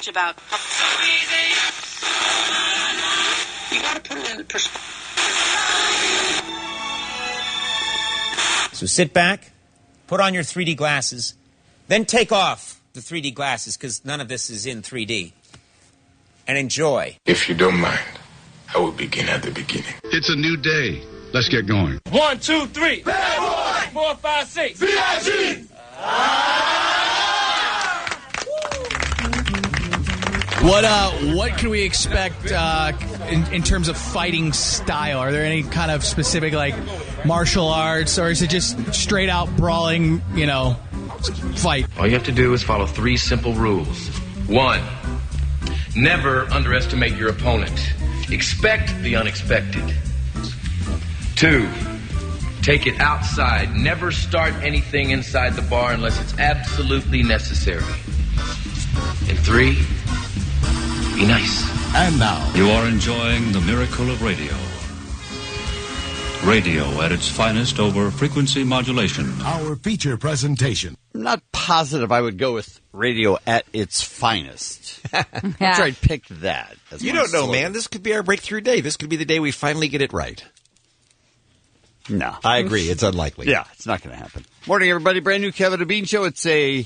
much about. So easy. You got to put it in perspective. So sit back, put on your 3D glasses, then take off the 3D glasses because none of this is in 3D. And enjoy. If you don't mind, I will begin at the beginning. It's a new day. Let's get going. 1, 2, 3. Bad boy. 4, 5, 6. VIG. What can we expect in terms of fighting style? Are there any kind of specific like martial arts, or is it just straight out brawling? Fight. All you have to do is follow 3 simple rules. 1, never underestimate your opponent. Expect the unexpected. 2, take it outside. Never start anything inside the bar unless it's absolutely necessary. And 3, be nice. And now, you are enjoying the miracle of radio. Radio at its finest over frequency modulation. our feature presentation. I'm not positive I would go with radio at its finest. I'm sure I'd pick that. As You my don't know, slogan. man. This could be our breakthrough day. This could be the day we finally get it right. No. I agree. It's unlikely. Yeah, it's not going to happen. Morning, everybody. Brand new Kevin and Bean Show. It's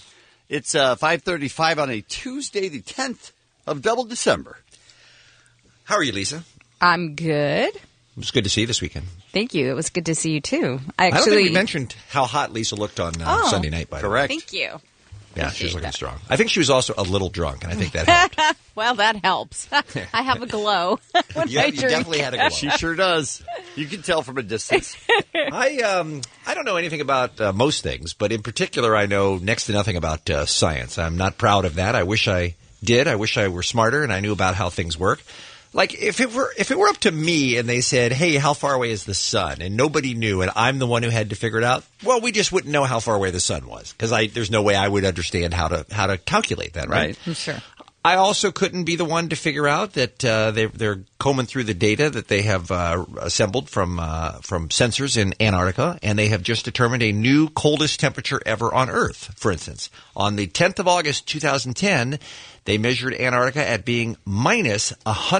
5:35 on a Tuesday, the 10th of double December. How are you, Lisa? I'm good. It was good to see you this weekend. Thank you. It was good to see you, too. I don't think we mentioned how hot Lisa looked on Sunday night, by the way. Correct. Thank you. Yeah, she was looking strong. I think she was also a little drunk, and I think that helped. Well, that helps. I have a glow. when Yeah, I you drink. definitely had a glow. She sure does. You can tell from a distance. I don't know anything about most things, but in particular, I know next to nothing about science. I'm not proud of that. I wish I did. I wish I were smarter and I knew about how things work. Like if it were up to me and they said, "Hey, how far away is the sun?" and nobody knew, and I'm the one who had to figure it out, well, we just wouldn't know how far away the sun was because there's no way I would understand how to calculate that, right? Sure. I also couldn't be the one to figure out that they're combing through the data that they have assembled from sensors in Antarctica, and they have just determined a new coldest temperature ever on Earth. For instance, on the 10th of August, 2010, they measured Antarctica at being minus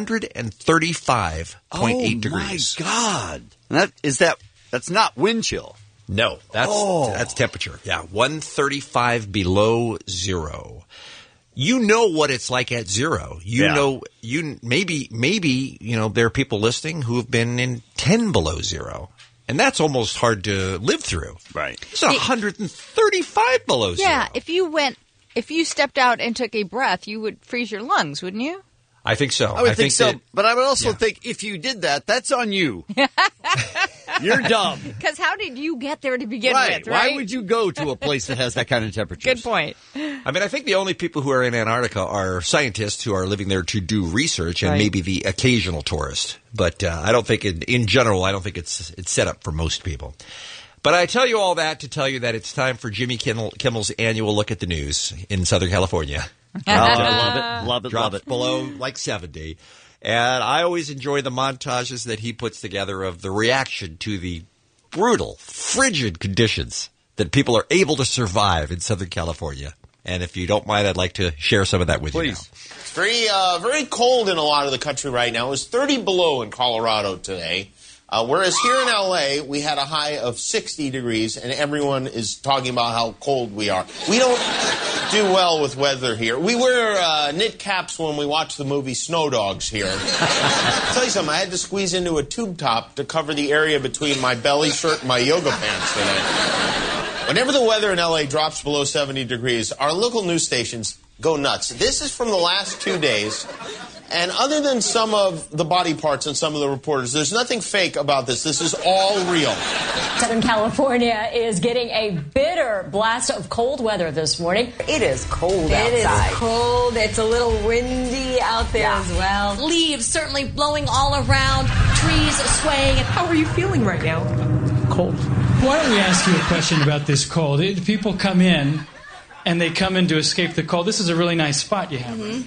135.8 degrees. Oh, my God. And that's not wind chill. No, that's temperature. Yeah, 135 below zero. You know what it's like at zero. Maybe there are people listening who have been in 10 below zero. And that's almost hard to live through. Right. It's 135 below zero. Yeah, if you stepped out and took a breath, you would freeze your lungs, wouldn't you? I think so. I would think so. that- But I would also think if you did that, that's on you. You're dumb. Because how did you get there to begin Right. with, right? Why would you go to a place that has that kind of temperature? Good point. I mean, I think the only people who are in Antarctica are scientists who are living there to do research and Right. maybe the occasional tourist. But I don't think, in general, I don't think it's set up for most people. But I tell you all that to tell you that it's time for Jimmy Kimmel's annual look at the news in Southern California. I love it. Love it. Drops Love it. below like 70. And I always enjoy the montages that he puts together of the reaction to the brutal, frigid conditions that people are able to survive in Southern California. And if you don't mind, I'd like to share some of that with you now. It's very cold in a lot of the country right now. It was 30 below in Colorado today. Whereas here in L.A., we had a high of 60 degrees, and everyone is talking about how cold we are. We don't do well with weather here. We wear knit caps when we watch the movie Snow Dogs here. I'll tell you something, I had to squeeze into a tube top to cover the area between my belly shirt and my yoga pants today. Whenever the weather in L.A. drops below 70 degrees, our local news stations go nuts. This is from the last 2 days. And other than some of the body parts and some of the reporters, there's nothing fake about this. This is all real. Southern California is getting a bitter blast of cold weather this morning. It is cold outside. It is cold. It's a little windy out there as well. Leaves certainly blowing all around, trees swaying. How are you feeling right now? Cold. Why don't we ask you a question about this cold? People come in, and they come in to escape the cold. This is a really nice spot you have. Mm-hmm.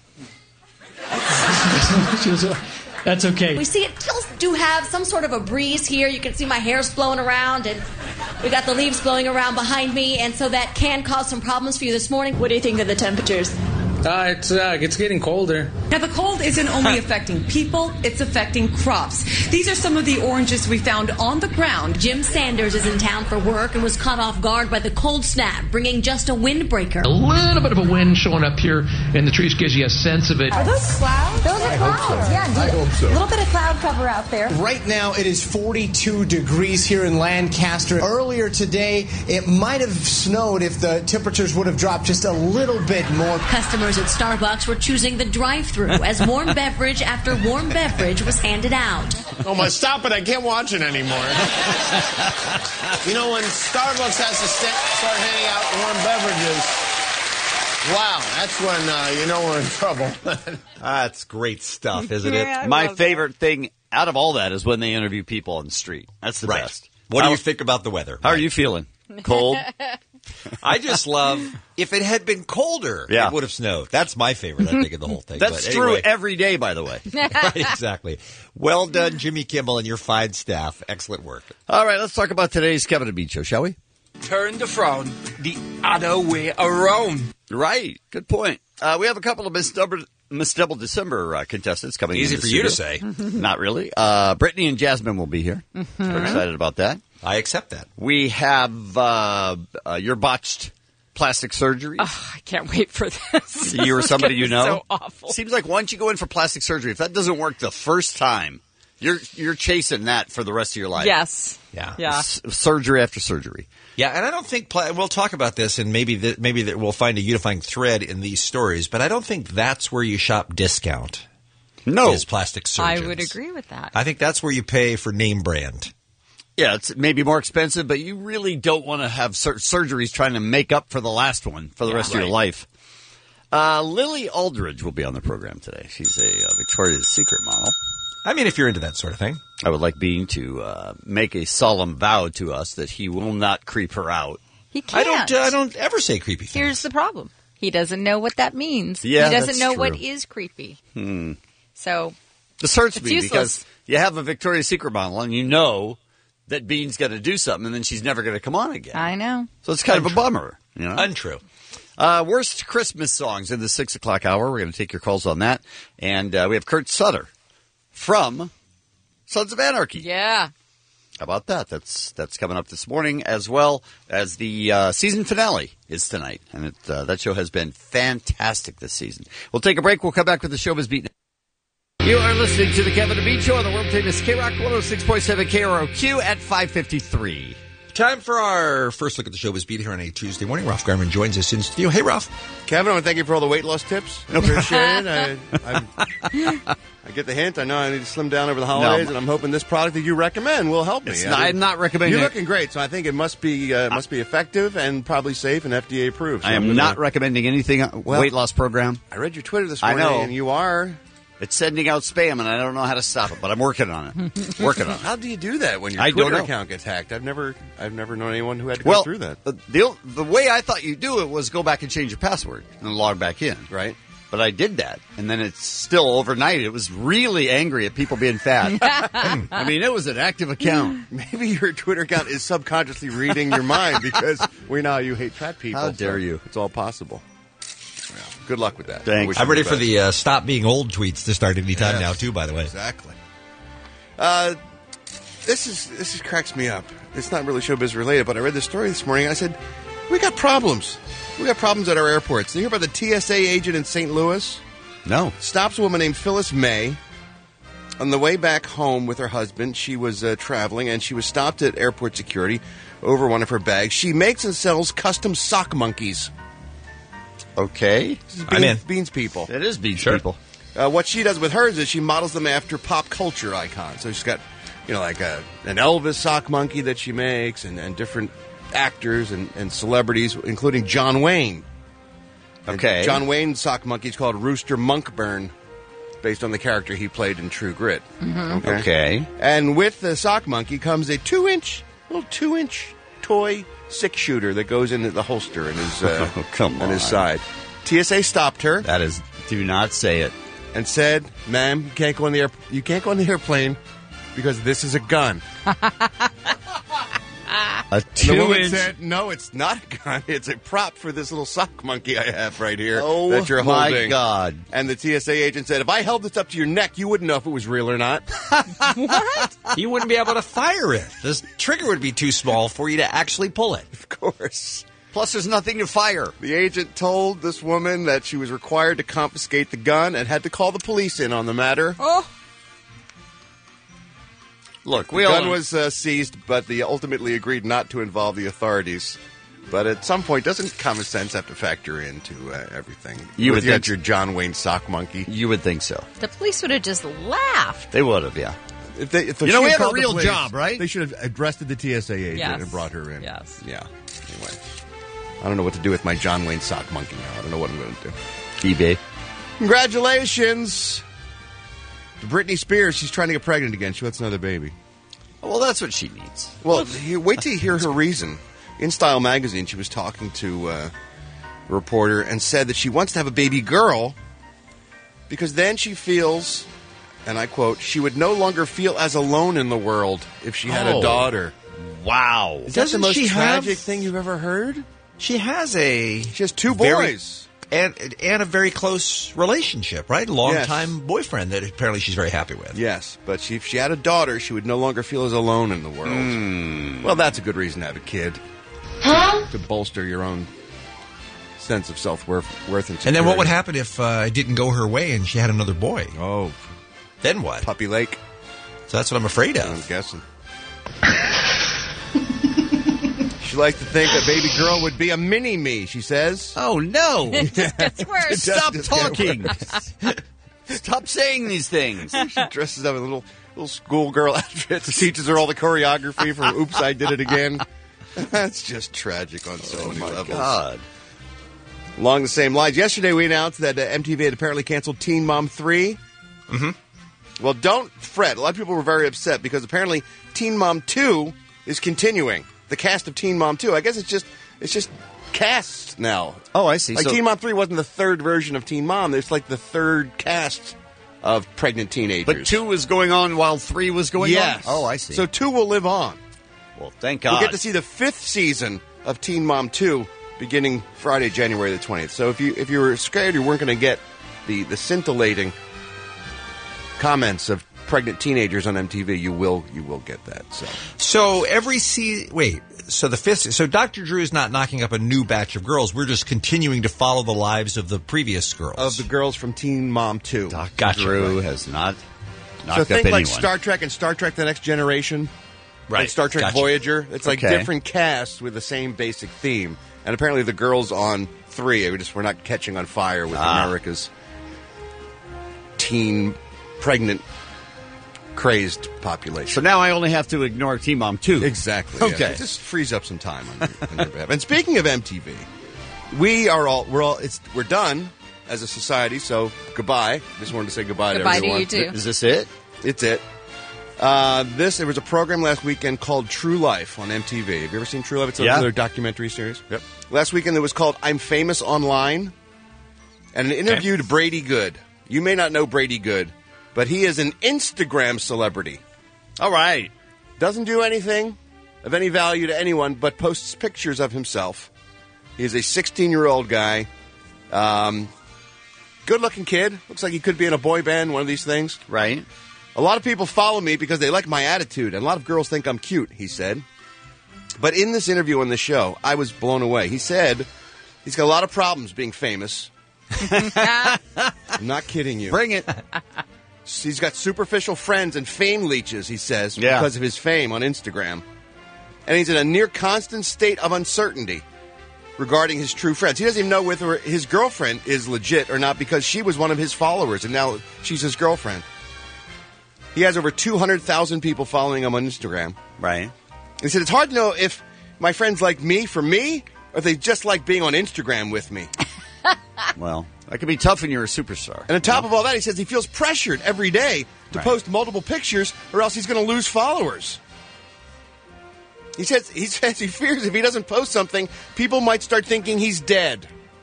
That's okay. We see it do have some sort of a breeze here. You can see my hair's blowing around, and we got the leaves blowing around behind me, and so that can cause some problems for you this morning. What do you think of the temperatures? It's getting colder. Now, the cold isn't only affecting people, it's affecting crops. These are some of the oranges we found on the ground. Jim Sanders is in town for work and was caught off guard by the cold snap, bringing just a windbreaker. A little bit of a wind showing up here in the trees gives you a sense of it. Are those clouds? Those are clouds. So. Yeah, I hope so. A little bit of cloud cover out there. Right now, it is 42 degrees here in Lancaster. Earlier today, it might have snowed if the temperatures would have dropped just a little bit more. Customers at Starbucks were choosing the drive-thru as warm beverage after warm beverage was handed out. Oh my! Stop it! I can't watch it anymore. You know, when Starbucks has to start handing out warm beverages, wow, that's when you know we're in trouble. That's great stuff, isn't it? My favorite thing out of all that is when they interview people on the street. That's the best. What do you think about the weather? How are you feeling? Cold? I just love, if it had been colder, it would have snowed. That's my favorite, I think, of the whole thing. That's true every day, by the way. Right, exactly. Well done, Jimmy Kimmel and your fine staff. Excellent work. All right, let's talk about today's Kevin and Bean Show, shall we? Turn the frown the other way around. Right. Good point. We have a couple of Miss Double December contestants coming in. Easy for you to say. Not really. Brittany and Jasmine will be here. We're excited about that. I accept that. We have your botched plastic surgery. Oh, I can't wait for this. You or somebody you know? So awful. Seems like once you go in for plastic surgery, if that doesn't work the first time, you're chasing that for the rest of your life. Yes. Yeah. Surgery after surgery. Yeah, and I don't think we'll talk about this, and maybe we'll find a unifying thread in these stories. But I don't think that's where you shop discount. No, is plastic surgeons. I would agree with that. I think that's where you pay for name brand. Yeah, it's maybe more expensive, but you really don't want to have surgeries trying to make up for the last one for the rest of your life. Lily Aldridge will be on the program today. She's a Victoria's Secret model. I mean, if you're into that sort of thing. I would like Bean to make a solemn vow to us that he will not creep her out. He can't. I don't ever say creepy things. Here's the problem. He doesn't know what that means. Yeah, he doesn't that's know true. what is creepy. So this hurts it's me useless. because you have a Victoria's Secret model and you know that Bean's got to do something and then she's never going to come on again. I know. So it's kind of a bummer. You know? Untrue. Worst Christmas songs in the 6 o'clock hour. We're going to take your calls on that. And we have Kurt Sutter from Sons of Anarchy. Yeah. How about that? That's coming up this morning, as well as the season finale is tonight. And that show has been fantastic this season. We'll take a break. We'll come back with the Showbiz Beat. You are listening to the Kevin and Bean Show on the world-famous K-Rock 106.7 KROQ at 5:53. Time for our first look at the Showbiz Beat here on a Tuesday morning. Ralph Garman joins us in studio. Hey, Ralph. Kevin, I want to thank you for all the weight loss tips. I appreciate it. I get the hint. I know I need to slim down over the holidays, and I'm hoping this product that you recommend will help me. I'm not recommending You're looking great, so I think it must be effective and probably safe and FDA approved. So I am not recommending anything weight loss program. I read your Twitter this morning, I know. and you are. It's sending out spam, and I don't know how to stop it, but I'm working on it. How do you do that when your I Twitter don't know. account gets hacked? I've never known anyone who had to go through that. The way I thought you'd do it was go back and change your password and log back in. Right. But I did that, and then it's still overnight. It was really angry at people being fat. I mean, it was an active account. Maybe your Twitter account is subconsciously reading your mind because we know you hate fat people. How dare you. It's all possible. Well, good luck with that. Thanks. I'm ready for the stop being old tweets to start any time now, too, by the way. Exactly. This cracks me up. It's not really showbiz related, but I read this story this morning. I said, we got problems. We got problems at our airports. Did you hear about the TSA agent in St. Louis? No. Stops a woman named Phyllis May. On the way back home with her husband, she was traveling, and she was stopped at airport security over one of her bags. She makes and sells custom sock monkeys. Okay. I'm in. Beans people. It is Beans people. What she does with hers is she models them after pop culture icons. So she's got, like an Elvis sock monkey that she makes and different actors and celebrities, including John Wayne. Okay. And John Wayne's sock monkey is called Rooster Monkburn, based on the character he played in True Grit. Mm-hmm. Okay. And with the sock monkey comes a 2-inch toy 6-shooter that goes into the holster in his on his side. TSA stopped her. That is, do not say it. And said, "Ma'am, you can't go on the airplane because this is a gun." A And the woman 2-inch. said, "No, it's not a gun. It's a prop for this little sock monkey I have right here Oh, that you're my holding." God. And the TSA agent said, "If I held this up to your neck, you wouldn't know if it was real or not." What? You wouldn't be able to fire it. The trigger would be too small for you to actually pull it. Of course. Plus, there's nothing to fire. The agent told this woman that she was required to confiscate the gun and had to call the police in on the matter. Oh. Look, The we all gun was seized, but they ultimately agreed not to involve the authorities. But at some point, doesn't common sense have to factor into everything? You would With think your John Wayne sock monkey. You would think so. The police would have just laughed. They would have, yeah. If You know, she we had have a called the real police, job, right? They should have arrested the TSA agent Yes. and brought her in. Yes. Yeah. Anyway, I don't know what to do with my John Wayne sock monkey now. I don't know what I'm going to do. eBay. Congratulations to Britney Spears. She's trying to get pregnant again. She wants another baby. Well, that's what she needs. Well, wait till you hear her reason. In Style magazine, she was talking to a reporter and said that she wants to have a baby girl because then she feels, and I quote, she would no longer feel as alone in the world if she had a daughter. Wow. Is that the Doesn't most she have- tragic thing you've ever heard? She has a... She has two very- boys. And a very close relationship, right? Long-time boyfriend that apparently she's very happy with. Yes, but if she had a daughter, she would no longer feel as alone in the world. Well, that's a good reason to have a kid. Huh? To bolster your own sense of self-worth and security. And then what would happen if it didn't go her way and she had another boy? Oh. Then what? Puppy Lake. So that's what I'm afraid of. I'm guessing. She likes to think a baby girl would be a mini-me, she says. Oh, no. It just gets worse. Stop just get talking. worse. Stop saying these things. She dresses up in little schoolgirl outfits, teaches her all the choreography for Oops, I Did It Again. That's just tragic on so many levels. God. Along the same lines, yesterday we announced that MTV had apparently canceled Teen Mom 3. Mm-hmm. Well, don't fret. A lot of people were very upset because apparently Teen Mom 2 is continuing. The cast of Teen Mom 2. I guess it's just cast now. Oh, I see. Like So- Teen Mom 3 wasn't the third version of Teen Mom. It's like the third cast of pregnant teenagers. But 2 was going on while 3 was going Yes. on? Oh, I see. So 2 will live on. Well, thank God. We'll get to see the 5th season of Teen Mom 2 beginning Friday, January the 20th. So if you were scared you weren't going to get the scintillating comments of pregnant teenagers on MTV, you will get that. So every wait, so the fifth, so Dr. Drew is not knocking up a new batch of girls. We're just continuing to follow the lives of the previous girls. Of the girls from Teen Mom 2. Gotcha. Drew has not So knocked up think anyone. like Star Trek and Star Trek The Next Generation. Right. Like Star Trek Gotcha. Voyager. It's like Okay. different casts with the same basic theme. And apparently the girls on 3 we're not catching on fire with America's teen, pregnant, crazed population. So now I only have to ignore Teen Mom 2. Exactly. Okay. Yeah. It just frees up some time on your behalf. And speaking of MTV, we're done as a society. So goodbye. Just wanted to say goodbye to Goodbye to everyone. you, too. Is this it? It's it. There was a program last weekend called True Life on MTV. Have you ever seen True Life? It's another documentary series. Yep. Last weekend it was called I'm Famous Online, and it interviewed Brady Good. You may not know Brady Good, but he is an Instagram celebrity. All right. Doesn't do anything of any value to anyone, but posts pictures of himself. He is a 16-year-old guy. Good-looking kid. Looks like he could be in a boy band, one of these things. Right. A lot of people follow me because they like my attitude, and a lot of girls think I'm cute, he said. But in this interview on the show, I was blown away. He said he's got a lot of problems being famous. I'm not kidding you. Bring it. He's got superficial friends and fame leeches, he says, Yeah. because of his fame on Instagram. And he's in a near constant state of uncertainty regarding his true friends. He doesn't even know whether his girlfriend is legit or not because she was one of his followers, and now she's his girlfriend. He has over 200,000 people following him on Instagram. Right. He said, it's hard to know if my friends like me for me, or if they just like being on Instagram with me. Well, that could be tough when you're a superstar. And on top of all that, he says he feels pressured every day to post multiple pictures or else he's going to lose followers. He says he fears if he doesn't post something, people might start thinking he's dead.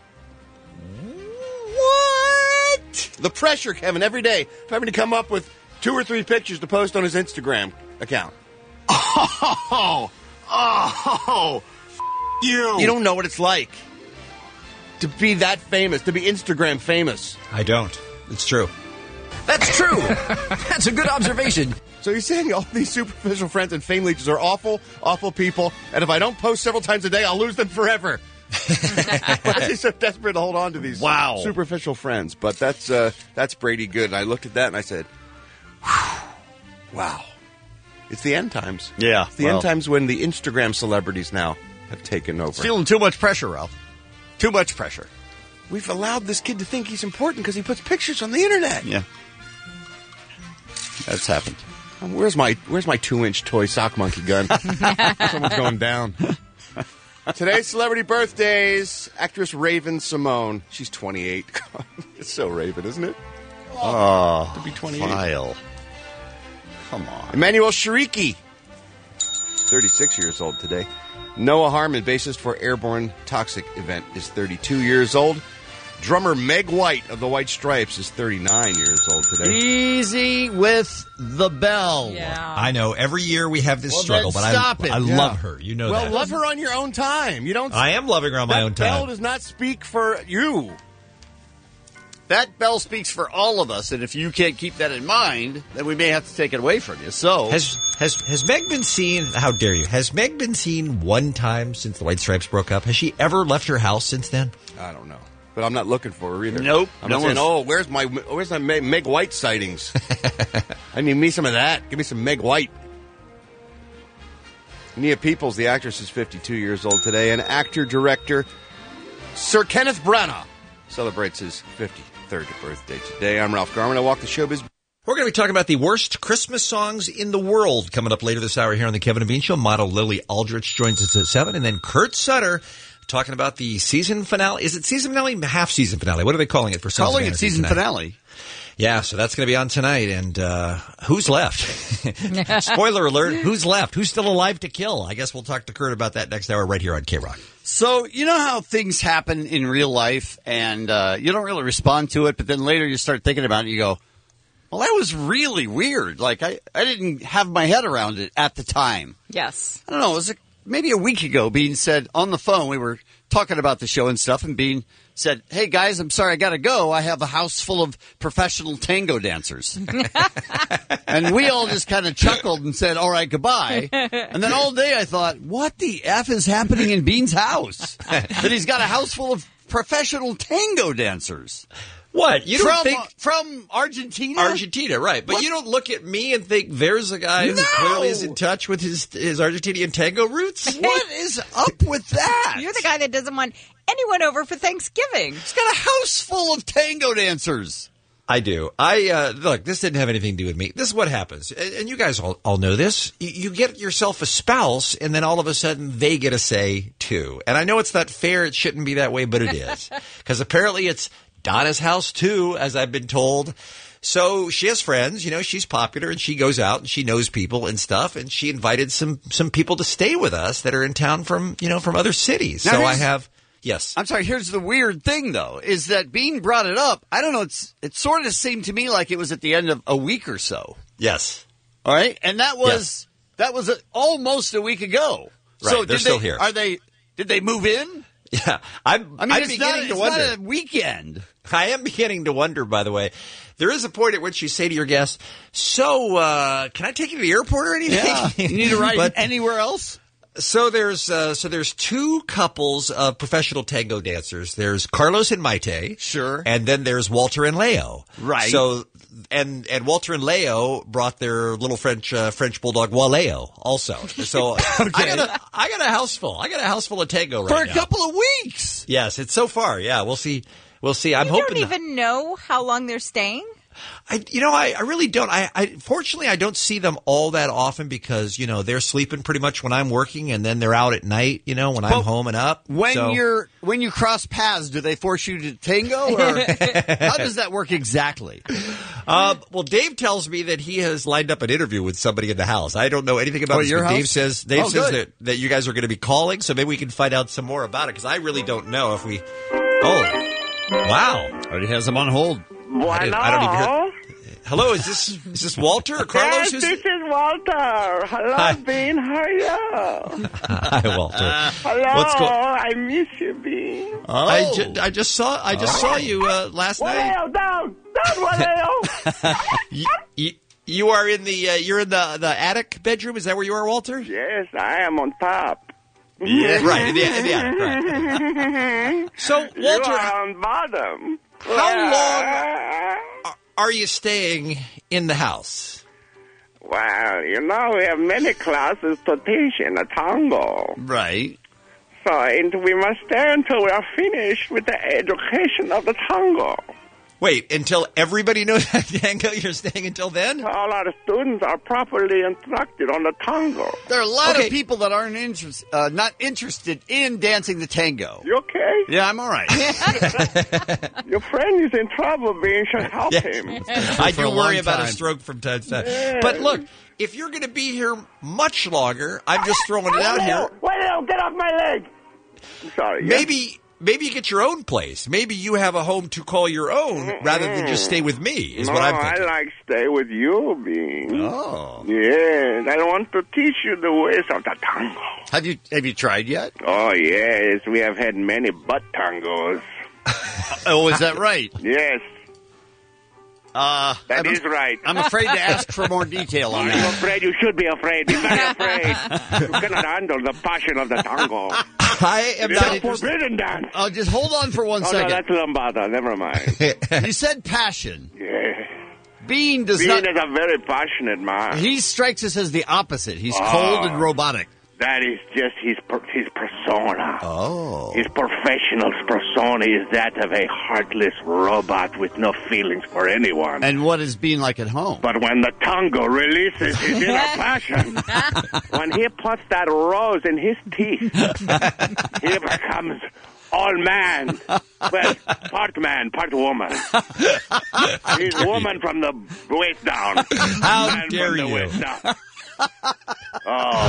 What? The pressure, Kevin, every day of having to come up with 2 or 3 pictures to post on his Instagram account. Oh, Oh, you. You don't know what it's like to be that famous, to be Instagram famous. I don't. It's true. That's true. That's a good observation. So you're saying all these superficial friends and fame leeches are awful, awful people, and if I don't post several times a day, I'll lose them forever. Why is he so desperate to hold on to these superficial friends? But that's Brady good. And I looked at that and I said, wow. It's the end times. Yeah. It's the end times when the Instagram celebrities now have taken over. It's feeling too much pressure, Ralph. Too much pressure. We've allowed this kid to think he's important because he puts pictures on the internet. Yeah. That's happened. Where's my 2-inch toy sock monkey gun? Someone's going down. Today's celebrity birthdays. Actress Raven Simone. She's 28. It's so Raven, isn't it? Oh, to be 28. File. Come on. Emmanuel Shariki. 36 years old today. Noah Harmon, bassist for Airborne Toxic Event, is 32 years old. Drummer Meg White of the White Stripes is 39 years old today. Easy with the bell. Yeah. I know. Every year we have this struggle, but I love her. You know that. Well, love her on your own time. You don't. I am loving her on my own time. That bell does not speak for you. That bell speaks for all of us, and if you can't keep that in mind, then we may have to take it away from you. So, has Meg been seen? How dare you? Has Meg been seen one time since the White Stripes broke up? Has she ever left her house since then? I don't know, but I'm not looking for her either. Nope. I'm not saying, where's my Meg White sightings? I need me some of that. Give me some Meg White. Nia Peoples, the actress, is 52 years old today, and actor-director Sir Kenneth Branagh celebrates his 53rd birthday today. I'm Ralph Garman. I walk the showbiz. We're going to be talking about the worst Christmas songs in the world coming up later this hour here on the Kevin and Bean Show. Model Lily Aldrich joins us at 7, and then Kurt Sutter talking about the season finale. Is it season finale? Half season finale. What are they calling it for? Calling it season finale. Yeah, so that's going to be on tonight. And who's left? Spoiler alert, who's left? Who's still alive to kill? I guess we'll talk to Kurt about that next hour right here on K-Rock. So, you know how things happen in real life and you don't really respond to it, but then later you start thinking about it and you go, well, that was really weird. Like, I didn't have my head around it at the time. Yes. I don't know, it was maybe a week ago, Bean said on the phone, we were talking about the show and stuff, and Bean said, hey, guys, I'm sorry, I got to go. I have a house full of professional tango dancers. And we all just kind of chuckled and said, all right, goodbye. And then all day I thought, what the F is happening in Bean's house? That he's got a house full of professional tango dancers. What? You don't think from Argentina? Argentina, right. But you don't look at me and think there's a guy who clearly is in touch with his Argentinian tango roots? What is up with that? You're the guy that doesn't want anyone over for Thanksgiving. He's got a house full of tango dancers. I do. Look, this didn't have anything to do with me. This is what happens. And you guys all know this. You get yourself a spouse, and then all of a sudden they get a say, too. And I know it's not fair. It shouldn't be that way, but it is. Because apparently it's Donna's house, too, as I've been told. So she has friends, she's popular, and she goes out and she knows people and stuff, and she invited some people to stay with us that are in town from other cities. Now, so I have, yes. I'm sorry, here's the weird thing, though, is that Bean brought it up. I don't know, it sort of seemed to me like it was at the end of a week or so. Yes. All right? And that was almost a week ago. Right, so they're still here. Did they move in? Yeah, I'm beginning to wonder. It's not a weekend. I am beginning to wonder, by the way. There is a point at which you say to your guests, so, can I take you to the airport or anything? Yeah. You need to ride anywhere else? So there's two couples of professional tango dancers. There's Carlos and Maite. Sure. And then there's Walter and Leo. Right. So, and Walter and Leo brought their little French bulldog Waleo also. So okay. I got a house full. I got a house full of tango right now. For a couple of weeks. Yes, it's so far. Yeah, we'll see. I'm hoping. You don't even know how long they're staying? I really don't. Fortunately, I don't see them all that often because, they're sleeping pretty much when I'm working, and then they're out at night, when I'm home and up. When you cross paths, do they force you to tango, or how does that work exactly? Well, Dave tells me that he has lined up an interview with somebody in the house. I don't know anything about this, but Dave says that you guys are going to be calling, so maybe we can find out some more about it, because I really don't know if we... Oh, wow. Already has them on hold. I don't even hear... Hello, is this Walter or Carlos? Yes, this is Walter. Hello, Hi. Bean. How are you? Hi, Walter. Hello, What's I miss you, Bean. I just saw you last night. Waleo, down, Waleo. You are in the attic bedroom. Is that where you are, Walter? Yes, I am on top. Yeah, right. In the attic. Right. So, Walter, you are on bottom. how long are you staying in the house? Well, we have many classes to teach in the tango. Right. So we must stay until we are finished with the education of the tango. Wait, until everybody knows how to tango, you're staying until then? All our students are properly instructed on the tango. There are a lot of people that aren't not interested in dancing the tango. You okay? Yeah, I'm all right. Your friend is in trouble, Bean. Should help him. I do worry about a stroke from time to time. Yeah. But look, if you're going to be here much longer, I'm just throwing it out here. Wait, get off my leg. I'm sorry. Maybe you get your own place. Maybe you have a home to call your own rather than just stay with me, is what I'm thinking. I like stay with you, Bean. Oh. Yes, I want to teach you the ways of the tango. Have you tried yet? Oh, yes. We have had many butt tangos. Oh, is that right? Yes. That is right. I'm afraid to ask for more detail on I'm that. afraid you should be afraid. Be very afraid. You cannot handle the passion of the tango. I am It's not a forbidden dance. Oh, just hold on for one Oh, second. no, that's lambada. Never mind. You said passion. Yeah. Bean does Bean not. is a very passionate man. He strikes us as the opposite. He's cold and robotic. That is just his persona. Oh. His professional persona is that of a heartless robot with no feelings for anyone. And what is Bean like at home? But when the tango releases his inner passion, when he puts that rose in his teeth, he becomes all man. Well, part man, part woman. He's woman from the waist down. How man dare from the you. waist down. Oh.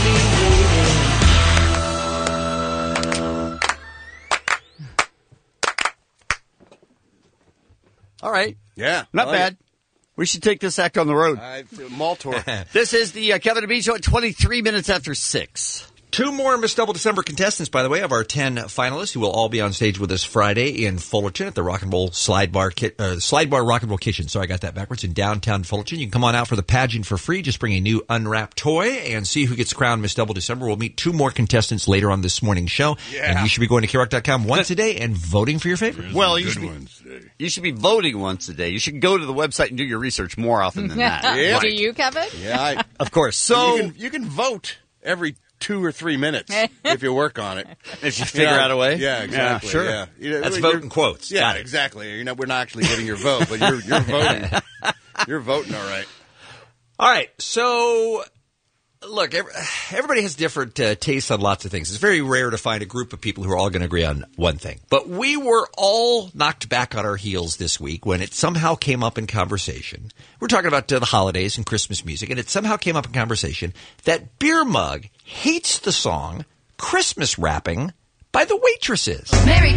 All right. Yeah. Not I like bad. We should take this act on the road. Mall tour. This is the Kevin and Bean Show at 23 minutes after 6. 2 more Miss Double December contestants, by the way, of our 10 finalists who will all be on stage with us Friday in Fullerton at the Rock and Roll Slide Bar Rock and Roll Kitchen. Sorry, I got that backwards. In downtown Fullerton. You can come on out for the pageant for free. Just bring a new unwrapped toy and see who gets crowned Miss Double December. We'll meet 2 more contestants later on this morning's show. Yeah. And you should be going to KROQ.com once a day and voting for your favorite. Well, you should be voting once a day. You should go to the website and do your research more often than that. Yeah. Do you, Kevin? Yeah, Of course. So you can vote every 2 or 3 minutes if you work on it. if you figure out a way. Yeah, exactly. Yeah, sure. Yeah. That's You're- vote in quotes. Yeah, Got it. exactly. We're not actually getting your vote, but you're voting. You're voting all right. All right, so look, everybody has different tastes on lots of things. It's very rare to find a group of people who are all going to agree on one thing. But we were all knocked back on our heels this week when it somehow came up in conversation. We're talking about the holidays and Christmas music, and it somehow came up in conversation that Beer Mug hates the song Christmas Wrapping by the Waitresses. Merry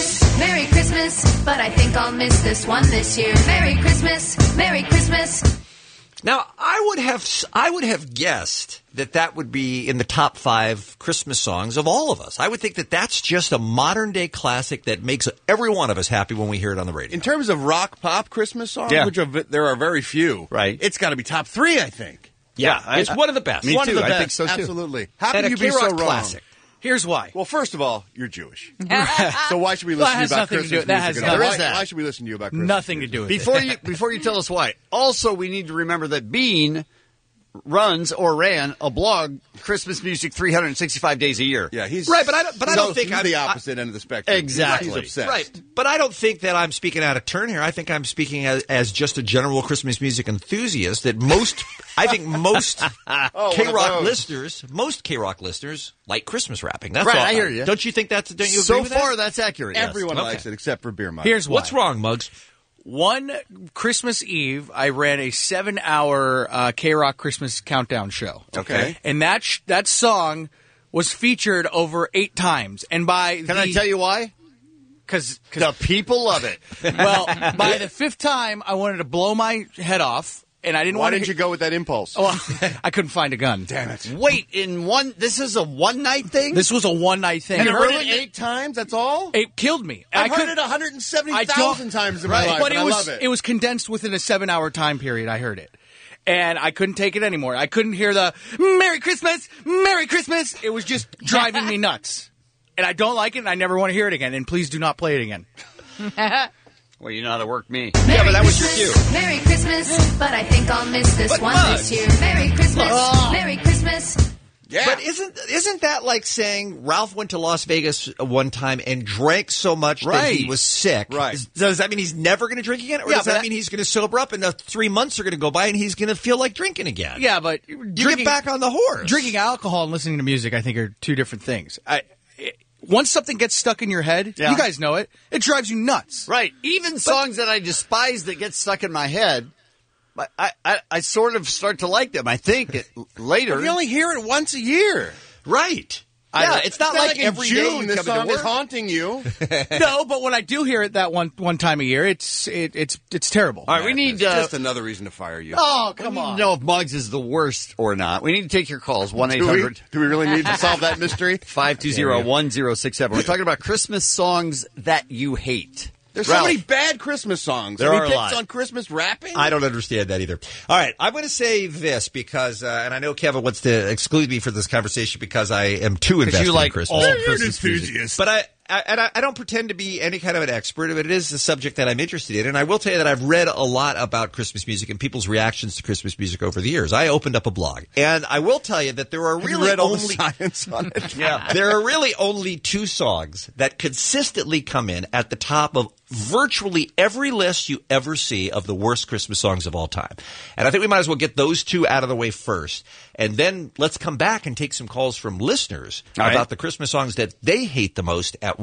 Christmas, but I think I'll miss this one this year. Merry Christmas. Now, I would have guessed that would be in the top 5 Christmas songs of all of us. I would think that that's just a modern day classic that makes every one of us happy when we hear it on the radio. In terms of rock pop Christmas songs, Yeah. which there are very few, right? It's got to be top 3, I think. Yeah, it's one of the best. One of the I best. think so too. Absolutely. How And can a you be so K-Rock wrong? classic. Here's why. Well, first of all, you're Jewish. So why should we Well, listen that to you has about nothing to Christmas do- that has music? at all? nothing- Why, why should we listen to you about Christmas Nothing music? to do with it. Before you tell us why, also we need to remember that Bean runs or ran a blog, Christmas music 365 days a year. Yeah, he's right, but I don't think he's I'm the opposite end of the spectrum. Exactly. He's obsessed. Right, but I don't think that I'm speaking out of turn here. I think I'm speaking as just a general Christmas music enthusiast. That most K-Rock listeners like Christmas rapping. That's Right, all. I hear you. Don't you think that's? Don't you agree So with far, that? that's accurate. yes. Everyone Okay. likes it except for Beer Mug. Here's why. What's wrong, Muggs? One Christmas Eve, I ran a 7-hour K-Rock Christmas countdown show. Okay. And that song was featured over 8 times. And by Can I tell you why? Because the people love it. Well, by the fifth time, I wanted to blow my head off. And I didn't Why want didn't you go with that impulse? Well, I couldn't find a gun. Damn it. Wait, this is a one-night thing? This was a one-night thing. And you heard it 8 times? That's all? It killed me. I've heard it 170,000 times in my life, but and I love it. It was condensed within a 7-hour time period, I heard it. And I couldn't take it anymore. I couldn't hear the Merry Christmas, Merry Christmas. It was just driving me nuts. And I don't like it, and I never want to hear it again. And please do not play it again. Well, you know how to work me. Merry but that was your Christmas, cue. Merry Christmas, but I think I'll miss this one this year. Merry Christmas, Merry Christmas. Yeah. But isn't that like saying Ralph went to Las Vegas one time and drank so much that he was sick? Right. Does that mean he's never going to drink again? Or does that mean he's going to sober up and the 3 months are going to go by and he's going to feel like drinking again? Yeah, but you get back on the horse. Drinking alcohol and listening to music, I think, are two different things. Once something gets stuck in your head, you guys know it, it drives you nuts. Right. Even songs that I despise that get stuck in my head, I sort of start to like them. I think later. You only hear it once a year. Right. Yeah, it's not like every day June you this come song into is work. haunting you. No, but when I do hear it that one time a year, it's terrible. All right, we need just another reason to fire you. Oh, come on. Know if Muggs is the worst or not. We need to take your calls. 1-800. Do we really need to solve that mystery? 520-1067. We're talking about Christmas songs that you hate. There's so many bad Christmas songs. There are a picks lot. on Christmas rapping? I don't understand that either. All right, I'm going to say this because, and I know Kevin wants to exclude me from this conversation because I am too invested you like in Christmas. all Christmas music. But I don't pretend to be any kind of an expert, but it is a subject that I'm interested in. And I will tell you that I've read a lot about Christmas music and people's reactions to Christmas music over the years. I opened up a blog, and I will tell you that there are really read all the only science on it. Yeah, there are really only 2 songs that consistently come in at the top of virtually every list you ever see of the worst Christmas songs of all time. And I think we might as well get those 2 out of the way first. And then let's come back and take some calls from listeners about the Christmas songs that they hate the most at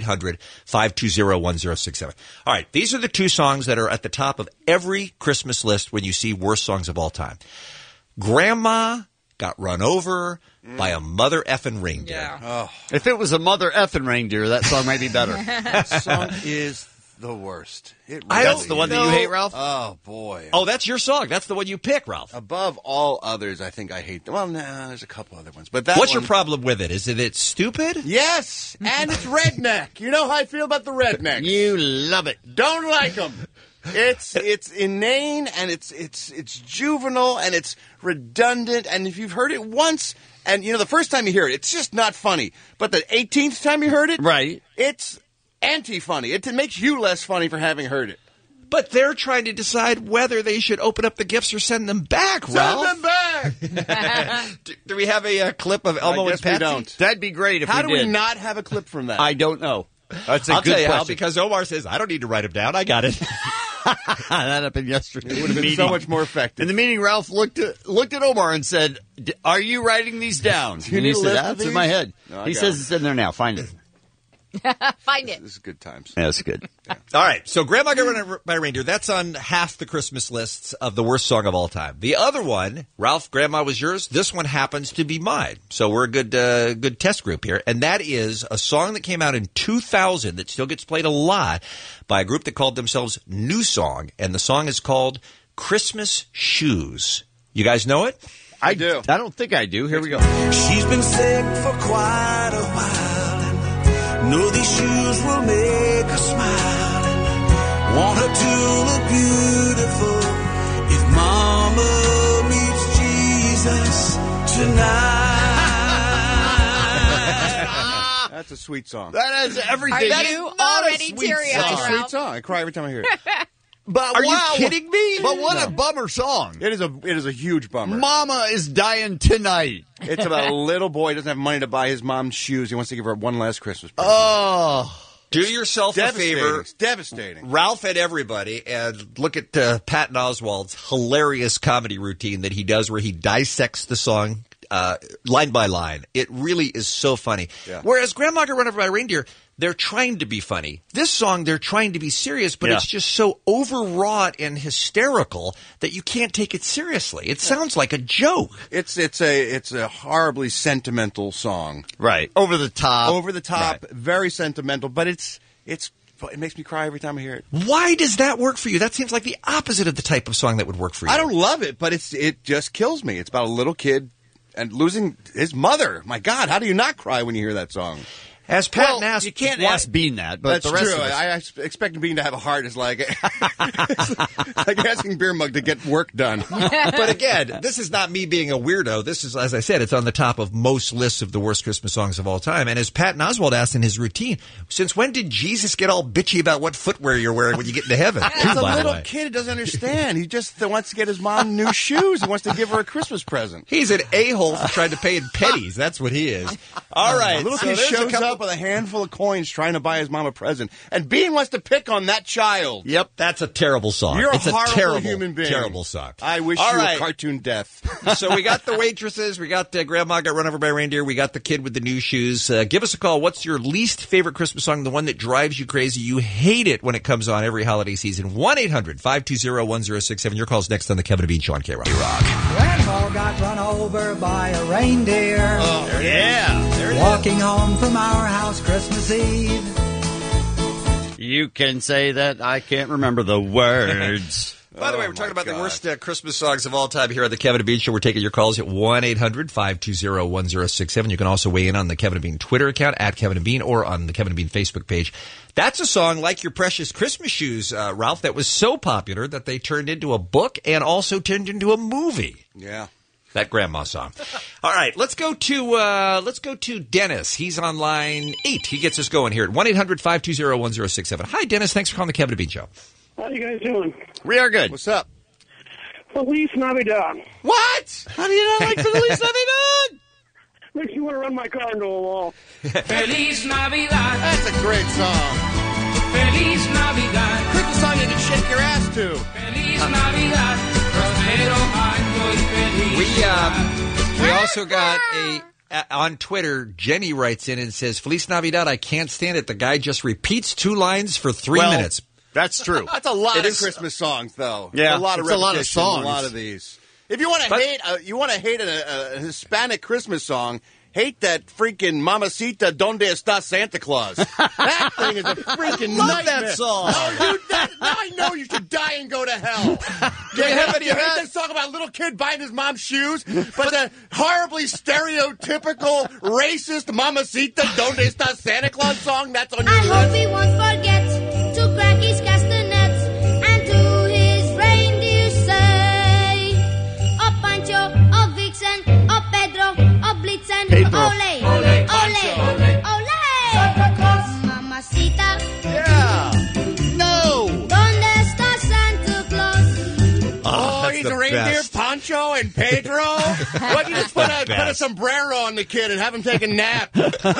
1-800-520-1067. All right, these are the 2 songs that are at the top of every Christmas list when you see worst songs of all time. Grandma Got Run Over by a Mother Effin' Reindeer. Yeah. Oh. If it was a Mother Effin' Reindeer, that song might be better. That song is the worst. That's the one that you hate, Ralph? Oh, boy. Oh, that's your song. That's the one you pick, Ralph. Above all others, I think I hate them. Well, there's a couple other ones. But what's your problem with it? Is it stupid? Yes, and it's redneck. You know how I feel about the rednecks. You love it. Don't like them. It's inane, and it's juvenile, and it's redundant, and if you've heard it once, and the first time you hear it, it's just not funny. But the 18th time you heard it, right, it's anti-funny. It makes you less funny for having heard it. But they're trying to decide whether they should open up the gifts or send them back, Ralph. Send them back! Do we have a clip of Elmo and Patsy? We don't. That'd be great if How we do did. we not have a clip from that? I don't know. That's a I'll good tell you question. how, because Omar says, I don't need to write them down. I got it. That happened yesterday. It would have been so much more effective. In the meeting, Ralph looked at Omar and said, "Are you writing these down?" Do you And need he a said, list of "That's in these?" my head." No, He says it's in there now. Find it. Find it. This is good times. Yeah, that's good. All right, so Grandma Got Run Over by a Reindeer, that's on half the Christmas lists of the worst song of all time. The other one, Ralph, Grandma was yours. This one happens to be mine. So we're a good test group here. And that is a song that came out in 2000 that still gets played a lot by a group that called themselves New Song. And the song is called Christmas Shoes. You guys know it? I do. I don't think I do. Here we go. She's been sick for quite a while, and know these shoes will make her smile, and want her to look beautiful if Mama meets Jesus tonight. That's a sweet song. That has everything. Are you already teary-eyed, That's a sweet Ralph? song. I cry every time I hear it. But Are you kidding me? But what a bummer song. It is a huge bummer. Mama is dying tonight. It's about a little boy who doesn't have money to buy his mom shoes. He wants to give her one last Christmas present. Oh. Do yourself a favor. It's devastating. Ralph and everybody, and look at Patton Oswalt's hilarious comedy routine that he does where he dissects the song line by line. It really is so funny. Yeah. Whereas Grandma Got Run Over by a Reindeer, they're trying to be funny. This song, they're trying to be serious, but it's just so overwrought and hysterical that you can't take it seriously. It sounds like a joke. It's a horribly sentimental song. Right. Over the top. Over the top, very sentimental, but it's it makes me cry every time I hear it. Why does that work for you? That seems like the opposite of the type of song that would work for you. I don't love it, but it just kills me. It's about a little kid and losing his mother. My God, how do you not cry when you hear that song? As Patton asked, you can't ask Bean that, but that's the rest true. of us. I expect Bean to have a heart is like like asking Beer Mug to get work done. But again, this is not me being a weirdo. This is, as I said, it's on the top of most lists of the worst Christmas songs of all time. And as Patton Oswalt asked in his routine, since when did Jesus get all bitchy about what footwear you're wearing when you get into heaven? He's a little kid who doesn't understand. He just wants to get his mom new shoes. He wants to give her a Christmas present. He's an a-hole for trying to pay in pennies. That's what he is. All right. A little so kid there's shows couple- up with a handful of coins trying to buy his mom a present. And Bean wants to pick on that child. Yep, that's a terrible song. You're it's a horrible terrible human being. Terrible song. I wish All you right. a cartoon death. So we got the waitresses. We got Grandma got run over by a reindeer. We got the kid with the new shoes. Give us a call. What's your least favorite Christmas song? The one that drives you crazy. You hate it when it comes on every holiday season. 1-800-520-1067. Your call's next on the Kevin and Bean Show on K-Rock. Grandma got run over by a reindeer. Oh, yeah. There it is. Walking home from our house Christmas Eve. You can say that I can't remember the words. By the way, we're talking about the worst Christmas songs of all time here on the Kevin and Bean Show. We're taking your calls at 1-800-520-1067. You can also weigh in on the Kevin and Bean Twitter account, at Kevin and Bean, or on the Kevin and Bean Facebook page. That's a song like Your Precious Christmas Shoes, Ralph, that was so popular that they turned into a book and also turned into a movie. Yeah. That grandma song. All right, let's go to Dennis. He's on line 8. He gets us going here at 1-800-520-1067. Hi, Dennis. Thanks for calling the Kevin and Bean Show. How you guys doing? We are good. What's up? Feliz Navidad. What? How do you not like Feliz Navidad? Makes you want to run my car into a wall. Feliz Navidad. That's a great song. Feliz Navidad. Christmas song you can shake your ass to. Feliz Navidad. Prospero año y feliz. We also got on Twitter, Jenny writes in and says, Feliz Navidad, I can't stand it. The guy just repeats 2 lines for 3 minutes. That's true. That's a lot of Christmas songs, though. Yeah, a lot of it's a lot of repetition, songs. A lot of these. If you want to hate a Hispanic Christmas song, hate that freaking Mamacita Donde Está Santa Claus. That thing is a freaking Love nightmare. that song. Oh, dude, now I know you should die and go to hell. You hate that song about a little kid buying his mom's shoes, but the horribly stereotypical racist Mamacita Donde Está Santa Claus song, that's on your I list? hope he won't forget to crack his castanets and to his reindeer say, "Oh Pancho, oh Vixen, oh Pedro, oh Blitzen, Pedro. ole, Ole, ole, Pancho, ole, Santa Claus, Mamacita, Yeah. No. ¿dónde está Santa Claus?" Oh, that's he's the a reindeer, best. Pancho and Pedro. Why don't you just put a best. sombrero on the kid and have him take a nap?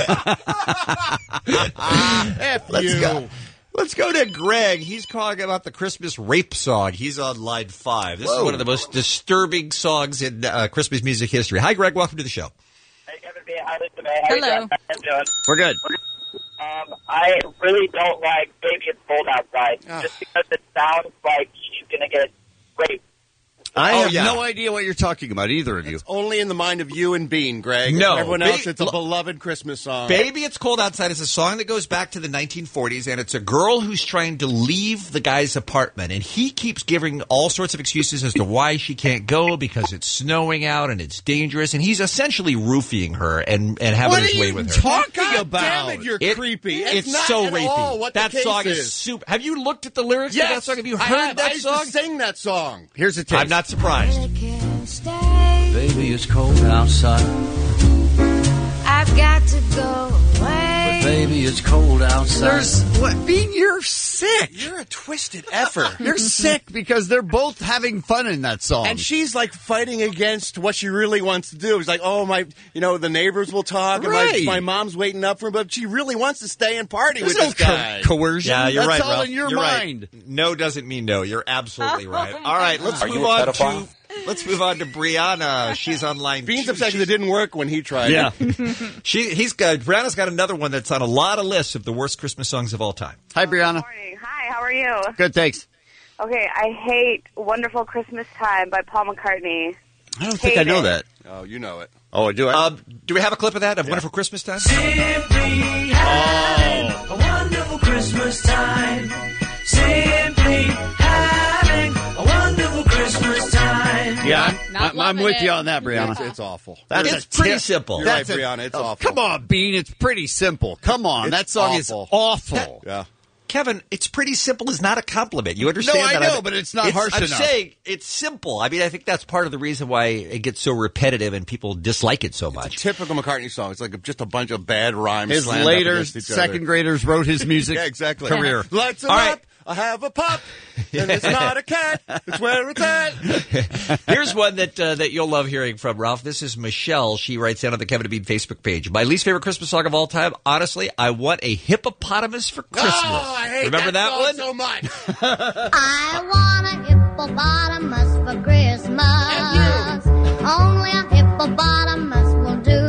F Let's you. go. Let's go to Greg. He's calling about the Christmas rape song. He's on line 5. This is one of the most disturbing songs in Christmas music history. Hi, Greg. Welcome to the show. Hey, Kevin B. How you doing? How you Hello. guys doing? We're good. I really don't like Baby It's Cold Outside, just because it sounds like she's going to get raped. I Oh, have yeah. no idea what you're talking about, either of you. It's only in the mind of you and Bean, Greg. No. Everyone else, it's a beloved Christmas song. Baby It's Cold Outside is a song that goes back to the 1940s, and it's a girl who's trying to leave the guy's apartment, and he keeps giving all sorts of excuses as to why she can't go, because it's snowing out and it's dangerous, and he's essentially roofing her and having What his are way you with her. talking God about? damn Damn it, you're It- creepy. It's not so at rapey. all what That the case song is is super. Have you looked at the lyrics Yes, of that song? Have you I heard have. that I used song? to sing that song. Here's a tape. I'm not surprised. Baby, it's cold outside. I've got to go away. Baby, it's cold outside. Bean, you're sick. You're a twisted effer. You're sick because they're both having fun in that song. And she's like fighting against what she really wants to do. It's like, oh, the neighbors will talk, Right. and my mom's waiting up for him, but she really wants to stay and party There's with no this guy. coercion. Yeah, you're That's right, all Ralph. in your You're right. mind. No doesn't mean no. You're absolutely right. All right, let's Are you move a on pedophile? Let's move on to Brianna. She's on line Bean's 2. upset because it didn't work when he tried Yeah. it. Brianna's got another one that's on a lot of lists of the worst Christmas songs of all time. Hi, Brianna. Morning. Hi, how are you? Good, thanks. Okay, I hate Wonderful Christmas Time by Paul McCartney. I don't think I know that. Oh, you know it. Oh, I do. Do we have a clip of that, of Wonderful Christmas Time? Simply have a wonderful Christmas time. Simply having a wonderful Christmas time. Yeah, I'm with you on that, Brianna. It's awful. It's pretty simple. You're right, Brianna. It's awful. Come on, Bean. It's pretty simple. Come on. That song is awful. Yeah. Kevin, it's pretty simple is not a compliment. You understand No, that? I know, but it's not harsh enough. I'm saying it's simple. I mean, I think that's part of the reason why it gets so repetitive and people dislike it so much. It's a typical McCartney song. It's like just a bunch of bad rhymes. His slammed later up against each second other. graders wrote his music Yeah, exactly. career. Lights him All up. right. I have a pup, and it's not a cat. It's where it's at. Here's one that you'll love hearing from, Ralph. This is Michelle. She writes down on the Kevin and Bean Facebook page. My least favorite Christmas song of all time, honestly, I Want a Hippopotamus for Christmas. Oh, I hate Remember that song one? so much. I want a hippopotamus for Christmas. Only a hippopotamus will do.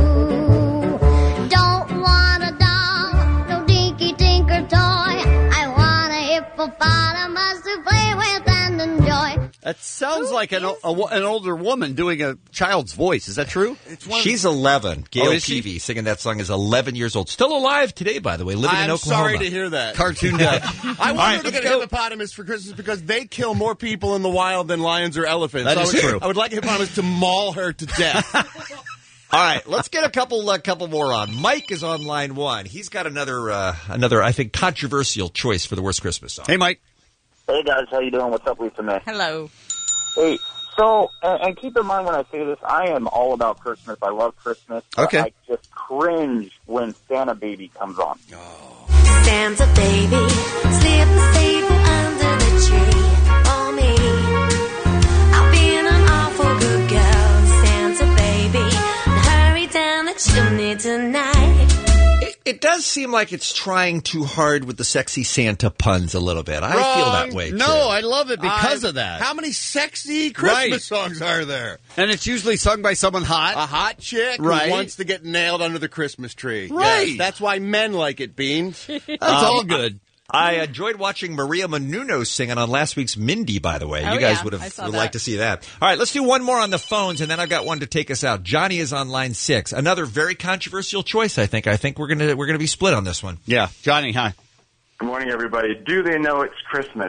Don't want a doll, no dinky tinker toy. I want a hippopotamus to play with and enjoy. That sounds like an older woman doing a child's voice. Is that true? She's 11. Gail is she? Peavy singing that song is 11 years old. Still alive today, by the way, living in I'm Oklahoma. sorry to hear that. Cartoon death. I want right, her to let's get a go. hippopotamus for Christmas because they kill more people in the wild than lions or elephants. That So is true. I would like a hippopotamus to maul her to death. All right, let's get a couple more on. Mike is on line one. He's got another I think controversial choice for the worst Christmas song. Hey, Mike. Hey guys, how you doing? What's up, Lisa May? Hello. Hey, so and keep in mind when I say this, I am all about Christmas. I love Christmas. Okay. I just cringe when Santa Baby comes on. Santa baby, slip a staple under the tree for me. I've been an awful good girl, Santa baby. Hurry down the chimney tonight. It does seem like it's trying too hard with the sexy Santa puns a little bit. I feel that way, too. No, I love it because of that. How many sexy Christmas songs are there? And it's usually sung by someone hot. A hot chick Right. who wants to get nailed under the Christmas tree. Right. Yes, that's why men like it, Bean. That's all good. I enjoyed watching Maria Menounos singing on last week's Mindy, by the way. Oh, You guys yeah, would I have saw would that. like to see that. All right, let's do one more on the phones, and then I've got one to take us out. Johnny is on line 6. Another very controversial choice, I think. I think we're gonna be split on this one. Yeah. Johnny, hi. Good morning, everybody. Do they know it's Christmas?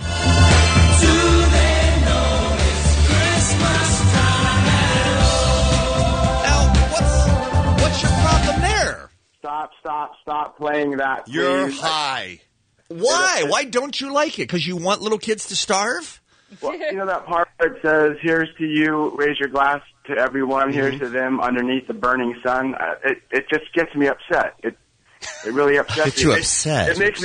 Now, what's your problem there? Stop playing that, please. You're high. Why? Why don't you like it? Because you want little kids to starve? Well, you know that part that says, here's to you, raise your glass to everyone, here's to them underneath the burning sun? It just gets me upset. It really upsets Gets me. you upset? It makes me.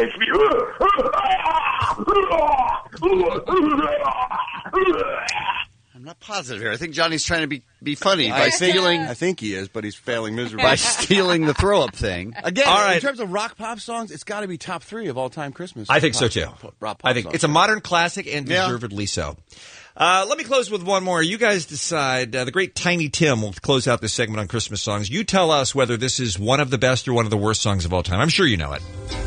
I'm not positive here. I think Johnny's trying to be funny I by stealing think he is, but he's failing miserably. by stealing the throw up thing. Again, All right. in terms of rock pop songs, it's got to be top 3 of all time Christmas. I think so, too. Rock pop I think songs. it's a modern classic and Yeah. deservedly so. Let me close with one more. You guys decide. The great Tiny Tim will close out this segment on Christmas songs. You tell us whether this is one of the best or one of the worst songs of all time. I'm sure you know it.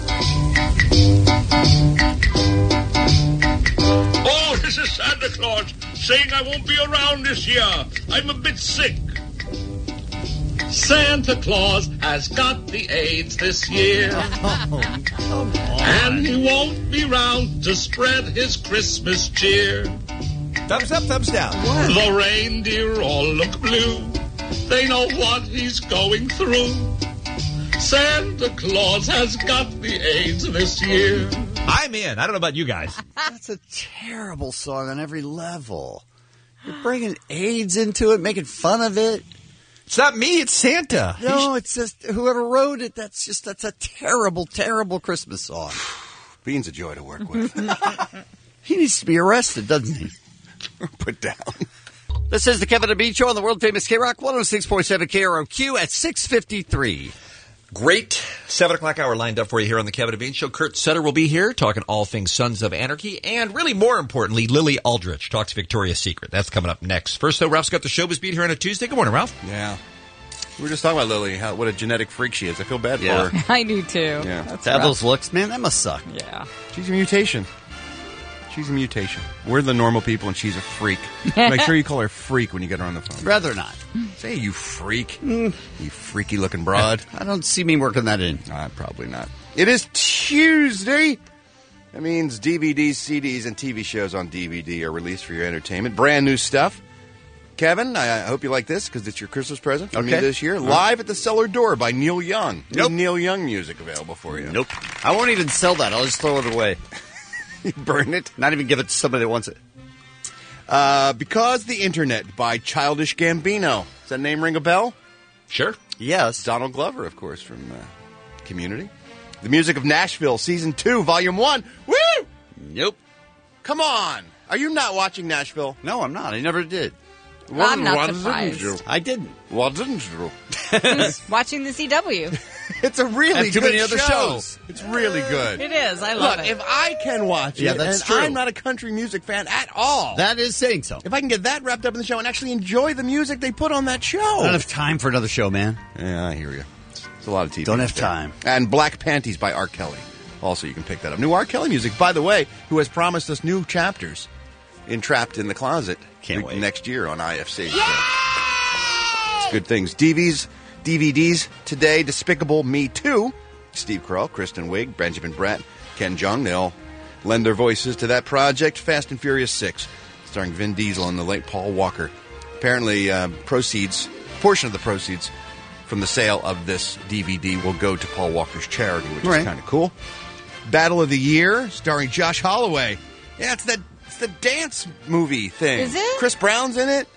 Oh, this is Santa Claus saying I won't be around this year. I'm a bit sick. Santa Claus has got the AIDS this year. And he won't be round to spread his Christmas cheer. Thumbs up, thumbs down. The reindeer all look blue. They know what he's going through. Santa Claus has got the AIDS this year. I'm in. I don't know about you guys. That's a terrible song on every level. You're bringing AIDS into it, making fun of it. It's not me. It's Santa. No, it's just whoever wrote it. That's a terrible, terrible Christmas song. Bean's a joy to work with. He needs to be arrested, doesn't he? Put down. This is the Kevin and Bean Show on the world famous K-Rock 106.7 KROQ at 6:53. Great 7 o'clock hour lined up for you here on the Kevin and Bean Show. Kurt Sutter will be here talking all things Sons of Anarchy. And really more importantly, Lily Aldrich talks Victoria's Secret. That's coming up next. First, though, Ralph's got the showbiz beat here on a Tuesday. Good morning, Ralph. Yeah. We were just talking about Lily, what a genetic freak she is. I feel bad for her. I do too. Yeah. That's To have rough. those looks, man, that must suck. Yeah. She's a mutation. We're the normal people, and she's a freak. Make sure you call her freak when you get her on the phone. Rather not. Say, you freak. You freaky-looking broad. I don't see me working that in. Probably not. It is Tuesday. That means DVDs, CDs, and TV shows on DVD are released for your entertainment. Brand new stuff. Kevin, I hope you like this because it's your Christmas present for me this year. Live at the Cellar Door by Neil Young. Nope. Neil Young music available for you. Nope. I won't even sell that. I'll just throw it away. You burn it? Not even give it to somebody that wants it. Because the Internet by Childish Gambino. Does that name ring a bell? Sure. Yes. Donald Glover, of course, from Community. The Music of Nashville, Season 2, Volume 1. Woo! Nope. Come on. Are you not watching Nashville? No, I'm not. I never did. I'm not Didn't surprised. you? I didn't. What didn't you? Watching the CW. It's a really too good many other show. shows. It's really good. It is. I love Look, it. if I can watch Yeah, it, that's and true. I'm not a country music fan at all. That is saying so. If I can get that wrapped up in the show and actually enjoy the music they put on that show. I don't have time for another show, man. Yeah, I hear you. It's a lot of TV. Don't have there. time. And Black Panties by R. Kelly. Also, you can pick that up. New R. Kelly music, by the way, who has promised us new chapters in Trapped in the Closet. Can't wait. Next year on IFC. It's good things. DVDs today, Despicable Me 2. Steve Carell, Kristen Wiig, Benjamin Bratt, Ken Jeong. They all lend their voices to that project. Fast and Furious 6, starring Vin Diesel and the late Paul Walker. Apparently, portion of the proceeds from the sale of this DVD will go to Paul Walker's charity, which is kind of cool. Battle of the Year, starring Josh Holloway. Yeah, it's the dance movie thing. Is it? Chris Brown's in it.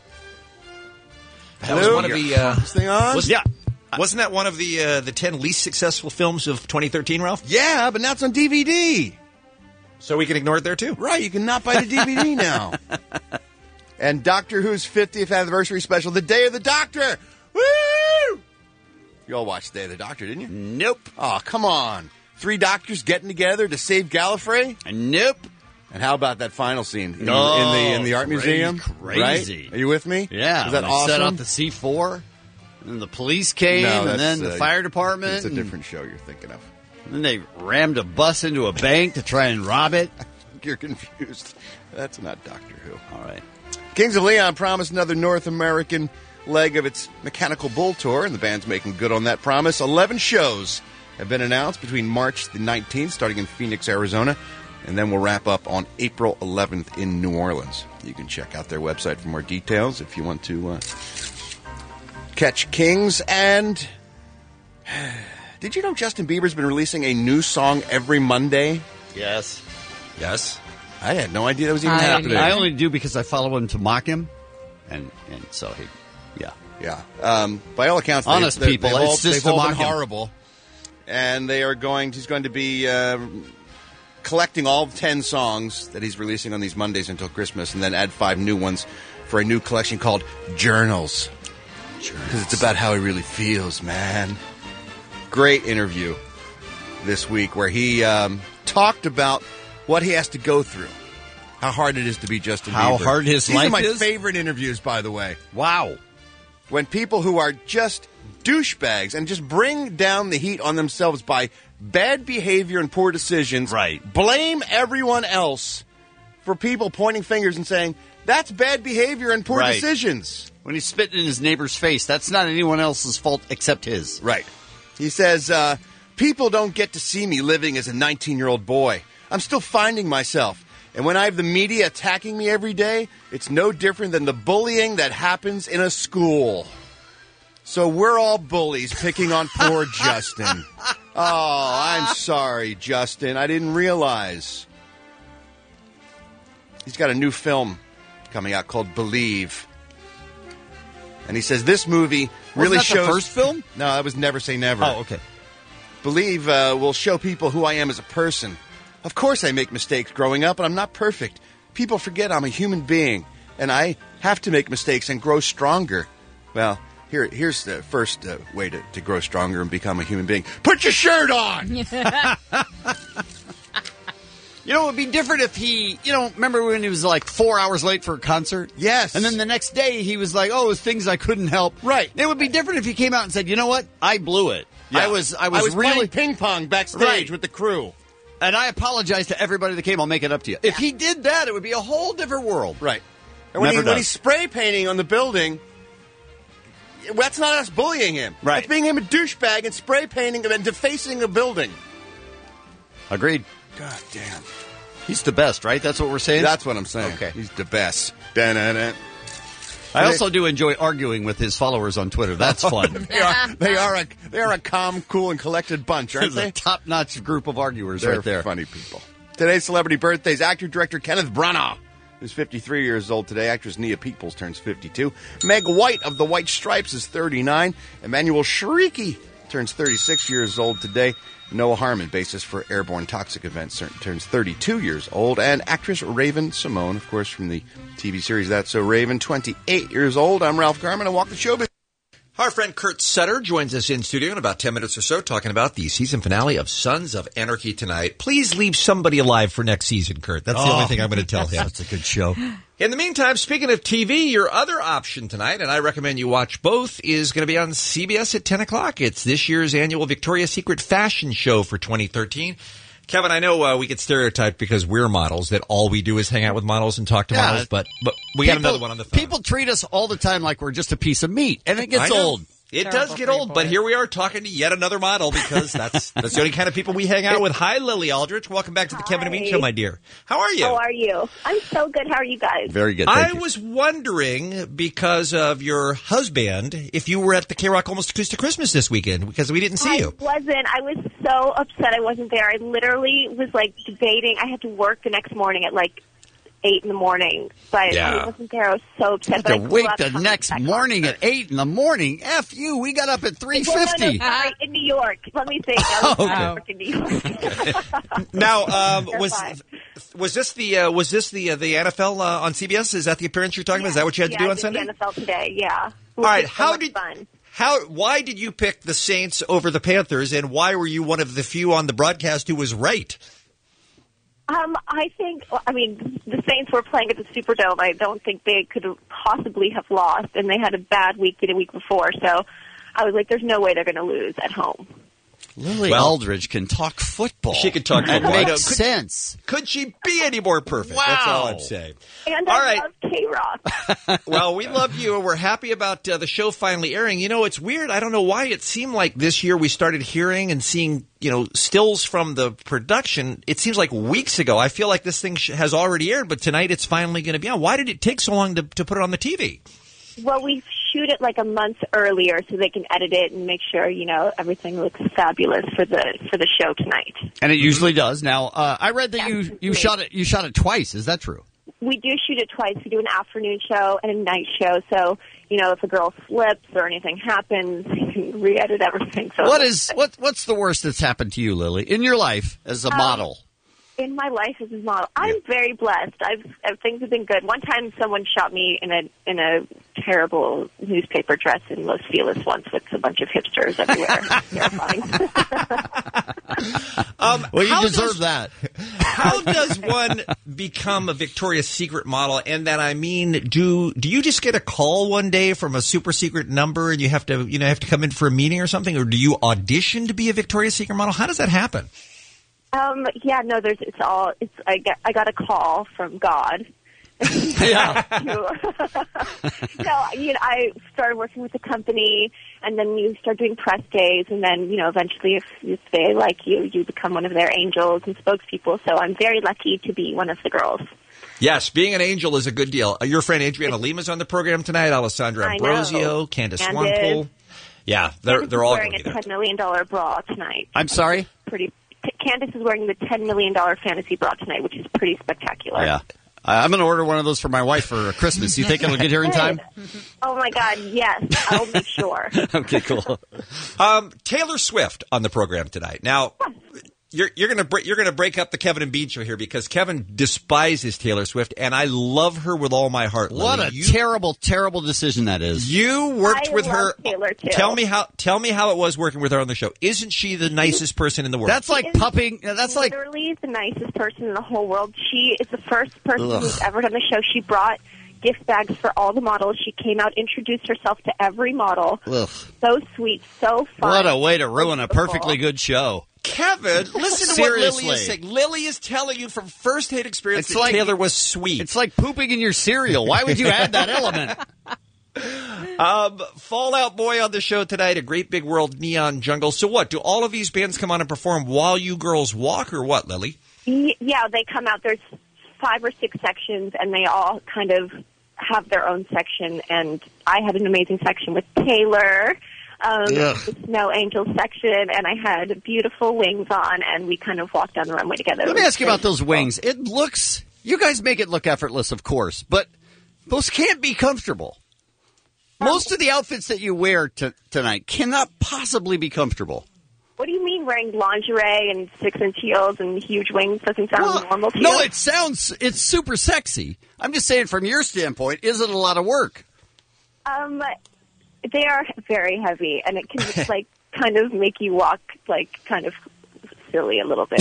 That was one of the. This thing on? Wasn't that one of the 10 least successful films of 2013, Ralph? Yeah, but now it's on DVD. So we can ignore it there too. Right, you can not buy the DVD now. And Doctor Who's 50th anniversary special, The Day of the Doctor. Woo! You all watched The Day of the Doctor, didn't you? Nope. Oh, come on. 3 doctors getting together to save Gallifrey? Nope. And how about that final scene in the art museum? Crazy. Right? Are you with me? Yeah. Is that when awesome? They set out the C4, and the police came, No, and then the fire department. It's a different show you're thinking of. And then they rammed a bus into a bank to try and rob it. You're confused. That's not Doctor Who. All right. Kings of Leon promised another North American leg of its Mechanical Bull Tour, and the band's making good on that promise. 11 shows have been announced between March the 19th, starting in Phoenix, Arizona, and then we'll wrap up on April 11th in New Orleans. You can check out their website for more details if you want to catch Kings. And did you know Justin Bieber's been releasing a new song every Monday? Yes. Yes. I had no idea that was even happening. I only do because I follow him to mock him, and so he, yeah. Yeah. By all accounts, honest people, it's just they've all to been mock him. horrible. And he's going to be collecting all 10 songs that he's releasing on these Mondays until Christmas, and then add 5 new ones for a new collection called Journals. Because it's about how he really feels, man. Great interview this week where he talked about what he has to go through. How hard it is to be Justin Bieber. How hard his life is? These are my favorite interviews, by the way. Wow. When people who are just douchebags and just bring down the heat on themselves by bad behavior and poor decisions, blame everyone else for people pointing fingers and saying, that's bad behavior and poor decisions. When he's spitting in his neighbor's face, that's not anyone else's fault except his. Right. He says, people don't get to see me living as a 19-year-old boy. I'm still finding myself. And when I have the media attacking me every day, it's no different than the bullying that happens in a school. So we're all bullies picking on poor Justin. Oh, I'm sorry, Justin. I didn't realize. He's got a new film coming out called Believe. And he says this movie really Wasn't that shows... the first film? No, that was Never Say Never. Oh, okay. Believe will show people who I am as a person. Of course I make mistakes growing up, and I'm not perfect. People forget I'm a human being, and I have to make mistakes and grow stronger. Well, here's the first way to grow stronger and become a human being. Put your shirt on! You know, it would be different if he, remember when he was like 4 hours late for a concert? Yes. And then the next day he was like, oh, it was things I couldn't help. Right. It would be different if he came out and said, you know what? I blew it. Yeah. I was playing really ping pong backstage with the crew. And I apologize to everybody that came. I'll make it up to you. If he did that, it would be a whole different world. Right. And when he's spray painting on the building, that's not us bullying him. Right. It's being him a douchebag and spray painting and defacing a building. Agreed. God damn. He's the best, right? That's what we're saying? That's what I'm saying. Okay. He's the best. Da-na-na. I also do enjoy arguing with his followers on Twitter. That's fun. They are a calm, cool, and collected bunch, aren't There's they? a top-notch group of arguers They're right there. funny people. Today's celebrity birthdays: actor-director Kenneth Branagh, who's 53 years old today. Actress Nia Peoples turns 52. Meg White of the White Stripes is 39. Emmanuel Shrieky turns 36 years old today. Noah Harmon, bassist for Airborne Toxic Events, turns 32 years old. And actress Raven Simone, of course, from the TV series That's So Raven, 28 years old. I'm Ralph Garman. I walk the showbiz. Our friend Kurt Sutter joins us in studio in about 10 minutes or so talking about the season finale of Sons of Anarchy tonight. Please leave somebody alive for next season, Kurt. That's the only thing I'm going to tell him. That's a good show. In the meantime, speaking of TV, your other option tonight, and I recommend you watch both, is going to be on CBS at 10 o'clock. It's this year's annual Victoria's Secret fashion show for 2013. Kevin, I know we get stereotyped because we're models, that all we do is hang out with models and talk to models, but we got another one on the phone. People treat us all the time like we're just a piece of meat, and it gets I know. old. It does get old, but here we are talking to yet another model because that's the only kind of people we hang out with. Hi, Lily Aldrich. Welcome back to the Kevin and Bean Show, my dear. How are you? How are you? I'm so good. How are you guys? Very good. I was wondering, because of your husband, if you were at the K-Rock Almost Acoustic Christmas this weekend, because we didn't see you. I wasn't. I was so upset I wasn't there. I literally was, debating. I had to work the next morning at, 8 in the morning, but I wasn't there. I was so upset. To wake the next morning at 8 in the morning. F you. We got up at 3:50. No, in New York. Let me think. I was in New York. Now, was this the NFL on CBS? Is that the appearance you're talking about? Is that what you had to do on Sunday? The NFL today. Yeah. All right. Fun. Why did you pick the Saints over the Panthers, and why were you one of the few on the broadcast who was right? The Saints were playing at the Superdome. I don't think they could possibly have lost, and they had a bad week the week before, so I was like, there's no way they're going to lose at home. Lily Aldridge can talk football. She can talk football. It makes sense. Could she be any more perfect? Wow. That's all I'm saying. And all I right. love K-Rock. Well, we love you, and we're happy about the show finally airing. You know, it's weird. I don't know why it seemed like this year we started hearing and seeing, stills from the production. It seems like weeks ago. I feel like this thing has already aired, but tonight it's finally going to be on. Why did it take so long to put it on the TV? Well, we shoot it a month earlier so they can edit it and make sure, everything looks fabulous for the show tonight. And it usually does. Now, I read that you shot it twice. Is that true? We do shoot it twice. We do an afternoon show and a night show. So, if a girl slips or anything happens, you can re-edit everything. So what's the worst that's happened to you, Lily, in your life as a model? In my life as a model, I'm very blessed. Things have been good. One time, someone shot me in a terrible newspaper dress in Los Feliz once with a bunch of hipsters everywhere. Terrifying. Well, you deserve that. How does one become a Victoria's Secret model? And that do you just get a call one day from a super secret number and you have to come in for a meeting or something, or do you audition to be a Victoria's Secret model? How does that happen? I got a call from God. I started working with the company, and then you start doing press days, and then, eventually if they like you become one of their angels and spokespeople. So I'm very lucky to be one of the girls. Yes, being an angel is a good deal. Your friend Adriana Lima's on the program tonight, Alessandra Ambrosio, Candace Swanepoel. Yeah, they're all wearing a $10 million bra tonight. I'm sorry? Candace is wearing the $10 million fantasy bra tonight, which is pretty spectacular. Yeah. I'm going to order one of those for my wife for Christmas. You think it'll get here in time? Oh, my God, yes. I'll make sure. Okay, cool. Taylor Swift on the program tonight. Now, you're going to break up the Kevin and Bean Show here because Kevin despises Taylor Swift, and I love her with all my heart. What a terrible, terrible decision that is. You worked with her. Taylor too. Tell me how it was working with her on the show. Isn't she the nicest person in the world? That's like pupping. That's like literally the nicest person in the whole world. She is the first person who's ever done the show. She brought gift bags for all the models. She came out, introduced herself to every model. Ugh. So sweet, so fun. What a way to ruin a perfectly good show. Kevin, listen to what Lily is saying. Lily is telling you from first-hand experience that Taylor was sweet. It's like pooping in your cereal. Why would you add that element? Fall Out Boy on the show tonight, A Great Big World, Neon Jungle. So what, do all of these bands come on and perform while you girls walk, or what, Lily? Yeah, they come out. There's 5 or 6 sections, and they all kind of have their own section. And I had an amazing section with Taylor, the Snow Angel section, and I had beautiful wings on, and we kind of walked down the runway together. Let me ask you about those wings. It looks, you guys make it look effortless, of course, but those can't be comfortable. Most of the outfits that you wear tonight cannot possibly be comfortable. What do you mean wearing lingerie and 6-inch heels and huge wings doesn't sound normal to you? No, it's super sexy. I'm just saying from your standpoint, is it a lot of work? They are very heavy, and it can just, like, kind of make you walk, like, kind of silly a little bit.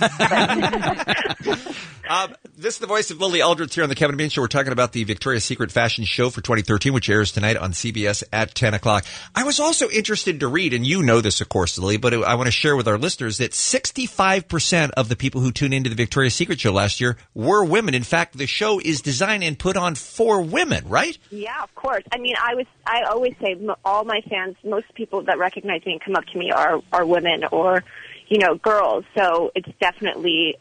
This is the voice of Lily Eldridge here on the Kevin and Bean Show. We're talking about the Victoria's Secret Fashion Show for 2013, which airs tonight on CBS at 10 o'clock. I was also interested to read, and you know this, of course, Lily, but I want to share with our listeners that 65% of the people who tuned into the Victoria's Secret Show last year were women. In fact, the show is designed and put on for women, right? Yeah, of course. I mean, I always say all my fans, most people that recognize me and come up to me are women or, you know, girls. So it's definitely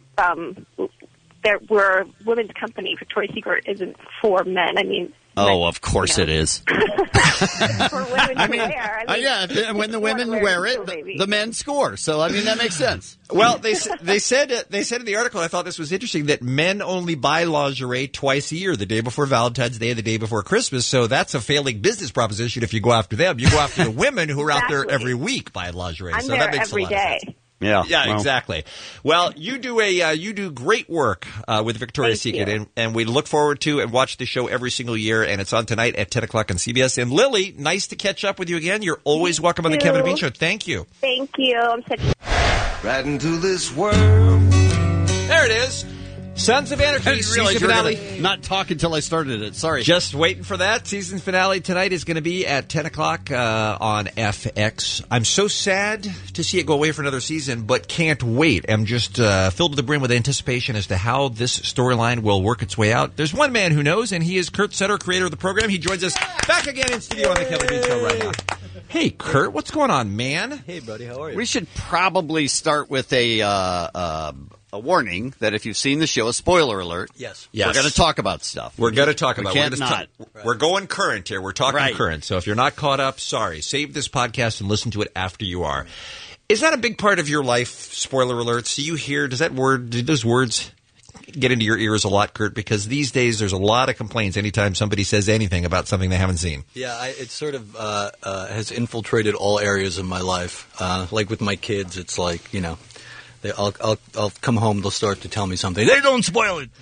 we're a women's company. Victoria's Secret isn't for men. I mean, of course it is. For women to wear. I mean, when the women wear it, the men score. So I mean that makes sense. Well, they said in the article, I thought this was interesting, that men only buy lingerie twice a year, the day before Valentine's Day and the day before Christmas. So that's a failing business proposition if you go after them. You go after the women who are out there every week buying lingerie. I'm so there that makes every a lot day. of sense. Yeah, well. Exactly. Well, you do great work with Victoria's Secret, and we look forward to and watch the show every single year, and it's on tonight at 10 o'clock on CBS. And Lily, nice to catch up with you again. You're always welcome on the Kevin and Bean Show. Thank you. Thank you. I'm such right into this world. There it is. Sons of Anarchy, I didn't realize season you were finale. not talk until I started it. Sorry. Just waiting for that. Season finale tonight is going to be at 10 o'clock on FX. I'm so sad to see it go away for another season, but can't wait. I'm just filled to the brim with anticipation as to how this storyline will work its way out. There's one man who knows, and he is Kurt Sutter, creator of the program. He joins us back again in studio on the Kevin Bean Show right now. Hey, Kurt, what's going on, man? Hey, buddy, how are you? We should probably start with a warning that if you've seen the show, a spoiler alert. Yes. We're going to talk about stuff. We're going to talk about it. We're going current here. We're talking current. So if you're not caught up, sorry. Save this podcast and listen to it after you are. Is that a big part of your life, spoiler alerts? Do you hear, do those words get into your ears a lot, Kurt? Because these days there's a lot of complaints anytime somebody says anything about something they haven't seen. Yeah, it sort of has infiltrated all areas of my life. Like with my kids, it's like, you know, I'll come home, they'll start to tell me something. They don't spoil it.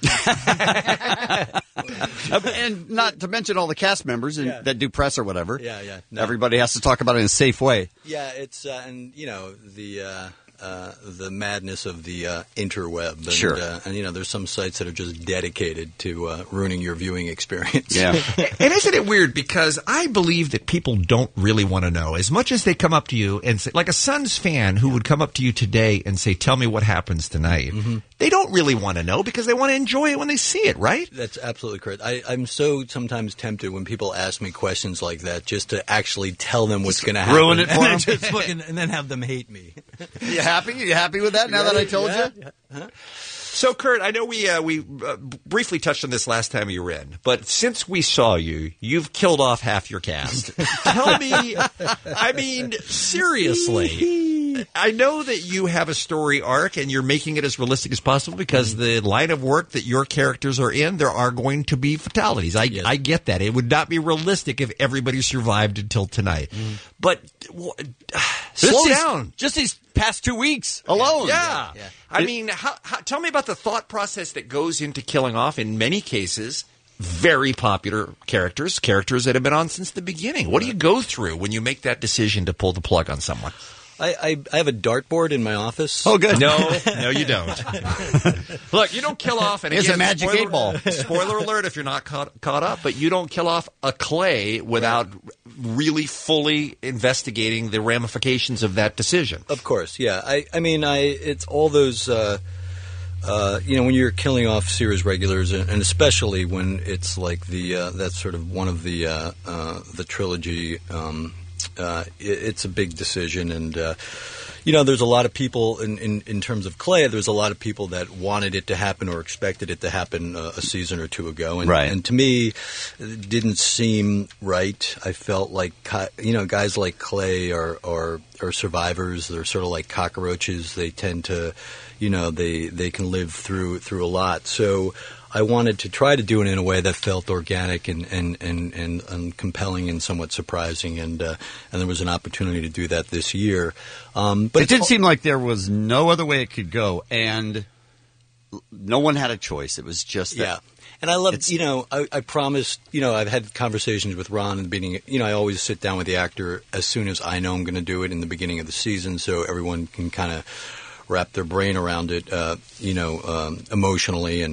And not to mention all the cast members that do press or whatever. Yeah. No. Everybody has to talk about it in a safe way. Yeah, it's and you know the madness of the interweb. And, sure. And you know, there's some sites that are just dedicated to ruining your viewing experience. Yeah. And isn't it weird? Because I believe that people don't really want to know. As much as they come up to you and say, like a Suns fan who would come up to you today and say, tell me what happens tonight. Mm-hmm. They don't really want to know because they want to enjoy it when they see it, right? That's absolutely correct. I'm so sometimes tempted when people ask me questions like that just to actually tell them what's going to happen. Ruin it for them. And then have them hate me. You happy? You happy with that now that I told you? Yeah. Huh? So, Kurt, I know we briefly touched on this last time you were in, but since we saw you, you've killed off half your cast. Tell me, I mean, seriously, I know that you have a story arc and you're making it as realistic as possible because the line of work that your characters are in, there are going to be fatalities. I get that. It would not be realistic if everybody survived until tonight. But slow down. Just these past 2 weeks alone. Yeah. I mean, tell me about the thought process that goes into killing off, in many cases, very popular characters that have been on since the beginning. What do you go through when you make that decision to pull the plug on someone? I have a dartboard in my office. Oh, good. No, you don't. Look, you don't kill off. And it's a magic 8 ball. Spoiler alert if you're not caught up, but you don't kill off a Clay without really fully investigating the ramifications of that decision. Of course, yeah. I mean, it's all those when you're killing off series regulars, and especially when it's like that's sort of one of the trilogy, it's a big decision. And there's a lot of people in terms of Clay. There's a lot of people that wanted it to happen or expected it to happen a season or two ago. And, right. And to me, it didn't seem right. I felt like guys like Clay are survivors. They're sort of like cockroaches. They tend to, they can live through a lot. So I wanted to try to do it in a way that felt organic and compelling and somewhat surprising, and there was an opportunity to do that this year. But it did seem like there was no other way it could go, and no one had a choice. It was just that. Yeah. And I love, I promised, I've had conversations with Ron in the beginning. I always sit down with the actor as soon as I know I'm going to do it in the beginning of the season, so everyone can kind of wrap their brain around it, emotionally,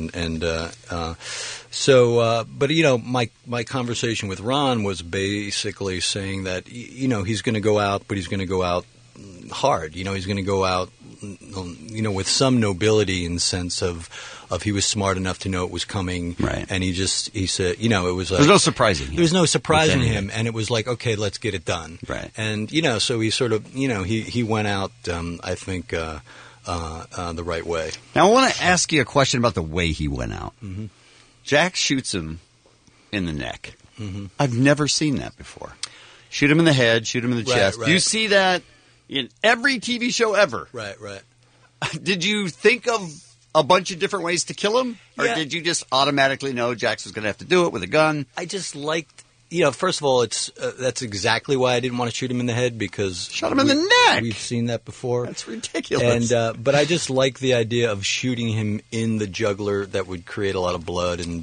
but my conversation with Ron was basically saying that he's going to go out, but he's going to go out hard. He's going to go out, with some nobility in the sense of he was smart enough to know it was coming, right? And he said, it was there's no surprising him. There was no surprising him, and it was like, okay, let's get it done, right? And so he sort of, he went out, I think. The right way. Now, I want to ask you a question about the way he went out. Mm-hmm. Jack shoots him in the neck. Mm-hmm. I've never seen that before. Shoot him in the head, shoot him in the chest. Right. Do you see that in every TV show ever? Right. Did you think of a bunch of different ways to kill him? Or Yeah. did you just automatically know Jax was going to have to do it with a gun? I just liked... first of all, that's exactly why I didn't want to shoot him in the head, because shot him in the neck. We've seen that before. That's ridiculous. And but I just like the idea of shooting him in the jugular. That would create a lot of blood, and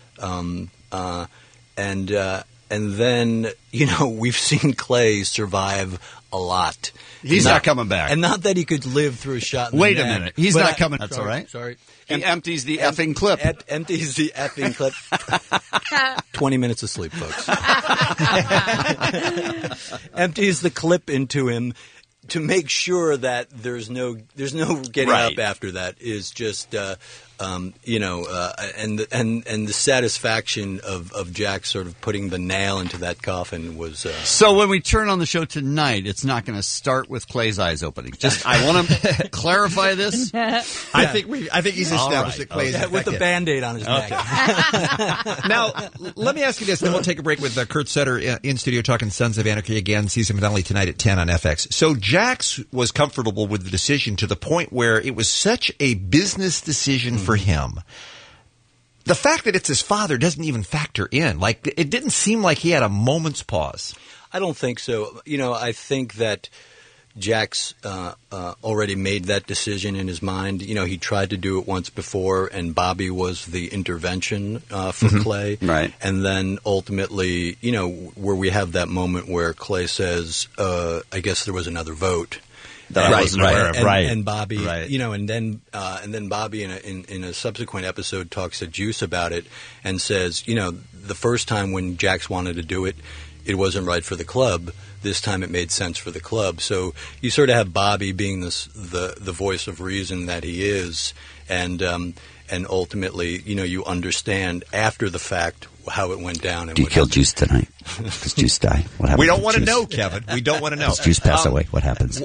then we've seen Clay survive a lot. He's not coming back, and not that he could live through a shot. In Wait the a neck, minute, he's but not coming. That's sorry, all right. Sorry. He empties the effing clip. Empties the effing clip. 20 minutes of sleep, folks. Empties the clip into him to make sure that there's no getting up after that. Is just and the satisfaction of Jack sort of putting the nail into that coffin was. So when we turn on the show tonight, it's not going to start with Clay's eyes opening. I want to clarify this. I think he's established that Clay's with the Band-Aid on his neck. Now, let me ask you this, then we'll take a break with Kurt Sutter in studio talking Sons of Anarchy again, season finale tonight at 10 on FX. So Jax was comfortable with the decision to the point where it was such a business decision for him. The fact that it's his father doesn't even factor in. Like, it didn't seem like he had a moment's pause. I don't think so. I think that Jax already made that decision in his mind. He tried to do it once before, and Bobby was the intervention for Clay. Right. And then ultimately, where we have that moment where Clay says, I guess there was another vote. That I wasn't aware of. And Bobby, and then Bobby in a subsequent episode talks to Juice about it and says, the first time when Jax wanted to do it, it wasn't right for the club. This time it made sense for the club. So you sort of have Bobby being the voice of reason that he is, and ultimately, you understand after the fact how it went down. And do you kill Juice tonight? Does Juice die? What happens? We don't want to know, Kevin. We don't want to know. Does Juice pass away? What happens?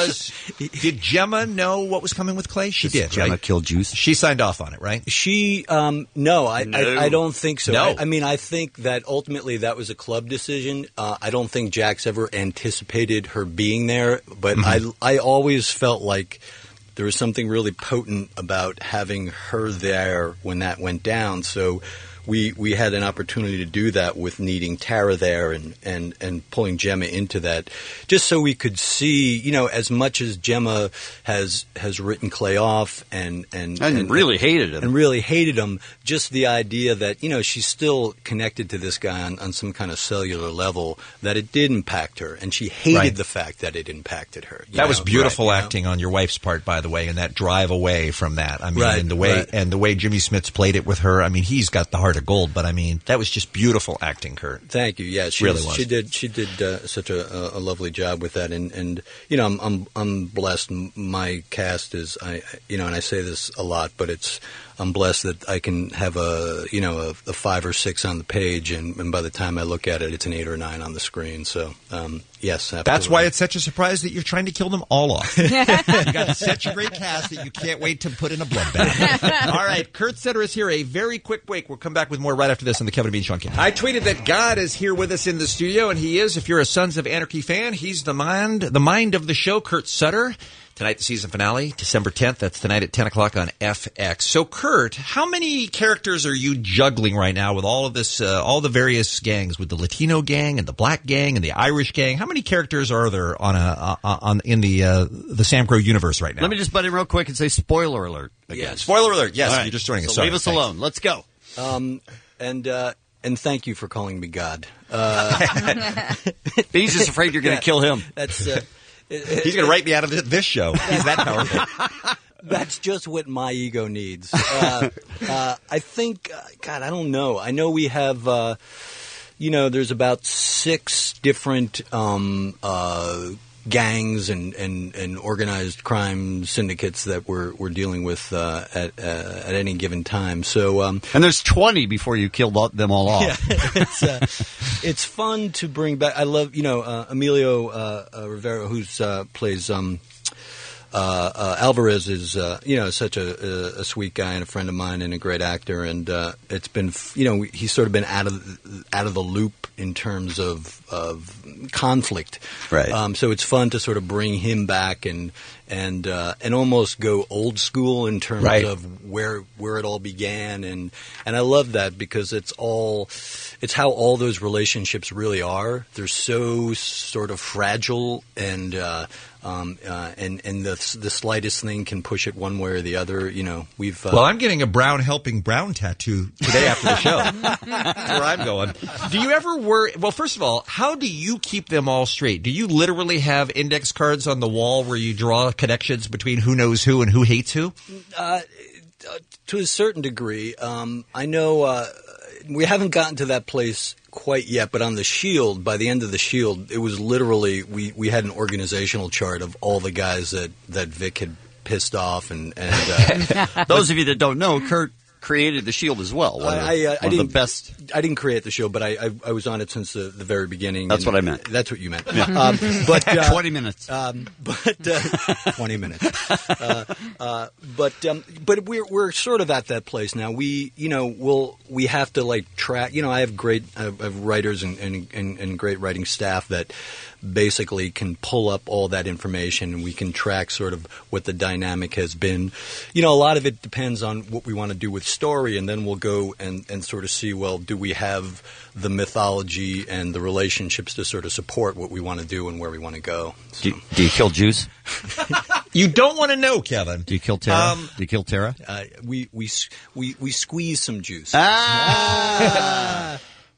Did Gemma know what was coming with Clay? She did. Gemma kill Juice? She signed off on it, right? She no, I don't think so. No. I think that ultimately that was a club decision. I don't think Jax ever anticipated her being there, but I always felt like there was something really potent about having her there when that went down. So we had an opportunity to do that with needing Tara there and pulling Gemma into that, just so we could see, as much as Gemma has written Clay off and really hated him. And really hated him, just the idea that, she's still connected to this guy on some kind of cellular level, that it did impact her. And she hated the fact that it impacted her. That was beautiful acting on your wife's part, by the way, and that drive away from that. I mean, and the way Jimmy Smits played it with her. I mean, he's got the heart Heart of Gold, but I mean, that was just beautiful acting, Kurt. Thank you. Yeah, really was. She did such a lovely job with that, and you know, I'm blessed. My cast is and I say this a lot, but I'm blessed that I can have a 5 or 6 on the page, and by the time I look at it, it's an 8 or 9 on the screen. So yes, absolutely. That's why it's such a surprise that you're trying to kill them all off. You got such a great cast that you can't wait to put in a bloodbath. All right, Kurt Sutter is here. A very quick break. We'll come back with more right after this on the Kevin and Bean Show. I tweeted that God is here with us in the studio, and he is. If you're a Sons of Anarchy fan, he's the mind of the show, Kurt Sutter. Tonight, the season finale, December 10th. That's tonight at 10 o'clock on FX. So, Kurt, how many characters are you juggling right now with all of this, all the various gangs, with the Latino gang and the Black gang and the Irish gang? How many characters are there in the Sam Crow universe right now? Let me just butt in real quick and say spoiler alert. Yes. Spoiler alert. Yes, right. You're just joining us. So Sorry. leave us alone. Let's go. And thank you for calling me God. He's just afraid you're going to kill him. That's. He's going to write me out of this show. He's that powerful. That's just what my ego needs. I think, God, I don't know. I know we have, there's about 6 different gangs and organized crime syndicates that we're dealing with at any given time. So, and there's 20 before you killed them all off. Yeah, it's fun to bring back. I love Emilio Rivera, who's plays Alvarez is such a sweet guy and a friend of mine and a great actor, and it's been he's sort of been out of the loop in terms of conflict, right? So it's fun to sort of bring him back and almost go old school in terms of where it all began, and I love that because it's how all those relationships really are. They're so sort of fragile, and the slightest thing can push it one way or the other. We've well, I'm getting a Brown helping Brown tattoo today after the show. That's where I'm going. Do you ever worry? Well, first of all, how do you keep them all straight? Do you literally have index cards on the wall where you draw connections between who knows who and who hates who? To a certain degree. I know we haven't gotten to that place quite yet, but on the Shield, by the end of the Shield, it was literally we had an organizational chart of all the guys that Vic had pissed off, and those of you that don't know, Kurt created the Shield as well. One of the best. I didn't create the show, but I was on it since the very beginning. That's what I meant. That's what you meant. Yeah. But 20 minutes. 20 minutes. But we're sort of at that place now. We have to track. I have great writers and great writing staff that basically can pull up all that information, and we can track sort of what the dynamic has been. A lot of it depends on what we want to do with story, and then we'll go and sort of see, well, do we have the mythology and the relationships to sort of support what we want to do and where we want to go. So. Do you kill Jews? You don't want to know, Kevin. Do you kill Tara? Do you kill Tara? We squeeze some juice. How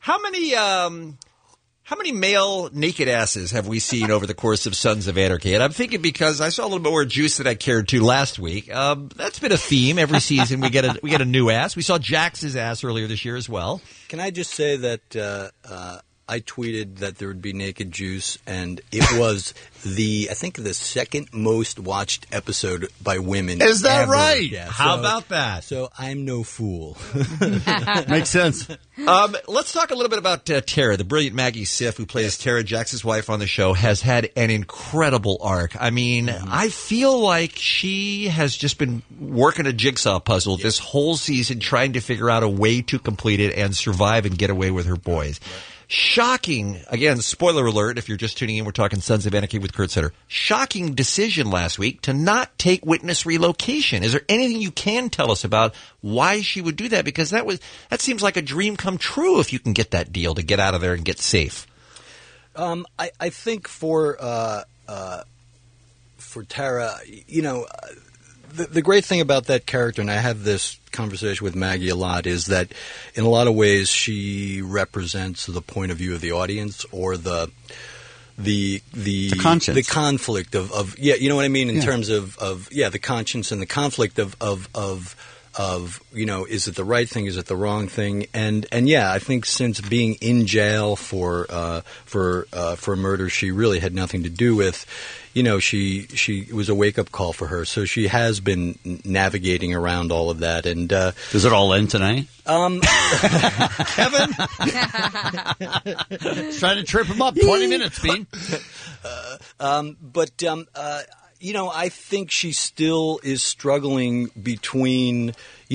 many male naked asses have we seen over the course of Sons of Anarchy? And I'm thinking because I saw a little bit more juice than I cared to last week. That's been a theme every season. We get a new ass. We saw Jax's ass earlier this year as well. Can I just say that I tweeted that there would be naked juice, and it was the second most watched episode by women. Is that ever. Right? Yeah, How about that? So I'm no fool. Makes sense. Let's talk a little bit about Tara. The brilliant Maggie Siff, who plays Tara, Jax's wife on the show, has had an incredible arc. I mean, I feel like she has just been working a jigsaw puzzle this whole season, trying to figure out a way to complete it and survive and get away with her boys. Shocking, again, spoiler alert, if you're just tuning in, we're talking Sons of Anarchy with Kurt Sutter. Shocking decision last week to not take witness relocation. Is there anything you can tell us about why she would do that? Because that seems like a dream come true if you can get that deal to get out of there and get safe. I think for Tara, the great thing about that character, and I have this conversation with Maggie a lot, is that in a lot of ways she represents the point of view of the audience, or the conscience, the conflict of you know what I mean, in terms of the conscience and the conflict of is it the right thing? Is it the wrong thing? And yeah, I think since being in jail for murder she really had nothing to do with, it was a wake-up call for her. So she has been navigating around all of that. And does it all end tonight? Kevin? Trying to trip him up. 20 minutes, Bean. I think she still is struggling between,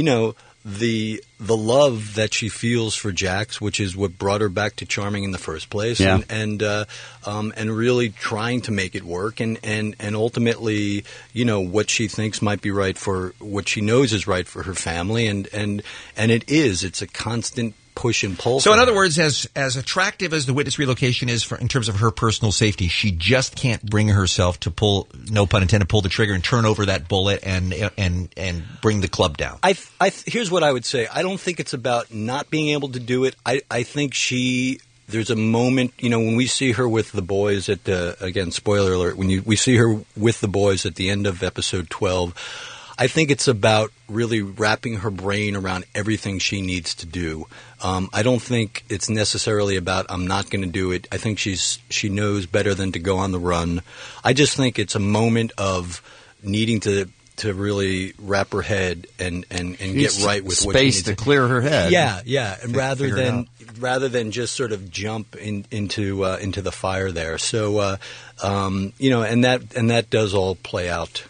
the love that she feels for Jax, which is what brought her back to Charming in the first place, and really trying to make it work, and ultimately, what she thinks might be right for what she knows is right for her family, and it's a constant push and pull. So, in other words, as attractive as the witness relocation is in terms of her personal safety, she just can't bring herself to pull, no pun intended, pull the trigger and turn over that bullet and bring the club down. Here's what I would say. I don't think it's about not being able to do it. I think there's a moment, when we see her with the boys again, spoiler alert, when we see her with the boys at the end of episode 12, I think it's about really wrapping her brain around everything she needs to do. I don't think it's necessarily about I'm not going to do it. I think she knows better than to go on the run. I just think it's a moment of needing to really wrap her head and get right with what she needs space to clear her head. Yeah, and rather than just sort of jump into the fire there. So and that does all play out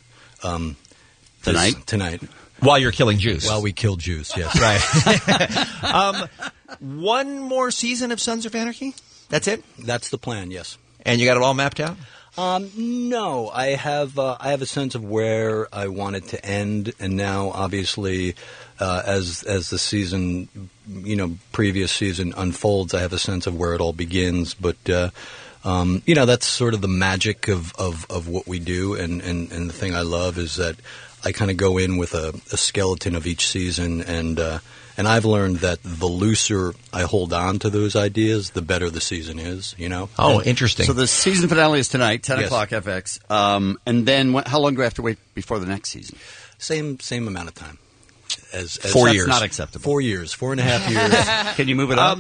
tonight. While you're killing Juice. While we kill Juice, yes. Right. One more season of Sons of Anarchy? That's it? That's the plan, yes. And you got it all mapped out? No, I have a sense of where I want it to end, and now obviously, as the season, previous season unfolds, I have a sense of where it all begins. But that's sort of the magic of what we do, and the thing I love is that I kind of go in with a skeleton of each season, and I've learned that the looser I hold on to those ideas, the better the season is, Oh, interesting. So the season finale is tonight, 10 Yes. o'clock FX. And then how long do I have to wait before the next season? Same amount of time. As 4 years. That's not acceptable. 4 years, 4.5 years. Can you move it up?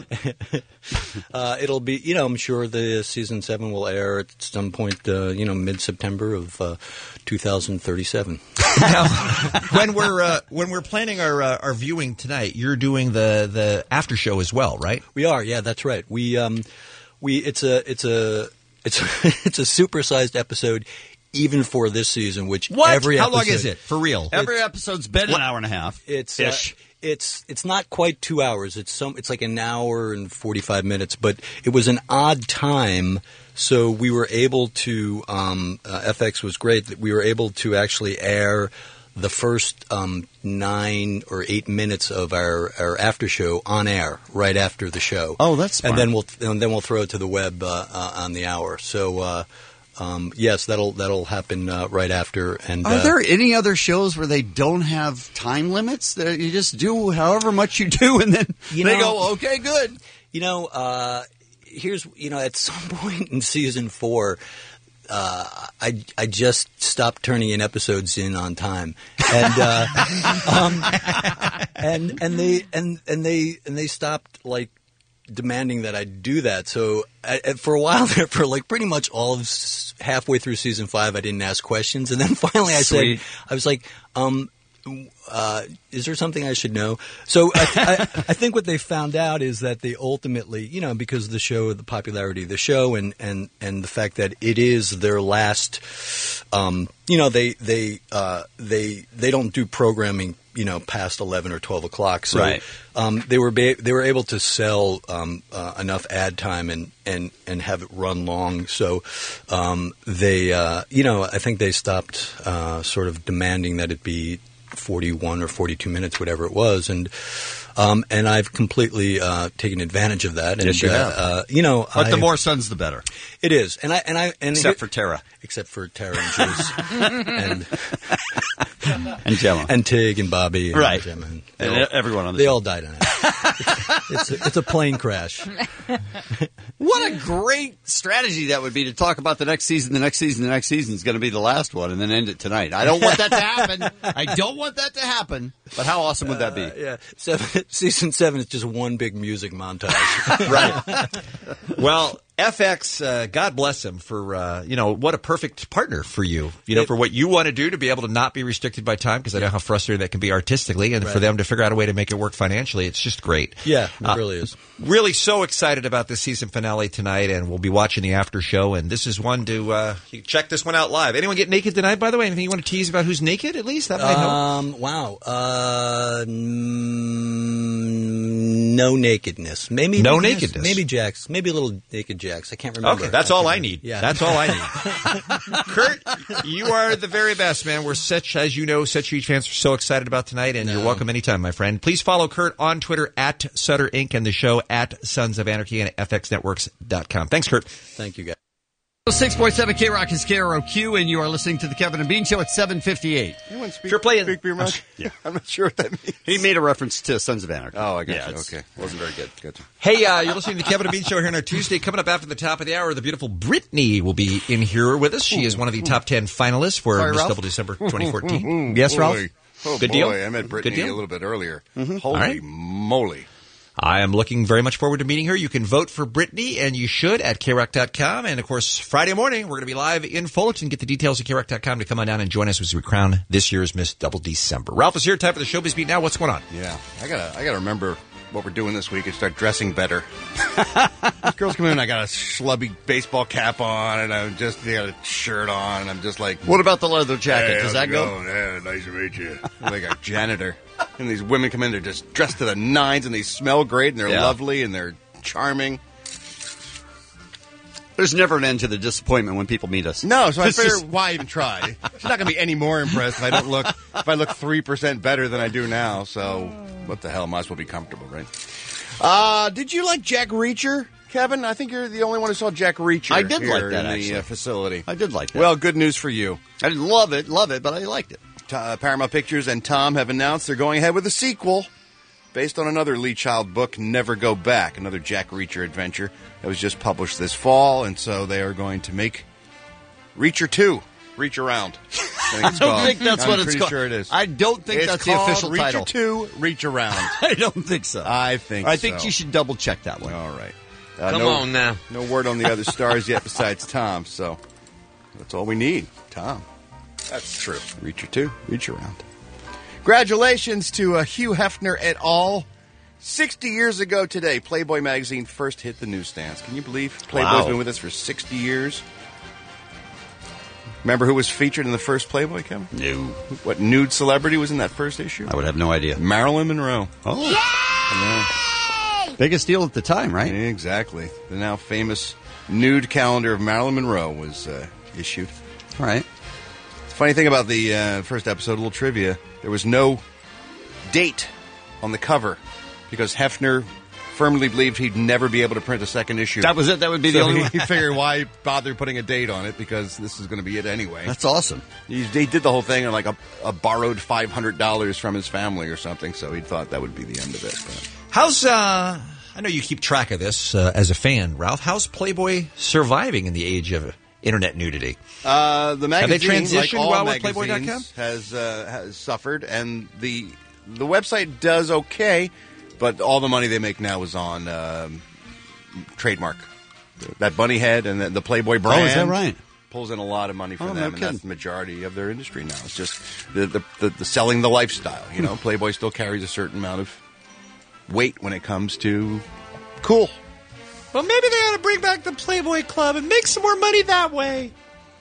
It'll be, I'm sure the season 7 will air at some point, mid-September of 2037. Now, when we're planning our viewing tonight, you're doing the after show as well, right? We are, yeah, that's right. It's a supersized episode. Even for this season, which every episode... How long is it? For real? Every episode's been an hour and a half. It's not quite 2 hours. It's like an hour and 45 minutes, but it was an odd time, so we were able to FX was great that we were able to actually air the first 9 or 8 minutes of our after show on air right after the show. Oh, that's smart. And then we'll throw it to the web on the hour. So yes, that'll happen right after. And are there any other shows where they don't have time limits? That you just do however much you do, and then they go, okay, good. Here's at some point in season 4. I just stopped turning in episodes in on time, and they stopped like demanding that I do that. So for a while there, for like pretty much all of halfway through season 5, I didn't ask questions, and then finally I was like, is there something I should know? So I think what they found out is that they ultimately, because of the show, the popularity of the show, and the fact that it is their last, they don't do programming, past 11 or 12 o'clock. So right. They were able to sell enough ad time and have it run long. So I think they stopped sort of demanding that it be 41 or 42 minutes, whatever it was, and I've completely taken advantage of that. And, yes, you have. But the more Sons, the better. It is, and except for Tara and Juice, and Gemma, and Tig and Bobby, and right, Gemma, and everyone on the they show. all died on it. It's a plane crash. What a great strategy that would be to talk about the next season. The next season is going to be the last one, and then end it tonight. I don't want that to happen. I don't want that to happen. But how awesome would that be? Yeah, season 7 is just one big music montage. Right. Well, FX, God bless him for, what a perfect partner for you, for what you want to do, to be able to not be restricted by time, because I know how frustrating that can be artistically, and for them to figure out a way to make it work financially. It's just great. Yeah, it really is. Really so excited about this season finale tonight, and we'll be watching the after show, and this is one to you check this one out live. Anyone get naked tonight, by the way? Anything you want to tease about who's naked, at least? That might help. Wow. No nakedness. Maybe no nakedness. Maybe Jax. Maybe a little naked Jax. I can't remember. Okay, that's all I need. Yeah. That's all I need. Kurt, you are the very best, man. We're such huge fans. We're so excited about tonight, and you're welcome anytime, my friend. Please follow Kurt on Twitter at Sutter Inc. and the show at Sons of Anarchy and FXNetworks.com. Thanks, Kurt. Thank you, guys. 6.7 K-Rock is KROQ, and you are listening to the Kevin and Bean Show at 7:58. You're playing. Yeah. I'm not sure what that means. He made a reference to Sons of Anarchy. Oh, I got you. Okay. Wasn't very good. Gotcha. Hey, you're listening to the Kevin and Bean Show here on our Tuesday. Coming up after the top of the hour, the beautiful Brittany will be in here with us. She is one of the top 10 finalists for Miss Double December 2014. Yes, Ralph? Oh, good boy. deal? I met Brittany Good deal? a little bit earlier. All Holy right. moly. I am looking very much forward to meeting her. You can vote for Brittany, and you should, at KROC.com. And, of course, Friday morning, we're going to be live in Fullerton. Get the details at KROC.com to come on down and join us as we crown this year's Miss Double December. Ralph is here. Time for the Showbiz Beat now. What's going on? Yeah. I gotta remember what we're doing this week and start dressing better. These girls come in, I got a schlubby baseball cap on, and I got a shirt on, and I'm just like... What about the leather jacket? Hey, Does that go? Yeah, nice to meet you. I'm like a janitor. And these women come in, they're just dressed to the nines, and they smell great, and they're lovely, and they're charming. There's never an end to the disappointment when people meet us. No, so I figure, why even try? She's not going to be any more impressed if I look 3% better than I do now. So what the hell? Might as well be comfortable, right? Did you like Jack Reacher, Kevin? I think you're the only one who saw Jack Reacher. I did here like that, in actually. the facility. I did like that. Well, good news for you. I didn't love it, but I liked it. Paramount Pictures and Tom have announced they're going ahead with a sequel based on another Lee Child book, Never Go Back, another Jack Reacher adventure that was just published this fall, and so they are going to make Reacher 2, Reach Around. I don't think that's what it's called. I'm pretty sure it is. I don't think that's the official title. Reacher 2, Reach Around. I don't think so. I think you should double check that one. All right. Come on now. No word on the other stars yet besides Tom, so that's all we need. Tom. That's true. Reacher 2, Reach Around. Congratulations to Hugh Hefner et al. 60 years ago today, Playboy magazine first hit the newsstands. Can you believe Playboy's been with us for 60 years? Remember who was featured in the first Playboy, Kevin? No. What nude celebrity was in that first issue? I would have no idea. Marilyn Monroe. Oh. Yeah. Biggest deal at the time, right? Exactly. The now famous nude calendar of Marilyn Monroe was issued. All right. The funny thing about the first episode, a little trivia, there was no date on the cover because Hefner firmly believed he'd never be able to print a second issue. That was it? That would be the only one? He figured why bother putting a date on it because this is going to be it anyway. That's awesome. He did the whole thing on like a borrowed $500 from his family or something, so he thought that would be the end of it. But. How's, I know you keep track of this as a fan, Ralph. How's Playboy surviving in the age of internet nudity? The magazine, have they transitioned like all well with magazines, Playboy.com? has suffered, and the website does okay, but all the money they make now is on trademark. That bunny head and the Playboy brand. Oh, is that right? Pulls in a lot of money for them, no and kidding. that's the majority of their industry now. It's just the selling the lifestyle. You know, Playboy still carries a certain amount of weight when it comes to cool. Well, maybe they ought to bring back the Playboy Club and make some more money that way.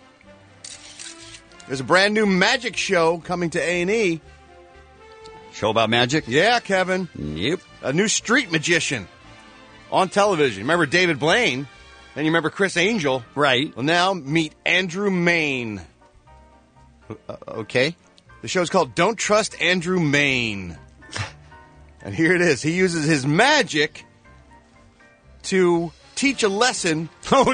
There's a brand new magic show coming to A&E. Show about magic? Yeah, Kevin. Yep. A new street magician on television. Remember David Blaine? And you remember Chris Angel? Right. Well, now meet Andrew Main. Okay. The show's called Don't Trust Andrew Main. And here it is. He uses his magic to teach a lesson. Oh,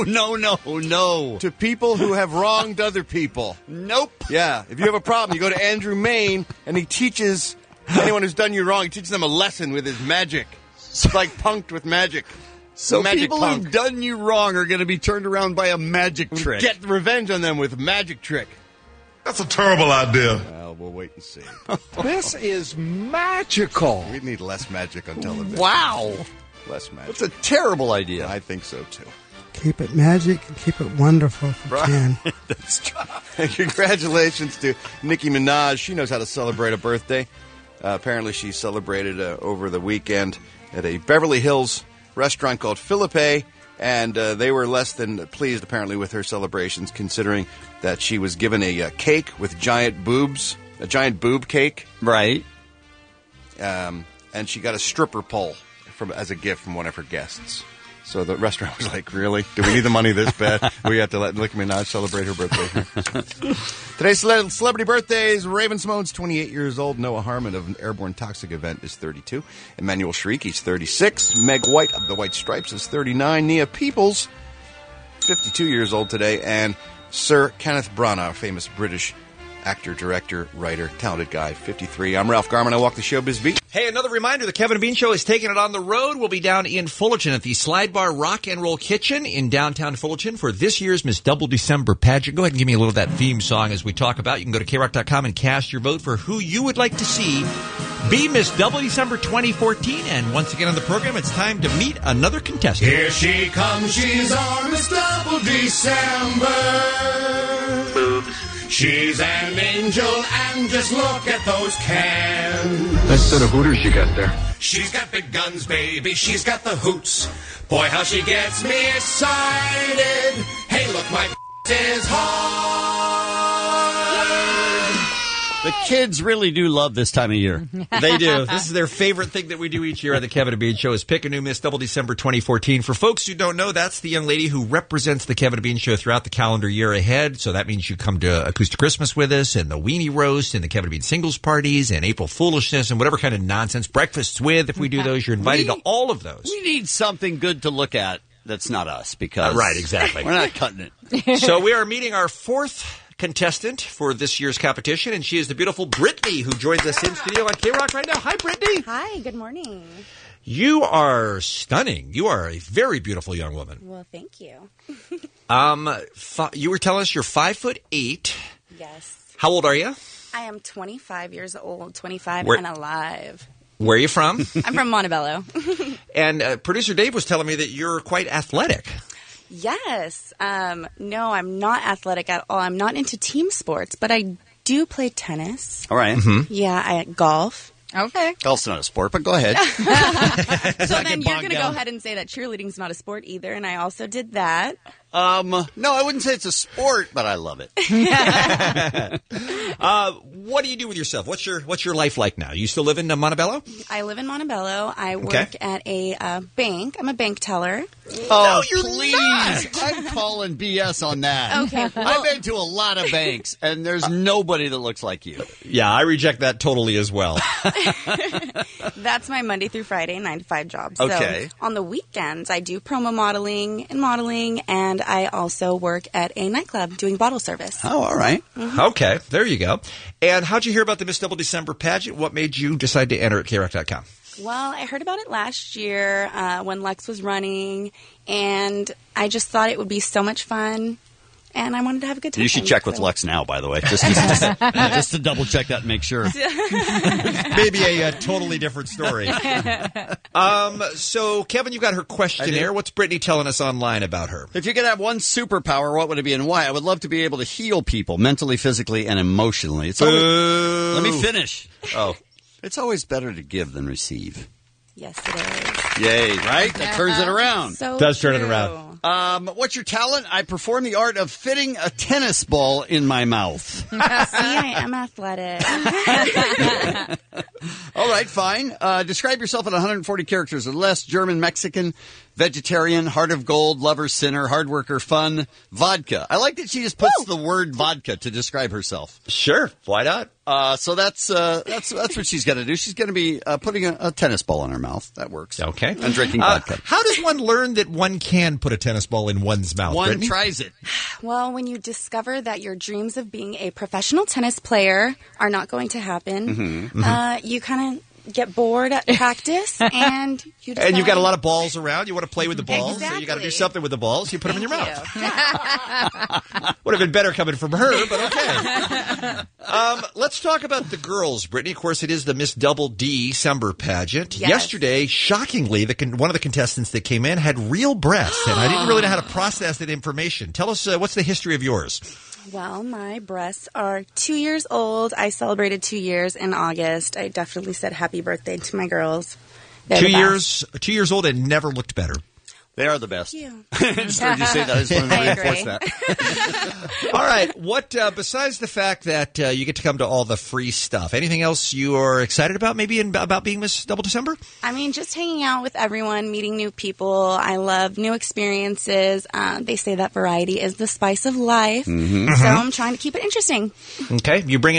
no. To people who have wronged other people. Nope. Yeah. If you have a problem, you go to Andrew Main, and he teaches anyone who's done you wrong, he teaches them a lesson with his magic. It's like punked with magic. So magic people punk. who've done you wrong are going to be turned around by a magic trick. Get revenge on them with a magic trick. That's a terrible idea. Well, we'll wait and see. This is magical. We need less magic on television. Wow. Less magic. That's a terrible idea. I think so, too. Keep it magic and keep it wonderful if you can. That's true. And congratulations to Nicki Minaj. She knows how to celebrate a birthday. Apparently, she celebrated over the weekend at a Beverly Hills restaurant called Philippe, and they were less than pleased, apparently, with her celebrations, considering that she was given a cake with giant boobs, a giant boob cake. Right. And she got a stripper pole as a gift from one of her guests. So the restaurant was like, really? Do we need the money this bad? We have to let Nicki Minaj celebrate her birthday. Today's celebrity birthdays. Raven Simone's 28 years old. Noah Harmon of an Airborne Toxic Event is 32. Emmanuel Shriek, he's 36. Meg White of the White Stripes is 39. Nia Peoples, 52 years old today. And Sir Kenneth Branagh, famous British actor, director, writer, talented guy, 53. I'm Ralph Garman. I walk the showbiz beat. Hey, another reminder, the Kevin and Bean Show is taking it on the road. We'll be down in Fullerton at the Slide Bar Rock and Roll Kitchen in downtown Fullerton for this year's Miss Double December pageant. Go ahead and give me a little of that theme song as we talk about. You can go to KROC.com and cast your vote for who you would like to see be Miss Double December 2014. And once again on the program, it's time to meet another contestant. Here she comes, she's our Miss Double December. Boobs. She's an angel, and just look at those cans. What sort of hooters you got there? She's got big guns, baby, she's got the hoots. Boy, how she gets me excited. Hey, look, my is hard. The kids really do love this time of year. They do. This is their favorite thing that we do each year at the Kevin and Bean Show is pick a new Miss Double December 2014. For folks who don't know, that's the young lady who represents the Kevin and Bean Show throughout the calendar year ahead. So that means you come to Acoustic Christmas with us and the Weenie Roast and the Kevin and Bean Singles Parties and April Foolishness and whatever kind of nonsense. Breakfasts with, if we do those, you're invited to all of those. We need something good to look at that's not us because right, exactly. We're not cutting it. So we are meeting our fourth contestant for this year's competition, and she is the beautiful Brittany, who joins us in studio on KROC right now. Hi, Brittany. Hi, good morning. You are stunning. You are a very beautiful young woman. Well, thank you. You were telling us you're 5'8". Yes. How old are you? I am 25 years old, 25 Where- and alive. Where are you from? I'm from Montebello. And producer Dave was telling me that you're quite athletic. Yes. No, I'm not athletic at all. I'm not into team sports, but I do play tennis. All right. Yeah, golf. Okay. Golf's not a sport, but go ahead. So then you're going to go ahead and say that cheerleading's not a sport either, and I also did that. No, I wouldn't say it's a sport, but I love it. What do you do with yourself? What's your life like now? You still live in Montebello? I live in Montebello. I work at a bank. I'm a bank teller. Oh, No, you're please. not. I'm calling BS on that. Okay, well- I've been to a lot of banks, and there's nobody that looks like you. Yeah, I reject that totally as well. That's my Monday through Friday 9 to 5 job. Okay. So on the weekends, I do promo modeling, and I also work at a nightclub doing bottle service. Oh, all right. Okay, there you go. And how'd you hear about the Miss Double December pageant? What made you decide to enter at KROC.com? Well, I heard about it last year when Lex was running, and I just thought it would be so much fun, and I wanted to have a good time. You should check with Lex now, by the way, just to double check that and make sure. Maybe a totally different story. So, Kevin, you got her questionnaire. What's Brittany telling us online about her? If you could have one superpower, what would it be and why? I would love to be able to heal people mentally, physically, and emotionally. It's always, let me finish. Oh, it's always better to give than receive. Yes, it is. Yay, right? That turns it around. So Does turn it true. around. What's your talent? I perform the art of fitting a tennis ball in my mouth. See, I am athletic. All right, fine. Describe yourself in 140 characters or less. German, Mexican, vegetarian, heart of gold, lover, sinner, hard worker, fun, vodka. I like that she just puts the word vodka to describe herself. Sure, why not? So that's what she's going to do. She's going to be putting a tennis ball in her mouth. That works. Okay. And drinking vodka. How does one learn that one can put a tennis ball in one's mouth? One Brittany? tries it. Well, when you discover that your dreams of being a professional tennis player are not going to happen, you kind of get bored at practice, and you decide. And you've got a lot of balls around. You want to play with the balls, so you got to do Exactly. something with the balls. You put them in your mouth. Would have been better coming from her, but okay. Let's talk about the girls, Brittany. Of course, it is the Miss Double D December pageant. Yes. Yesterday, shockingly, one of the contestants that came in had real breasts, and I didn't really know how to process that information. Tell us, what's the history of yours? Well, my breasts are 2 years old. I celebrated 2 years in August. I definitely said happy birthday to my girls. They're the best. 2 years old and never looked better. They are the best. Thank you. I just heard you say that. I just wanted to reinforce that. All right. What besides the fact that you get to come to all the free stuff, anything else you are excited about? Maybe about being Miss Double December? I mean, just hanging out with everyone, meeting new people. I love new experiences. They say that variety is the spice of life. Mm-hmm. So I'm trying to keep it interesting. Okay. You bringing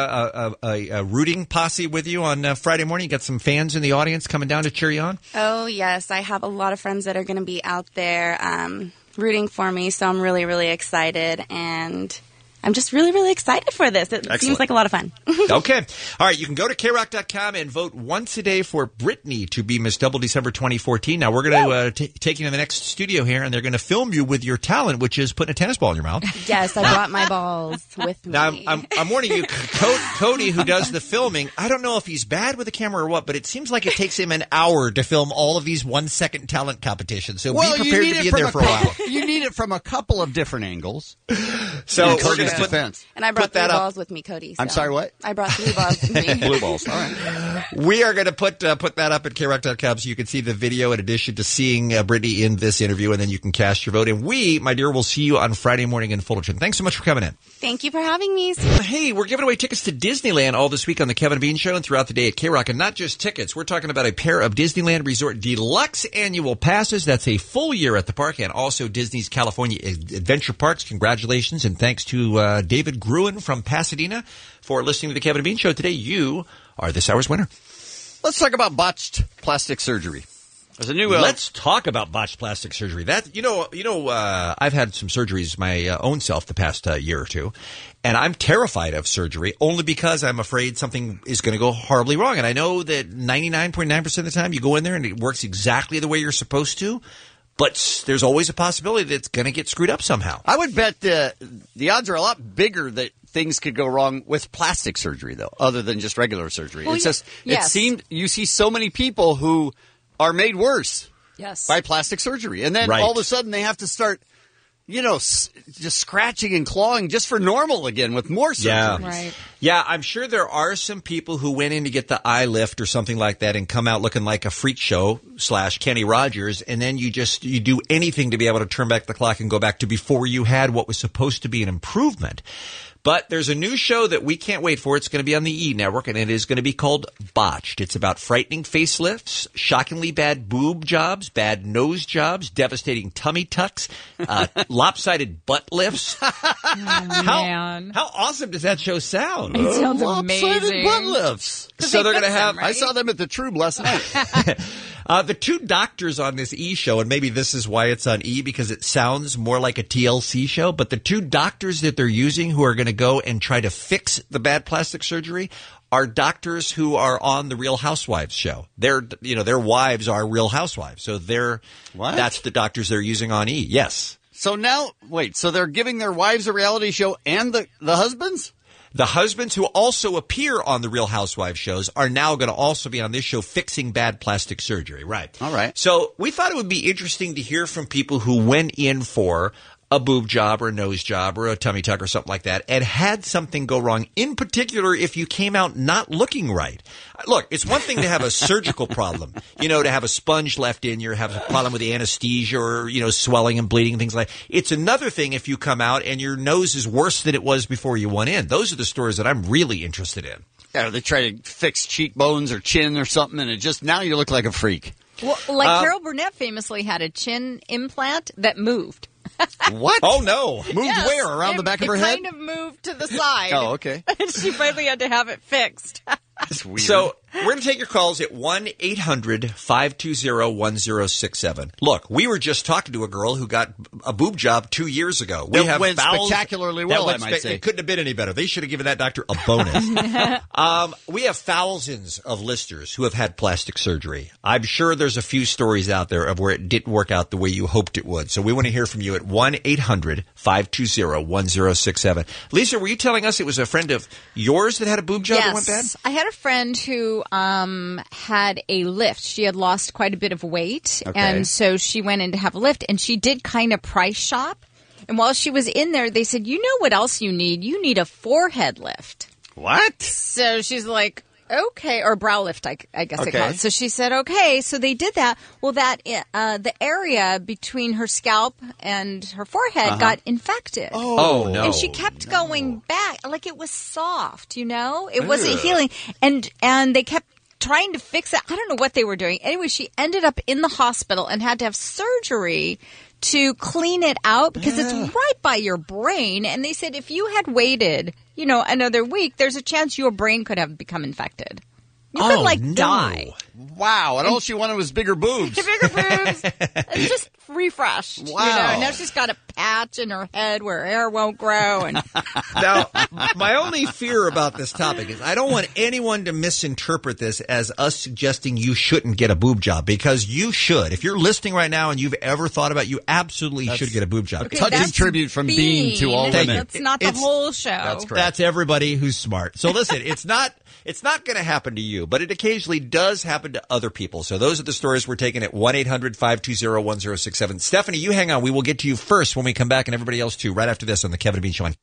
a rooting posse with you on Friday morning? You got some fans in the audience coming down to cheer you on? Oh, yes. I have a lot of friends that are going to be out there rooting for me. So I'm really, really excited. And I'm just really, really excited for this. It seems like a lot of fun. Okay. All right. You can go to KROC.com and vote once a day for Brittany to be Miss Double December 2014. Now, we're going to take you to the next studio here, and they're going to film you with your talent, which is putting a tennis ball in your mouth. Yes, I brought my balls with me. Now, I'm warning you, Cody, who does the filming, I don't know if he's bad with the camera or what, but it seems like it takes him an hour to film all of these 1 second talent competitions. So be prepared to be in there for a while. You need it from a couple of different angles. So In we're Cody's going to defense. And I brought put that 3 up. balls with me, Cody. I'm so. sorry, what? I brought 3 balls with me. Blue balls. All right. We are going to put that up at KROC.com so you can see the video in addition to seeing Brittany in this interview, and then you can cast your vote. And we, my dear, will see you on Friday morning in Fullerton. Thanks so much for coming in. Thank you for having me. Hey, we're giving away tickets to Disneyland all this week on the Kevin Bean Show and throughout the day at KROC. And not just tickets. We're talking about a pair of Disneyland Resort Deluxe annual passes. That's a full year at the park, and also Disney's California Adventure Parks. Congratulations, and thanks to David Gruen from Pasadena for listening to the Kevin Bean Show today. You are this hour's winner. Let's talk about botched plastic surgery. There's a new. Let's talk about botched plastic surgery. That I've had some surgeries my own self the past year or two, and I'm terrified of surgery only because I'm afraid something is going to go horribly wrong. And I know that 99.9% of the time you go in there and it works exactly the way you're supposed to. But there's always a possibility that it's going to get screwed up somehow. I would bet the odds are a lot bigger that things could go wrong with plastic surgery, though, other than just regular surgery. Well, it's just yes. It seemed you see so many people who are made worse Yes. by plastic surgery, and then Right. all of a sudden they have to start, just scratching and clawing just for normal again with more surgeries. Yeah. Right. Yeah, I'm sure there are some people who went in to get the eye lift or something like that and come out looking like a freak show / Kenny Rogers, and then you do anything to be able to turn back the clock and go back to before you had what was supposed to be an improvement. But there's a new show that we can't wait for. It's going to be on the E! Network, and it is going to be called Botched. It's about frightening facelifts, shockingly bad boob jobs, bad nose jobs, devastating tummy tucks, lopsided butt lifts. Man. How awesome does that show sound? It sounds Lopsided amazing. butt lifts. So they're going to have... I saw them at the Trube last night. The two doctors on this E! show, and maybe this is why it's on E! because it sounds more like a TLC show, but the two doctors that they're using who are going to go and try to fix the bad plastic surgery are doctors who are on the Real Housewives show. Their wives are Real Housewives, so that's the doctors they're using on E! Yes. So now, so they're giving their wives a reality show and the husbands? The husbands who also appear on the Real Housewives shows are now going to also be on this show fixing bad plastic surgery. Right. All right. So we thought it would be interesting to hear from people who went in for a boob job or a nose job or a tummy tuck or something like that and had something go wrong, in particular if you came out not looking right. Look, it's one thing to have a surgical problem, to have a sponge left in you or have a problem with the anesthesia or, swelling and bleeding and things like that. It's another thing if you come out and your nose is worse than it was before you went in. Those are the stories that I'm really interested in. Yeah, they try to fix cheekbones or chin or something, and now you look like a freak. Well, like Carol Burnett famously had a chin implant that moved. What? Oh, no. Moved Yes, where? Around the back of her head? It kind of moved to the side. Oh, okay. And she finally had to have it fixed. That's weird. So We're going to take your calls at 1-800-520-1067. Look, we were just talking to a girl who got a boob job 2 years ago. We That went fouls- spectacularly well, that I might say. It couldn't have been any better. They should have given that doctor a bonus. We have thousands of listeners who have had plastic surgery. I'm sure there's a few stories out there of where it didn't work out the way you hoped it would. So we want to hear from you at 1-800-520-1067. Lisa, were you telling us it was a friend of yours that had a boob job that went bad? I had a friend who had a lift. She had lost quite a bit of weight, and so she went in to have a lift, and she did kind of price shop. And while she was in there, they said, you know what else you need? You need a forehead lift. What? So she's like, okay, or brow lift, I guess they call Okay. it. So she said, okay. So they did that. Well, the area between her scalp and her forehead got infected. Oh, no. And she kept going back, like it was soft, you know? It wasn't healing. And they kept trying to fix it. I don't know what they were doing. Anyway, she ended up in the hospital and had to have surgery to clean it out because it's right by your brain. And they said if you had waited, another week, there's a chance your brain could have become infected. You could, die. Wow. And all she wanted was bigger boobs. Bigger boobs. And just refreshed. Wow. Now she's got a patch in her head where hair won't grow. And Now, my only fear about this topic is I don't want anyone to misinterpret this as us suggesting you shouldn't get a boob job, because you should. If you're listening right now and you've ever thought about it, you absolutely should get a boob job. Okay, Touching that's tribute from Bean to all women. That's not the whole show. That's correct. That's everybody who's smart. So listen, it's not going to happen to you, but it occasionally does happen to other people. So those are the stories we're taking at 1-800-520-1067. Stephanie, you hang on. We will get to you first when we come back, and everybody else too, right after this on the Kevin and Bean Show.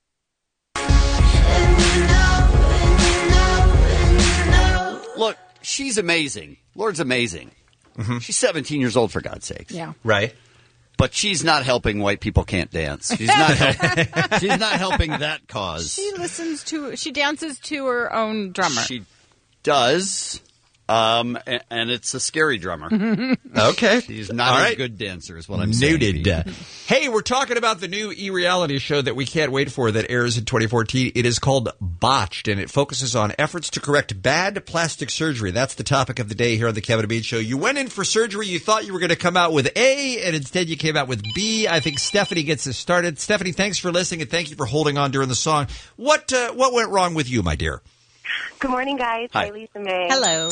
Look, she's amazing. Lord's amazing. She's 17 years old, for God's sakes. Yeah. Right. But she's not helping white people can't dance. She's not helping that cause. She dances to her own drummer. She does. And it's a scary drummer. Okay. She's not All a right. good dancer is what I'm saying. Noted. Hey, we're talking about the new e-reality show that we can't wait for that airs in 2014. It is called Botched, and it focuses on efforts to correct bad plastic surgery. That's the topic of the day here on the Kevin and Bean Show. You went in for surgery. You thought you were going to come out with A, and instead you came out with B. I think Stephanie gets us started. Stephanie, thanks for listening, and thank you for holding on during the song. What went wrong with you, my dear? Good morning, guys. Hi. Lisa May. Hello.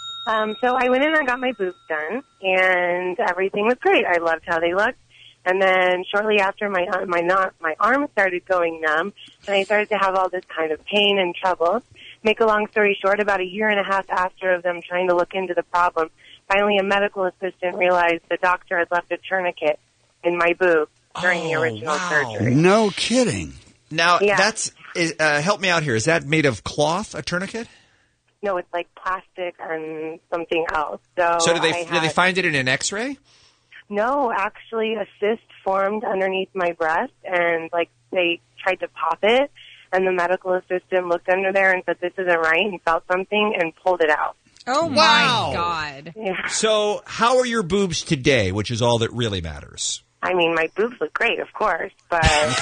So I went in and got my boobs done, and everything was great. I loved how they looked. And then shortly after, my arm started going numb, and I started to have all this kind of pain and trouble. Make a long story short, about a year and a half after of them trying to look into the problem, finally a medical assistant realized the doctor had left a tourniquet in my boob during the original surgery. No kidding. Now, Yeah. that's help me out here. Is that made of cloth, a tourniquet? No, it's like plastic and something else. So did they find it in an X-ray? No, actually, a cyst formed underneath my breast, and they tried to pop it, and the medical assistant looked under there and said, "This isn't right," and felt something and pulled it out. Oh, Wow. my God. Yeah. So, how are your boobs today, which is all that really matters? I mean, my boobs look great, of course, but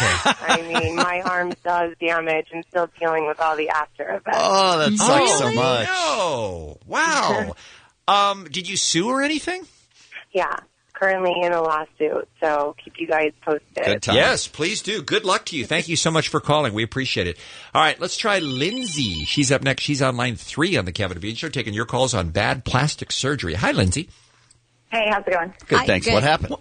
I mean, my arm does damage and still dealing with all the after effects. Oh, that sucks so much. No. Wow. Did you sue or anything? Yeah, currently in a lawsuit, so keep you guys posted. Good time. Yes, please do. Good luck to you. Thank you so much for calling. We appreciate it. All right, let's try Lindsay. She's up next. She's on line 3 on the Kevin and Bean Show, taking your calls on bad plastic surgery. Hi, Lindsay. Hey, how's it going? Good, thanks. What happened?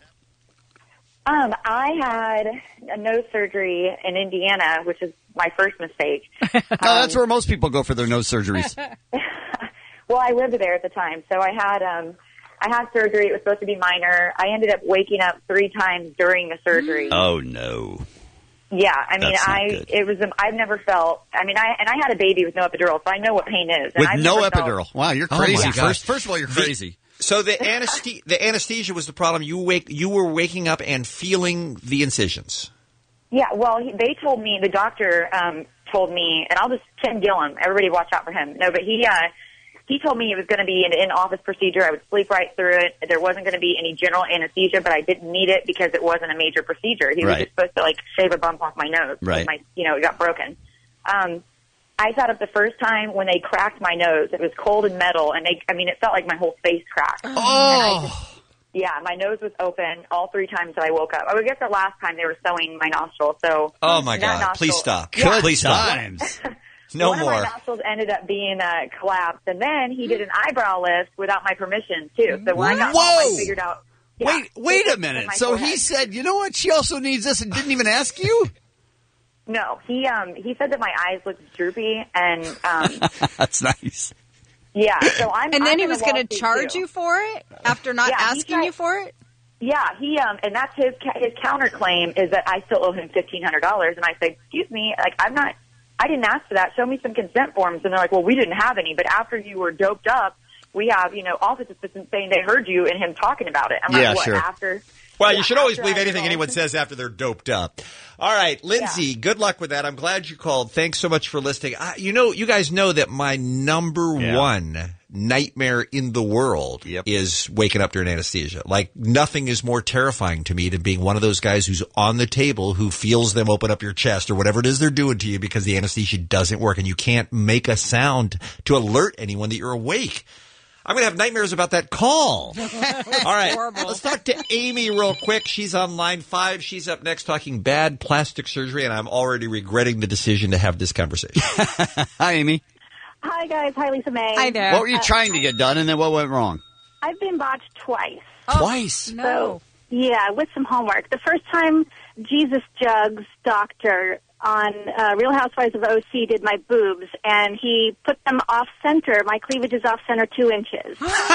I had a nose surgery in Indiana, which is my first mistake. No, that's where most people go for their nose surgeries. Well, I lived there at the time, so I had surgery. It was supposed to be minor. I ended up waking up 3 times during the surgery. Oh, no. Yeah, I mean, That's not good. I've never felt. I mean, I had a baby with no epidural, so I know what pain is. And With I've no never felt- epidural. Wow, you're Oh, my crazy. God. First of all, you're crazy. So the anesthesia was the problem. You were waking up and feeling the incisions. Yeah, well, they told me, the doctor told me, and Ken Gillum, everybody watch out for him. No, but he told me it was going to be an in-office procedure. I would sleep right through it. There wasn't going to be any general anesthesia, but I didn't need it because it wasn't a major procedure. He was Right. just supposed to, shave a bump off my nose. Right. It got broken. I sat up the first time when they cracked my nose. It was cold and metal, and it felt like my whole face cracked. Oh. Yeah, my nose was open all 3 times that I woke up. I would guess the last time they were sewing my nostril. So Oh my that God! nostril- Please stop! Yeah. Please stop! Times. No One more. of my nostrils ended up being collapsed, and then he did an eyebrow lift without my permission too. So when I got home, I figured out. Yeah, Wait it a was minute. in my So he forehead. said, you know what? She also needs this and didn't even ask you? No, he said that my eyes looked droopy, and That's nice. yeah. So I'm. And then I'm he in a was going to lawsuit, charge too. you for it after not Yeah, he asking tried- you for it? Yeah, he and that's his counterclaim is that I still owe him $1,500, and I said, excuse me, like I didn't ask for that. Show me some consent forms, and they're like, well, we didn't have any, but after you were doped up, we have office assistants saying they heard you and him talking about it. I'm Yeah, like, what sure. after? Well, Yeah, you should always after believe I anything told- anyone says after they're doped up. All right, Lindsay, good luck with that. I'm glad you called. Thanks so much for listening. You guys know that my number one nightmare in the world is waking up during anesthesia. Like, nothing is more terrifying to me than being one of those guys who's on the table who feels them open up your chest or whatever it is they're doing to you because the anesthesia doesn't work and you can't make a sound to alert anyone that you're awake. I'm going to have nightmares about that call. All right. Let's talk to Amy real quick. She's on line 5. She's up next talking bad plastic surgery, and I'm already regretting the decision to have this conversation. Hi, Amy. Hi, guys. Hi, Lisa May. Hi there. What were you trying to get done, and then what went wrong? I've been botched twice. Twice? No. So, yeah, with some homework. The first time, Jesus Jugs doctor on Real Housewives of OC did my boobs, and he put them off-center. My cleavage is off-center 2 inches.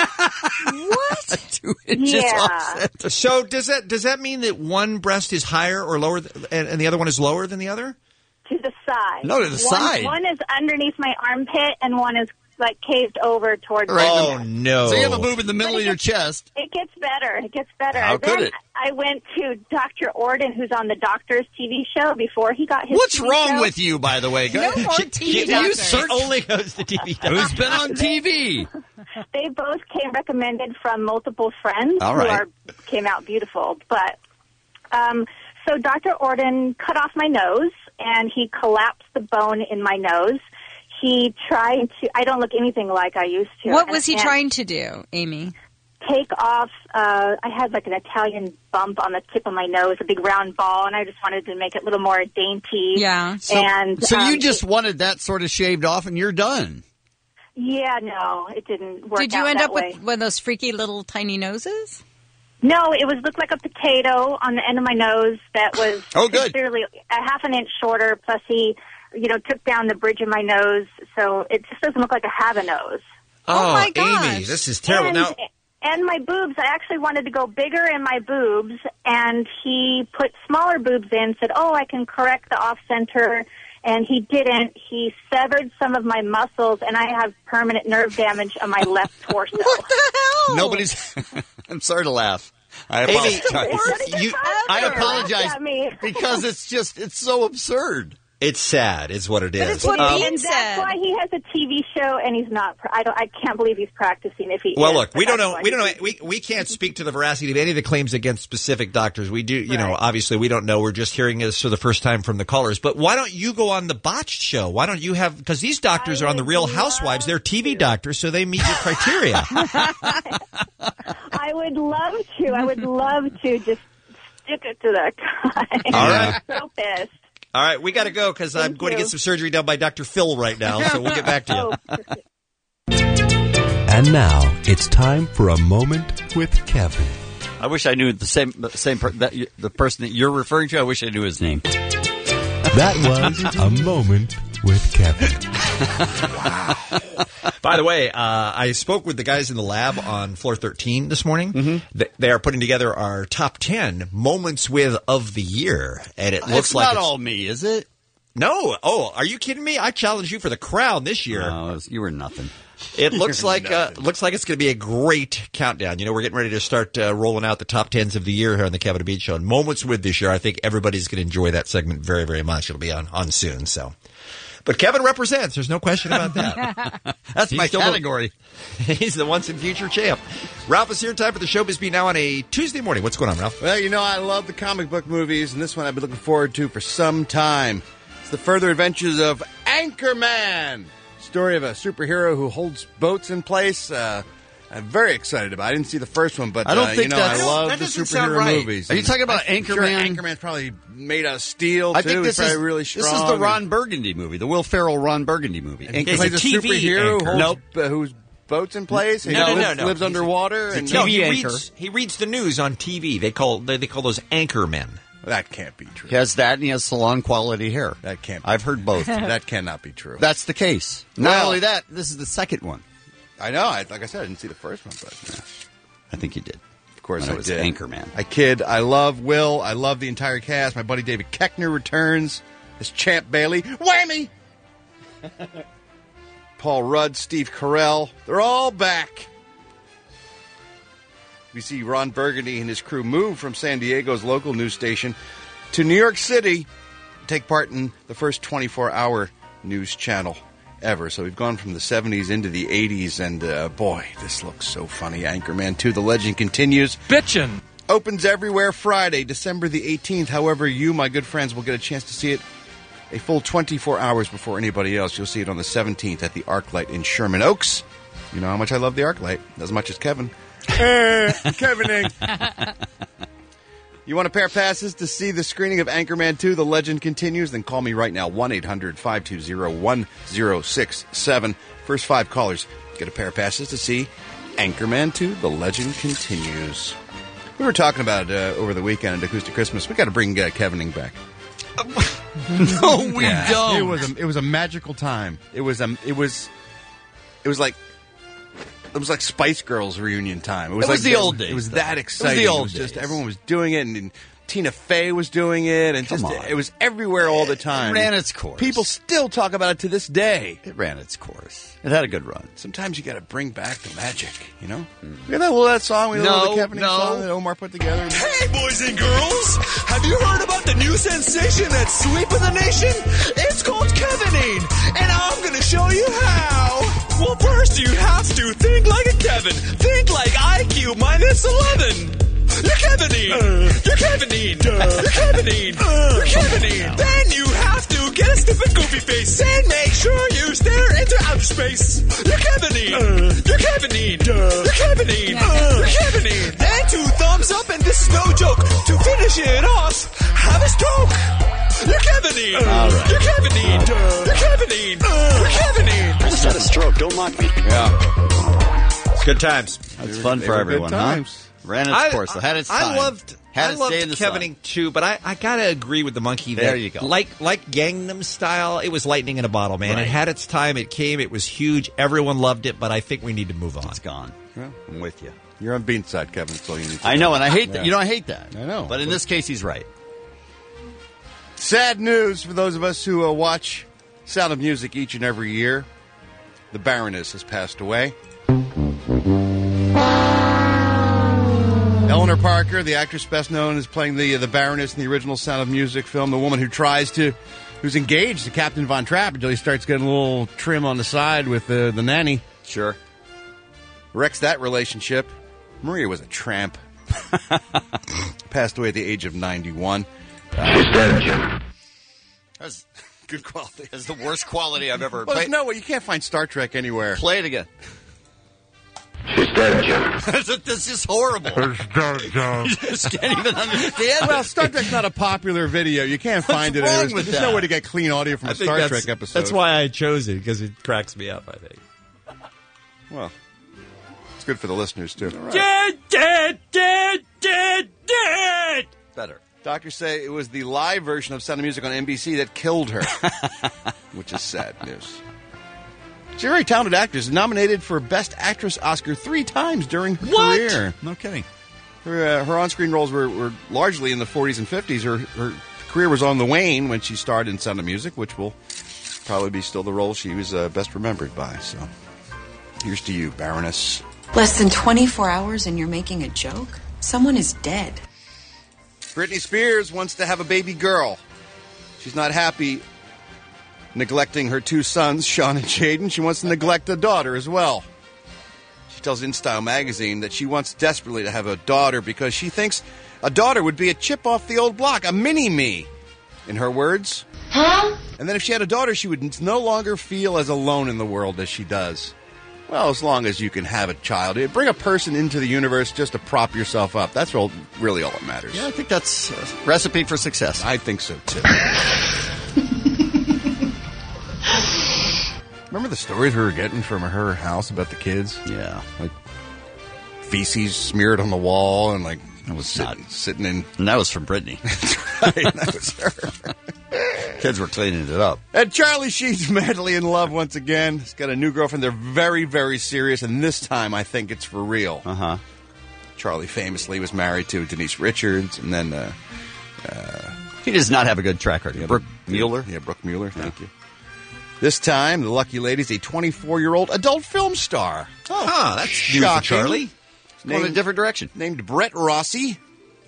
What? 2 inches Yeah. off. So does that mean that one breast is higher or lower, and the other one is lower than the other? To the side. No, to the side. One is underneath my armpit, and one is like caved over towards Right. Oh, no. So you have a boob in the middle of your chest. It gets better. It gets better. How then could it? I went to Dr. Orden, who's on the Doctor's TV show before he got his What's TV wrong show. with you, by the way? No more TV She doctors. only goes to TV. Who's been on TV? They both came recommended from multiple friends All who right. came out beautiful. But so Dr. Orden cut off my nose, and he collapsed the bone in my nose. He tried to. I don't look anything like I used to. What was he And trying to do, Amy? take off. I had like an Italian bump on the tip of my nose, a big round ball, and I just wanted to make it a little more dainty. Yeah. So, and so you just wanted that sort of shaved off, and you're done. Yeah, no, it didn't work. Did you out end that up way. with one of those freaky little tiny noses? No, it looked like a potato on the end of my nose that was considerably a half an inch shorter. Plus, he, took down the bridge of my nose, so it just doesn't look like I have a nose. Oh, my gosh. Amy, this is terrible. And my boobs, I actually wanted to go bigger in my boobs, and he put smaller boobs in, said, I can correct the off-center, and he didn't. He severed some of my muscles, and I have permanent nerve damage on my left torso. What the hell? Nobody's. I'm sorry to laugh. I Amy, apologize. I apologize because it's so absurd. It's sad, is what it is. It's what and that's why he has a TV show, and he's not. I can't believe he's practicing. If he Well, is, look, but we don't that's know. why We don't he's- know. We can't speak to the veracity of any of the claims against specific doctors. We do, obviously we don't know. We're just hearing this for the first time from the callers. But why don't you go on the Botched show? Why don't you have? Because these doctors are on the Real Housewives. They're TV doctors, so they meet your criteria. I would love to. I would love to just stick it to that guy. All right. I'm so pissed. All right, we got to go because I'm going to get some surgery done by Dr. Phil right now. So we'll get back to you. And now it's time for a moment with Kevin. I wish I knew the person that you're referring to. I wish I knew his name. That was a moment with Kevin. By the way, I spoke with the guys in the lab on floor 13 this morning. Mm-hmm. They are putting together our top 10 moments with of the year, and it looks like not all me, is it? No. Oh, are you kidding me? I challenged you for the crown this year. No, you were nothing. It looks like it's going to be a great countdown. We're getting ready to start rolling out the top 10s of the year here on the Kevin and Bean Show. And moments with this year, I think everybody's going to enjoy that segment very, very much. It'll be on soon. So, but Kevin represents. There's no question about that. That's my category. He's the once and future champ. Ralph is here. Time for the Showbiz Beat now on a Tuesday morning. What's going on, Ralph? Well, I love the comic book movies, and this one I've been looking forward to for some time. It's the further adventures of Anchorman. Story of a superhero who holds boats in place. I'm very excited about it. I didn't see the first one, but I don't think I that love the doesn't sound superhero right. movies. Are you talking about I'm Anchorman? Sure Anchorman's probably made out of steel, too. I think He's probably really strong. This is the Ron Burgundy movie, the Will Ferrell Ron Burgundy movie. And he plays a superhero whose boats in place. He lives underwater. He reads the news on TV. They call those anchormen. That can't be true. He has that, and he has salon quality hair. That can't be I've heard both. That cannot be true. That's the case. Not only that, this is the second one. I know. Like I said, I didn't see the first one, but I think you did. Of course, I did. Anchorman. I kid. I love Will. I love the entire cast. My buddy David Koechner returns as Champ Bailey. Whammy! Paul Rudd, Steve Carell. They're all back. We see Ron Burgundy and his crew move from San Diego's local news station to New York City to take part in the first 24-hour news channel ever. So we've gone from the 70s into the 80s, and boy, this looks so funny. Anchorman 2, The Legend Continues. Bitchin'. Opens everywhere Friday, December the 18th. However, you, my good friends, will get a chance to see it a full 24 hours before anybody else. You'll see it on the 17th at the ArcLight in Sherman Oaks. You know how much I love the ArcLight, as much as Kevin. Kevining. You want a pair of passes to see the screening of Anchorman 2, The Legend Continues? Then call me right now, 1-800-520-1067. First 5 callers get a pair of passes to see Anchorman 2, The Legend Continues. We were talking about it over the weekend at Acoustic Christmas. We got to bring Kevining back. No, we don't. It was a magical time. It was like Spice Girls reunion time. It was like the old days. It was that exciting. It was the old just days. everyone was doing it, and Tina Fey was doing it, and it was everywhere all the time. It ran its course. People still talk about it to this day. It ran its course. It had a good run. Sometimes you got to bring back the magic, you know? You know that song, the Kevining song that Omar put together? Hey, boys and girls! Have you heard about the new sensation that's sweeping the nation? It's called Kevining, and I'm going to show you how. Well, first you have to think like a Kevin. Think like IQ minus 11. You're Kevining. You're Kevining. You're Kevining. You're Kevining. Then you have to get a stupid goofy face and make sure you stare into outer space. You're Kevining. You're Kevining. You're Kevining. You're Kevining. Then 2 thumbs up, and this is no joke. To finish it off, have a stroke. You're Kevining. You're Kevining. You're Kevining. You're Kevining. I just had a stroke. Don't mock me. Yeah. Good times. That's fun for everyone, huh? Ran its course. So had its time. I loved Kevining too, but I gotta agree with the monkey. There you go. Like Gangnam Style, it was lightning in a bottle, man. Right. It had its time. It came. It was huge. Everyone loved it, but I think we need to move on. It's gone. Yeah. I'm with you. You're on Bean's side, Kevin. That's all you need to I know, know. and I hate that. You know, I hate that. I know. But in this case, he's right. Sad news for those of us who watch Sound of Music each and every year. The Baroness has passed away. Eleanor Parker, the actress best known as playing the Baroness in the original Sound of Music film, the woman who's engaged to Captain Von Trapp until he starts getting a little trim on the side with the nanny. Sure. Wrecks that relationship. Maria was a tramp. Passed away at the age of 91. That's good quality. That's the worst quality I've ever Well, no, you can't find Star Trek anywhere. Play it again. She's dead, Jim. This is horrible. She's dead, Jim. You just can't even understand. Well, Star Trek's not a popular video. You can't find it. wrong with There's that? no way to get clean audio from a Star Trek episode. That's why I chose it, because it cracks me up, I think. Well, it's good for the listeners, too. Dead. Better. Doctors say it was the live version of Sound of Music on NBC that killed her, which is sad news. She's a very talented actress, nominated for Best Actress Oscar 3 times during her career. No kidding. Her on-screen roles were largely in the 40s and 50s. Her career was on the wane when she starred in Sound of Music, which will probably be still the role she was best remembered by. So, here's to you, Baroness. Less than 24 hours and you're making a joke? Someone is dead. Britney Spears wants to have a baby girl. She's not happy neglecting her 2 sons, Sean and Jaden. She wants to neglect a daughter as well. She tells InStyle magazine that she wants desperately to have a daughter because she thinks a daughter would be a chip off the old block, a mini-me. In her words, Huh? And then if she had a daughter, she would no longer feel as alone in the world as she does. Well, as long as you can have a child. Bring a person into the universe just to prop yourself up. That's really all that matters. Yeah, I think that's a recipe for success. I think so, too. Remember the stories we were getting from her house about the kids? Yeah. Like feces smeared on the wall and like it was sitting in. And that was from Brittany. Right, that was her. Kids were cleaning it up. And Charlie Sheen's madly in love once again. He's got a new girlfriend. They're very, very serious, and this time I think it's for real. Uh-huh. Charlie famously was married to Denise Richards, and then he does not have a good track record. Brooke Mueller. Yeah, Brooke Mueller. Thank you. This time, the lucky lady's a 24-year-old adult film star. Oh, that's new for Charlie. Going in a different direction. Named Brett Rossi.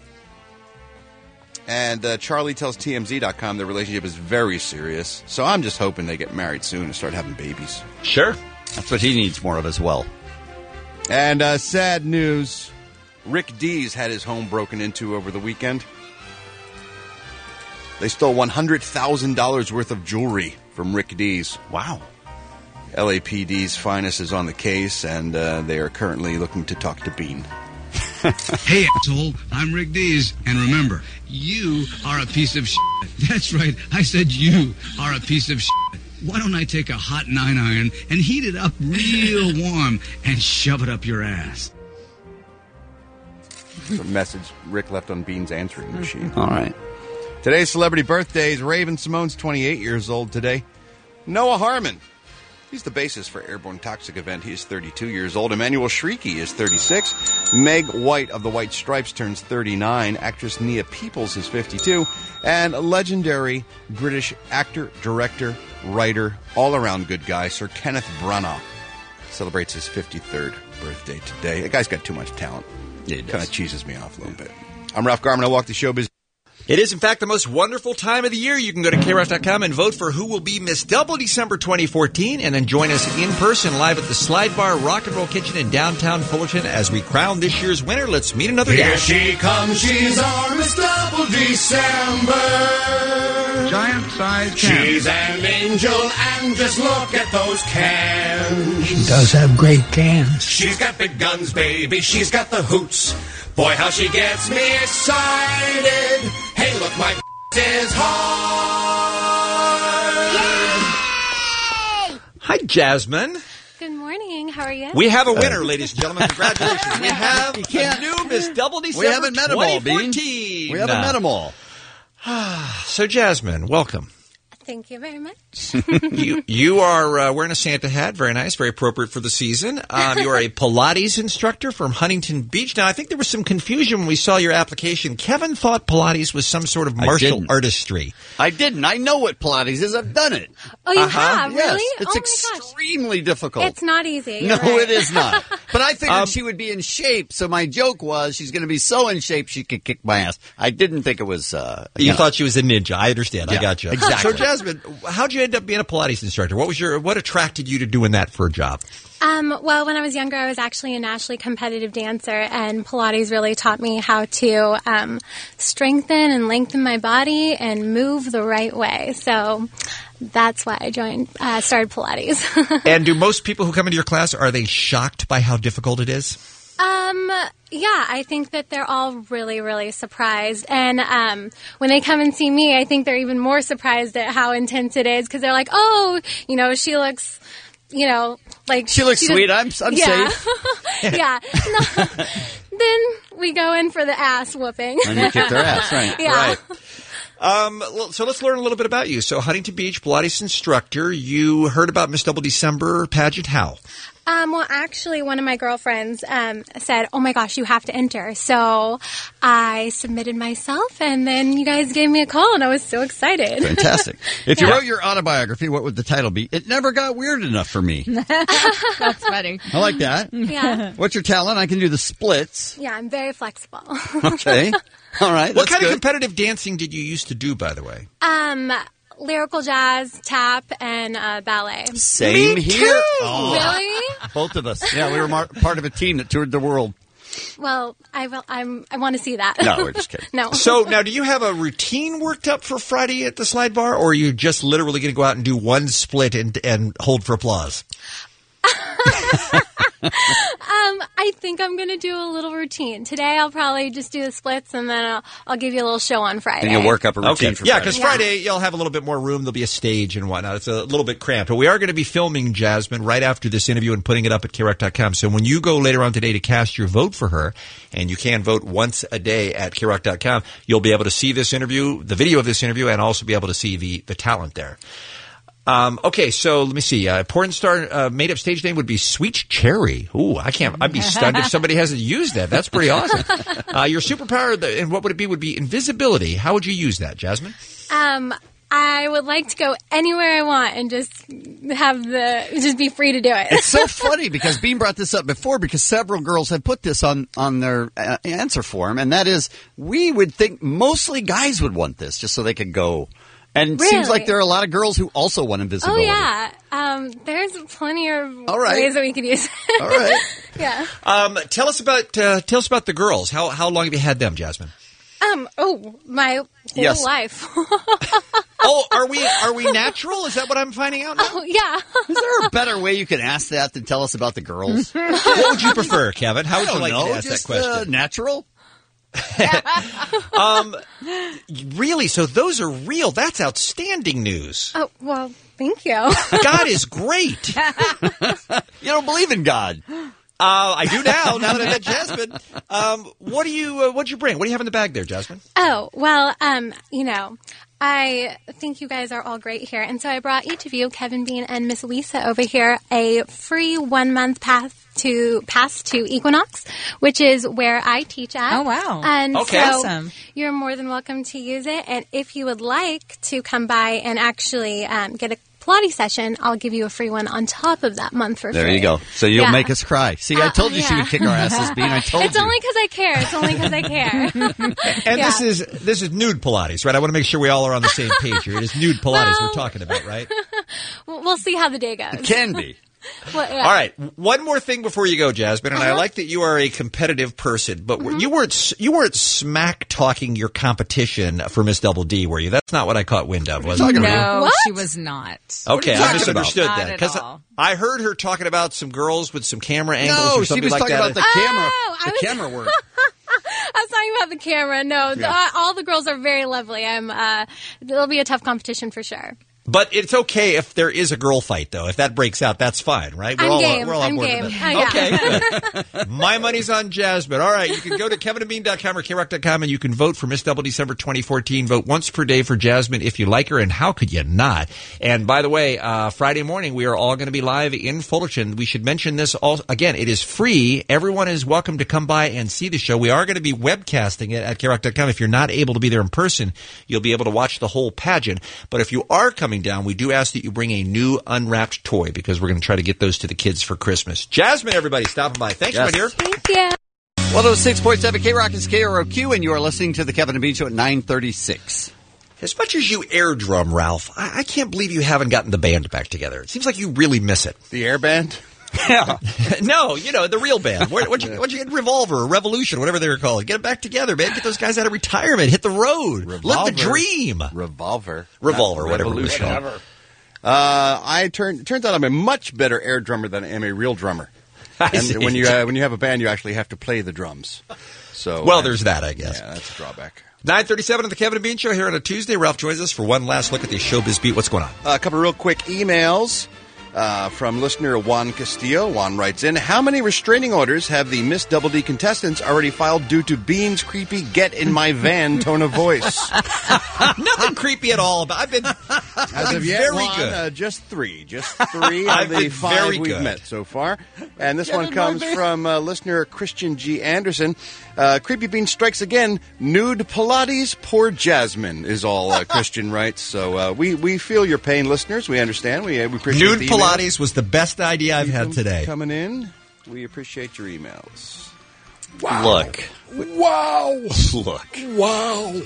And Charlie tells TMZ.com their relationship is very serious. So I'm just hoping they get married soon and start having babies. Sure. That's what he needs more of as well. And sad news. Rick Dees had his home broken into over the weekend. They stole $100,000 worth of jewelry from Rick Dees. Wow. LAPD's finest is on the case, and they are currently looking to talk to Bean. Hey, asshole, I'm Rick Dees, and remember, you are a piece of shit. That's right, I said you are a piece of shit. Why don't I take a hot 9-iron and heat it up real warm and shove it up your ass? It's a message Rick left on Bean's answering machine. All right. Today's celebrity birthdays. Raven Simone's 28 years old today. Noah Harmon. He's the bassist for Airborne Toxic Event. He is 32 years old. Emmanuel Shrieky is 36. Meg White of the White Stripes turns 39. Actress Nia Peoples is 52. And legendary British actor, director, writer, all-around good guy, Sir Kenneth Branagh celebrates his 53rd birthday today. That guy's got too much talent. Yeah, kind of cheeses me off a little bit. I'm Ralph Garman. I walk the showbiz. It is, in fact, the most wonderful time of the year. You can go to KROC.com and vote for who will be Miss Double December 2014, and then join us in person live at the Slide Bar Rock and Roll Kitchen in downtown Fullerton as we crown this year's winner. Let's meet another Here guest. she comes, she's our Miss Double December. Giant-sized can. She's an angel, and just look at those cans. She does have great cans. She's got big guns, baby, she's got the hoots. Boy, how she gets me excited. Hey, look, my is hard. Hi, Jasmine. Good morning. How are you? We have a winner, ladies and gentlemen. Congratulations. We have a new Miss Double December We haven't met them all, Bean. 2014. We haven't met them all. So, Jasmine, welcome. Thank you very much. You are wearing a Santa hat. Very nice. Very appropriate for the season. You are a Pilates instructor from Huntington Beach. Now, I think there was some confusion when we saw your application. Kevin thought Pilates was some sort of martial artistry. I didn't. I know what Pilates is. I've done it. Oh, you have? Yes. Really? It's Oh, my extremely difficult. It's not easy. No, You're right. it is not. But I figured she would be in shape, so my joke was she's going to be so in shape she could kick my ass. I didn't think it was... You thought she was a ninja. I understand. Yeah, I got you. exactly. So, Jasmine, how'd you end up being a Pilates instructor? What attracted you to doing that for a job? Well, when I was younger, I was actually a nationally competitive dancer, and Pilates really taught me how to strengthen and lengthen my body and move the right way. So that's why I started Pilates. And do most people who come into your class, are they shocked by how difficult it is? Yeah, I think that they're all really, really surprised. And when they come and see me, I think they're even more surprised at how intense it is because they're like, oh, she looks, like... She looks sweet. I'm yeah. safe. Yeah. No. Then we go in for the ass whooping. And you kick their ass, right. Yeah. Right. So let's learn a little bit about you. So Huntington Beach, Pilates instructor. You heard about Miss Double December pageant. How? Well, actually, one of my girlfriends said, oh, my gosh, you have to enter. So I submitted myself, and then you guys gave me a call, and I was so excited. Fantastic. If you wrote your autobiography, what would the title be? It never got weird enough for me. That's funny. I like that. Yeah. What's your talent? I can do the splits. Yeah, I'm very flexible. Okay. All right. What kind good. of competitive dancing did you used to do, by the way? Lyrical jazz, tap, and ballet. Same Me here. too. Oh. Really? Both of us. Yeah, we were part of a team that toured the world. Well, I want to see that. No, we're just kidding. No. So now, do you have a routine worked up for Friday at the Slide Bar, or are you just literally going to go out and do one split and hold for applause? I think I'm going to do a little routine. Today I'll probably just do the splits, and then I'll give you a little show on Friday. Then you'll work up a routine for Friday. Yeah, because Friday you'll have a little bit more room. There'll be a stage and whatnot. It's a little bit cramped. But we are going to be filming Jasmine right after this interview and putting it up at KROC.com. So when you go later on today to cast your vote for her, and you can vote once a day at KROC.com, you'll be able to see this interview, the video of this interview, and also be able to see the talent there. Okay, so let me see. Porn star made-up stage name would be Sweet Cherry. Ooh, I'd be stunned if somebody hasn't used that. That's pretty awesome. Your superpower, and what would it be, would be invisibility. How would you use that, Jasmine? I would like to go anywhere I want and just be free to do it. It's so funny because Bean brought this up before because several girls had put this on their answer form, and that is we would think mostly guys would want this just so they could go. And it seems like there are a lot of girls who also want invisibility. Oh, yeah. There's plenty of ways that we could use it. All right. Yeah. Tell us about the girls. How long have you had them, Jasmine? My whole life. Are we natural? Is that what I'm finding out now? Oh, yeah. Is there a better way you can ask that than tell us about the girls? What would you prefer, Kevin? How would you like to ask that question? Natural? Really? So those are real? That's outstanding news. Oh, well, thank you. God is great. You don't believe in God. I do now that I met Jasmine. What'd you bring? What do you have in the bag there, Jasmine? Oh, well, I think you guys are all great here. And so I brought each of you, Kevin, Bean, and Miss Lisa over here, a free 1-month pass to Equinox, which is where I teach at. Oh, wow. And okay. So Awesome. You're more than welcome to use it. And if you would like to come by and actually get a Pilates session, I'll give you a free one on top of that month for free. There you go. So you'll make us cry. See, I told you she would kick our asses, Bean. I told you. It's only because I care. It's only because I care. And this is nude Pilates, right? I want to make sure we all are on the same page here. It is nude Pilates we're talking about, right? We'll see how the day goes. It can be. Well, yeah. All right, one more thing before you go, Jasmine, and I like that you are a competitive person, but you weren't smack talking your competition for Miss Double D, were you? That's not what I caught wind of, was it? No, she was not. Okay, I misunderstood Not that at because all. I heard her talking about some girls with some camera angles No, or something she was like talking that. about the camera. The camera work. I was talking about the camera. No, all the girls are very lovely. It'll be a tough competition for sure. But it's okay if there is a girl fight, though. If that breaks out, that's fine, right? I'm game. We're all on board with that. Oh, yeah. Okay. My money's on Jasmine. All right. You can go to kevinandbean.com or KROC.com and you can vote for Miss Double December 2014. Vote once per day for Jasmine if you like her, and how could you not? And by the way, Friday morning, we are all going to be live in Fullerton. We should mention this again. It is free. Everyone is welcome to come by and see the show. We are going to be webcasting it at KROC.com. If you're not able to be there in person, you'll be able to watch the whole pageant. But if you are coming down, we do ask that you bring a new unwrapped toy because we're going to try to get those to the kids for Christmas. Jasmine, everybody, stopping by. Thanks, my dear. Thank you. 106.7 K-Rock is KROQ, and you are listening to the Kevin and Bean Show at 9:36. As much as you air drum, Ralph, I can't believe you haven't gotten the band back together. It seems like you really miss it. The air band? Yeah. No, the real band. What'd you get? Revolver, Revolution, whatever they were called. Get them back together, man. Get those guys out of retirement. Hit the road. Live the dream. Revolver, whatever it was called. Turns out I'm a much better air drummer than I am a real drummer. And when you have a band, you actually have to play the drums. So there's that, I guess. Yeah, that's a drawback. 9:37 on the Kevin and Bean Show here on a Tuesday. Ralph joins us for one last look at the Showbiz Beat. What's going on? A couple of real quick emails. From listener Juan Castillo. Juan writes in, how many restraining orders have the Miss Double D contestants already filed due to Bean's creepy get in my van tone of voice? Nothing creepy at all. I've been As of yet, very Juan, good. Just three of the five we've met so far. And this one comes from listener Christian G. Anderson. Creepy Bean strikes again. Nude Pilates, poor Jasmine is all Christian writes. So we feel your pain, listeners. We understand. We appreciate Nude the Pilates emails. was the best idea I've had today. Coming in. We appreciate your emails. Wow. Look. Wow. Look. Wow.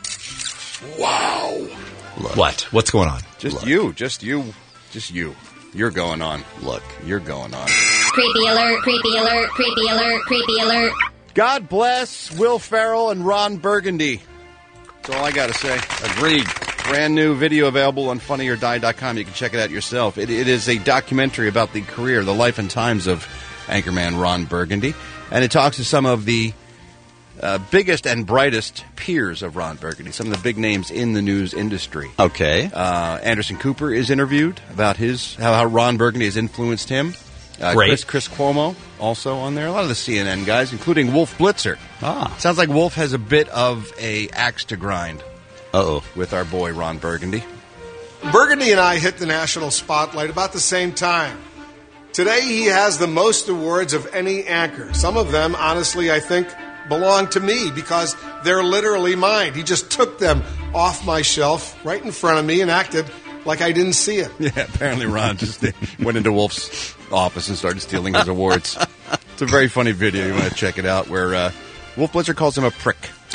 Wow. Look. What? What's going on? Just you. You're going on. Look, you're going on. Creepy alert, creepy alert, creepy alert, creepy alert. God bless Will Ferrell and Ron Burgundy. That's all I got to say. Agreed. Brand new video available on funnyordie.com. You can check it out yourself. It is a documentary about the career, the life and times of anchorman Ron Burgundy. And it talks to some of the biggest and brightest peers of Ron Burgundy, some of the big names in the news industry. Okay. Anderson Cooper is interviewed about how Ron Burgundy has influenced him. Great. Chris Cuomo also on there. A lot of the CNN guys, including Wolf Blitzer. Sounds like Wolf has a bit of a axe to grind. With our boy Ron Burgundy. Burgundy and I hit the national spotlight about the same time. Today he has the most awards of any anchor. Some of them, honestly, I think belong to me because they're literally mine. He just took them off my shelf right in front of me and acted like I didn't see it. Yeah, apparently Ron just went into Wolf's office and started stealing his awards. It's a very funny video. You want to check it out where Wolf Blitzer calls him a prick.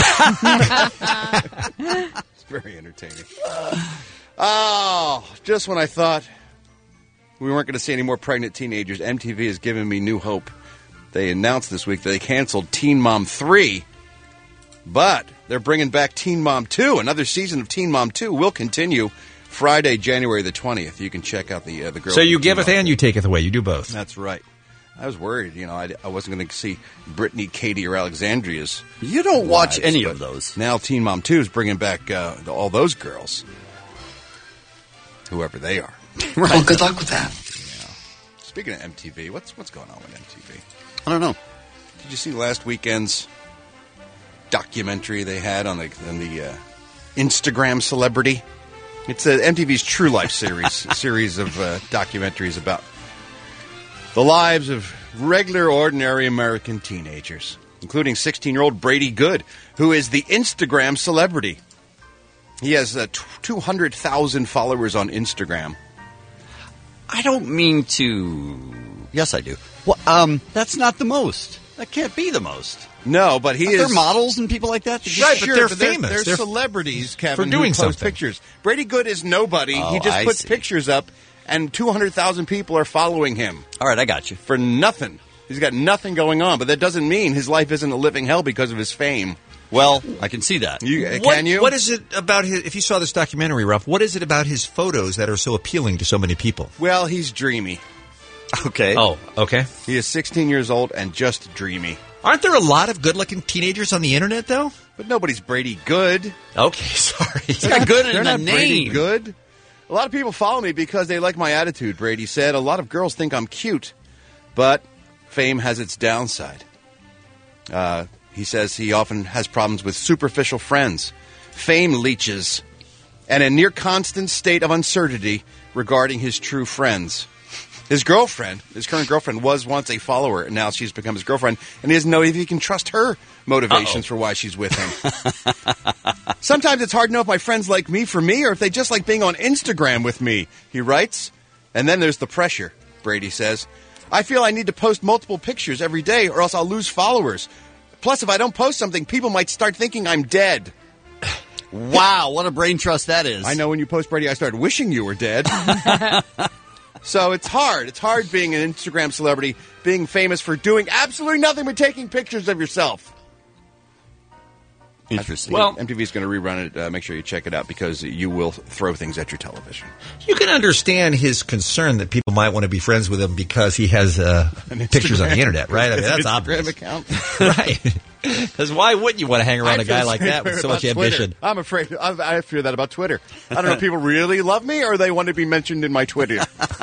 It's very entertaining. Oh, just when I thought we weren't going to see any more pregnant teenagers, MTV has given me new hope. They announced this week that they canceled Teen Mom 3, but they're bringing back Teen Mom 2. Another season of Teen Mom 2 will continue Friday, January the 20th. You can check out the girl. So you giveth and you taketh away. You do both. That's right. I was worried, I wasn't going to see Brittany, Katie, or Alexandria's. You don't watch any of those. Now Teen Mom 2 is bringing back all those girls, whoever they are. Right. Well, good luck with that. Yeah. Speaking of MTV, what's going on with MTV? I don't know. Did you see last weekend's documentary they had on the Instagram celebrity? It's MTV's True Life series of documentaries about the lives of regular, ordinary American teenagers, including 16-year-old Brady Good, who is the Instagram celebrity. He has 200,000 followers on Instagram. I don't mean to... Yes, I do. Well, that's not the most. That can't be the most. No, but he is... They're models and people like that? Right, but sure, they're but famous. They're celebrities, Kevin, for doing who post something. pictures. Brady Good is nobody. Oh, He just I puts see. pictures up, and 200,000 people are following him. All right, I got you. For nothing. He's got nothing going on, but that doesn't mean his life isn't a living hell because of his fame. Well, I can see that. Can you? What is it about his... If you saw this documentary, Ruff, what is it about his photos that are so appealing to so many people? Well, he's dreamy. Okay. Oh, okay. He is 16 years old and just dreamy. Aren't there a lot of good-looking teenagers on the internet, though? But nobody's Brady Good. Okay, sorry. He's got good in They're the not Brady name. Good. A lot of people follow me because they like my attitude, Brady said. A lot of girls think I'm cute, but fame has its downside. He says he often has problems with superficial friends, fame leeches, and a near constant state of uncertainty regarding his true friends. His current girlfriend, was once a follower, and now she's become his girlfriend, and he doesn't know if he can trust her motivations for why she's with him. Sometimes it's hard to know if my friends like me for me or if they just like being on Instagram with me, he writes. And then there's the pressure, Brady says. I feel I need to post multiple pictures every day or else I'll lose followers. Plus, if I don't post something, people might start thinking I'm dead. Wow, what a brain trust that is. I know when you post, Brady, I started wishing you were dead. So it's hard. It's hard being an Instagram celebrity, being famous for doing absolutely nothing but taking pictures of yourself. Interesting. Well, MTV's going to rerun it. Make sure you check it out because you will throw things at your television. You can understand his concern that people might want to be friends with him because he has pictures on the internet, right? I mean, that's obvious. Account. Right. Because why wouldn't you want to hang around a guy like that with so much ambition? I'm afraid. I fear that about Twitter. I don't know if people really love me or they want to be mentioned in my Twitter.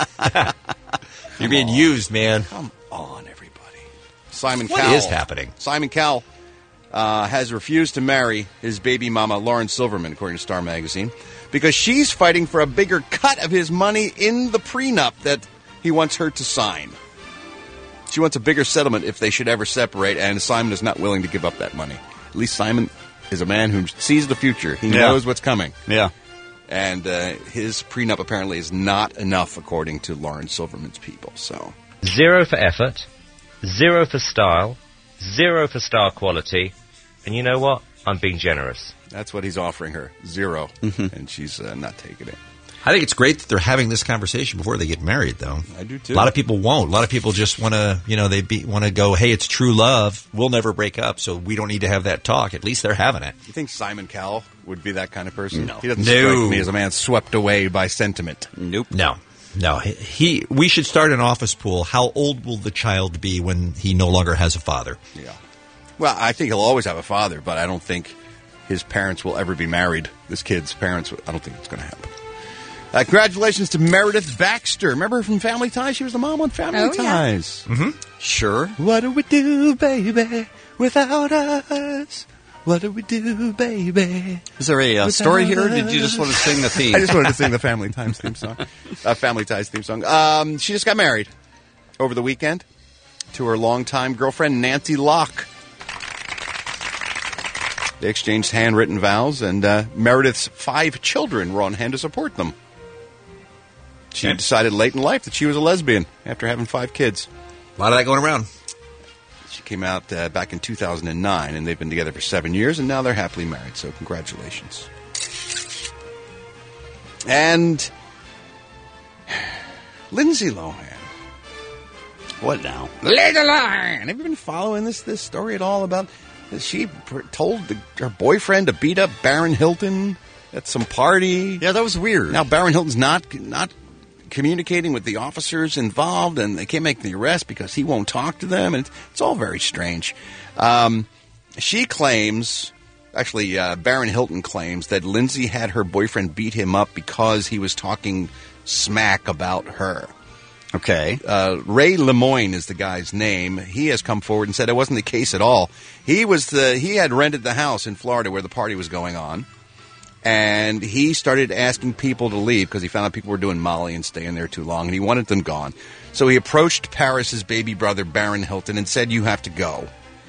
You're being used, man. Come on, everybody. Simon What Cowell. is happening? Simon Cowell has refused to marry his baby mama, Lauren Silverman, according to Star Magazine, because she's fighting for a bigger cut of his money in the prenup that he wants her to sign. She wants a bigger settlement if they should ever separate, and Simon is not willing to give up that money. At least Simon is a man who sees the future. He knows what's coming. Yeah. And his prenup apparently is not enough, according to Lauren Silverman's people. So 0 for effort, 0 for style, 0 for star quality, and you know what? I'm being generous. That's what he's offering her. 0. And she's not taking it. I think it's great that they're having this conversation before they get married, though. I do, too. A lot of people won't. A lot of people just want to, want to go, hey, it's true love. We'll never break up, so we don't need to have that talk. At least they're having it. You think Simon Cowell would be that kind of person? No. He doesn't strike me as a man swept away by sentiment. Nope. No. We should start an office pool. How old will the child be when he no longer has a father? Yeah. Well, I think he'll always have a father, but I don't think his parents will ever be married. This kid's parents, I don't think it's going to happen. Congratulations to Meredith Baxter. Remember her from Family Ties? She was the mom on Family Ties. Yeah. Mm-hmm. Sure. What do we do, baby, without us? What do we do, baby? Is there a story here, or did you just want to sing the theme? I just wanted to sing the Family Ties theme song. Family Ties theme song. She just got married over the weekend to her longtime girlfriend, Nancy Locke. They exchanged handwritten vows, and Meredith's 5 children were on hand to support them. She decided late in life that she was a lesbian after having 5 kids. A lot of that going around. She came out back in 2009, and they've been together for 7 years, and now they're happily married, so congratulations. And Lindsay Lohan. What now? Little Lohan! Have you been following this story at all about... She told her boyfriend to beat up Baron Hilton at some party. Yeah, that was weird. Now Baron Hilton's not communicating with the officers involved, and they can't make the arrest because he won't talk to them, and it's all very strange. She claims, actually, Baron Hilton claims that Lindsay had her boyfriend beat him up because he was talking smack about her. Okay. Ray Lemoyne is the guy's name. He has come forward and said it wasn't the case at all. He had rented the house in Florida where the party was going on, and he started asking people to leave because he found out people were doing Molly and staying there too long, and he wanted them gone. So he approached Paris's baby brother, Baron Hilton, and said, "You have to go."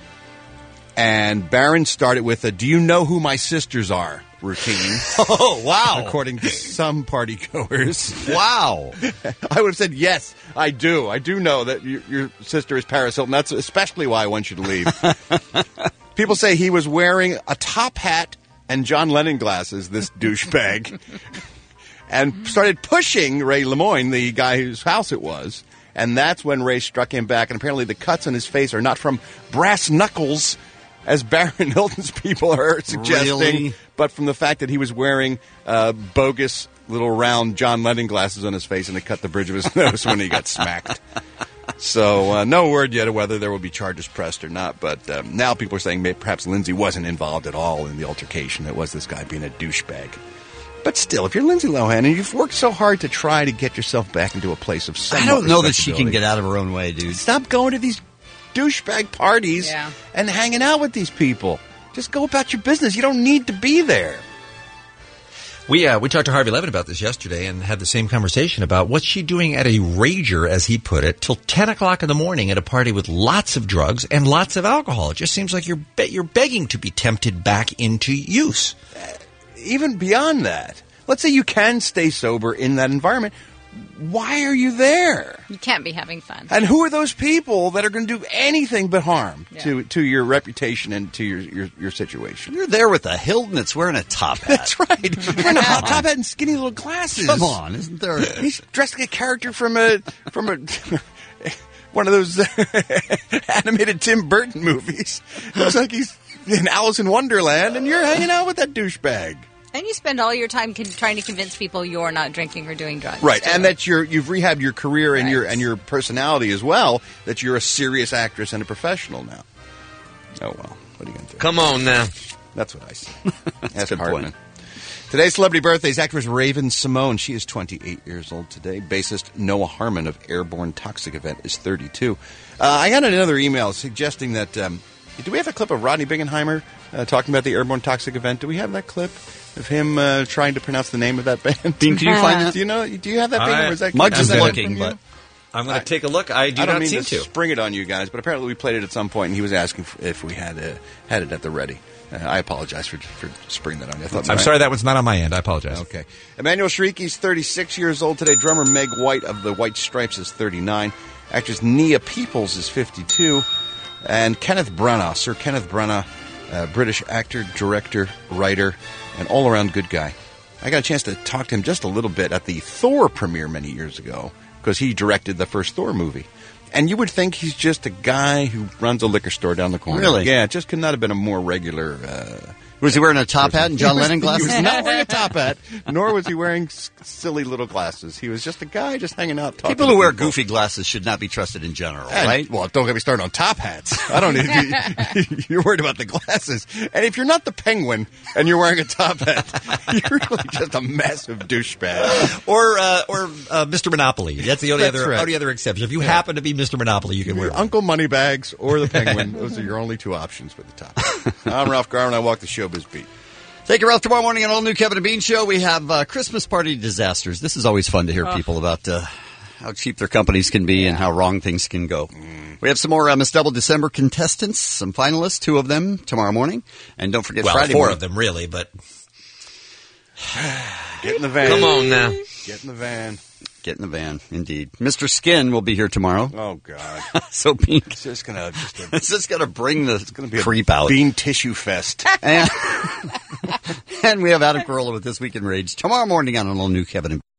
And Baron started with a, "Do you know who my sisters are?" routine. Oh, wow. According to some party goers. Wow. I would have said, yes, I do. I do know that your sister is Paris Hilton. That's especially why I want you to leave. People say he was wearing a top hat and John Lennon glasses, this douchebag, and started pushing Ray Lemoyne, the guy whose house it was. And that's when Ray struck him back. And apparently the cuts on his face are not from brass knuckles, as Baron Hilton's people are suggesting, really? But from the fact that he was wearing bogus little round John Lennon glasses on his face, and it cut the bridge of his nose when he got smacked. So no word yet of whether there will be charges pressed or not, but now people are saying maybe perhaps Lindsay wasn't involved at all in the altercation. It was this guy being a douchebag. But still, if you're Lindsay Lohan and you've worked so hard to try to get yourself back into a place of somewhat I don't know that she can get out of her own way, dude. Stop going to these douchebag parties and hanging out with these people. Just go about your business. You don't need to be there. We talked to Harvey Levin about this yesterday and had the same conversation about what's she doing at a rager, as he put it, till 10 o'clock in the morning at a party with lots of drugs and lots of alcohol. It just seems like you're begging to be tempted back into use. Even beyond that, let's say you can stay sober in that environment. Why are you there? You can't be having fun. And who are those people that are going to do anything but harm to your reputation and to your situation? You're there with a Hilton that's wearing a top hat. That's right. Wearing a top hat and skinny little glasses. Come on, isn't there? He's dressed like a character from a one of those animated Tim Burton movies. Looks like he's in Alice in Wonderland, and you're hanging out with that douchebag. And you spend all your time trying to convince people you're not drinking or doing drugs. Right, too. and that you've rehabbed your career and your personality as well, that you're a serious actress and a professional now. Oh, well, what are you going to do? Come on now. That's what I say. That's Hartman. Today's celebrity birthdays, actress Raven Simone. She is 28 years old today. Bassist Noah Harmon of Airborne Toxic Event is 32. I got another email suggesting that... do we have a clip of Rodney Bingenheimer talking about the Airborne Toxic Event? Do we have that clip of him trying to pronounce the name of that band? Dean, can you find that? Do you have that thing? Or is that Mudge is looking, but... I'm going to take a look. I don't not mean seem to spring it on you guys, but apparently we played it at some point, and he was asking if we had it at the ready. I apologize for springing that on you. I'm sorry that one's not on my end. I apologize. Okay. Emmanuel Shriki's 36 years old today. Drummer Meg White of the White Stripes is 39. Actress Nia Peoples is 52. And Kenneth Branagh, Sir Kenneth Branagh, British actor, director, writer, and all-around good guy, I got a chance to talk to him just a little bit at the Thor premiere many years ago because he directed the first Thor movie. And you would think he's just a guy who runs a liquor store down the corner. Really? Yeah, it just could not have been a more regular... Was he wearing a top hat and John Lennon glasses? He was not wearing a top hat, nor was he wearing silly little glasses. He was just a guy just hanging out talking. People who wear goofy glasses should not be trusted in general, right? Well, don't get me started on top hats. I don't need... You're worried about the glasses. And if you're not the Penguin and you're wearing a top hat, you're really just a massive douchebag. Or Mr. Monopoly. That's the only That's right. only other exception. If you happen to be Mr. Monopoly, you can wear one. Uncle Moneybags or the Penguin. Those are your only two options for the top. I'm Ralph Garman. I walk the Showbiz Beat. Take your off tomorrow morning on all new Kevin and Bean Show. We have Christmas party disasters. This is always fun to hear people about how cheap their companies can be and how wrong things can go. We have some more Miss Double December contestants, some finalists, 2 of them tomorrow morning. And don't forget Friday 4 morning. of them, really, but... Get in the van. Come on now. Get in the van. Get in the van, indeed. Mr. Skin will be here tomorrow. Oh, God. So Bean... It's just going to... It's just going to bring the be creep out. Bean tissue fest. And we have Adam Carolla with This Week in Rage tomorrow morning on an all new Kevin and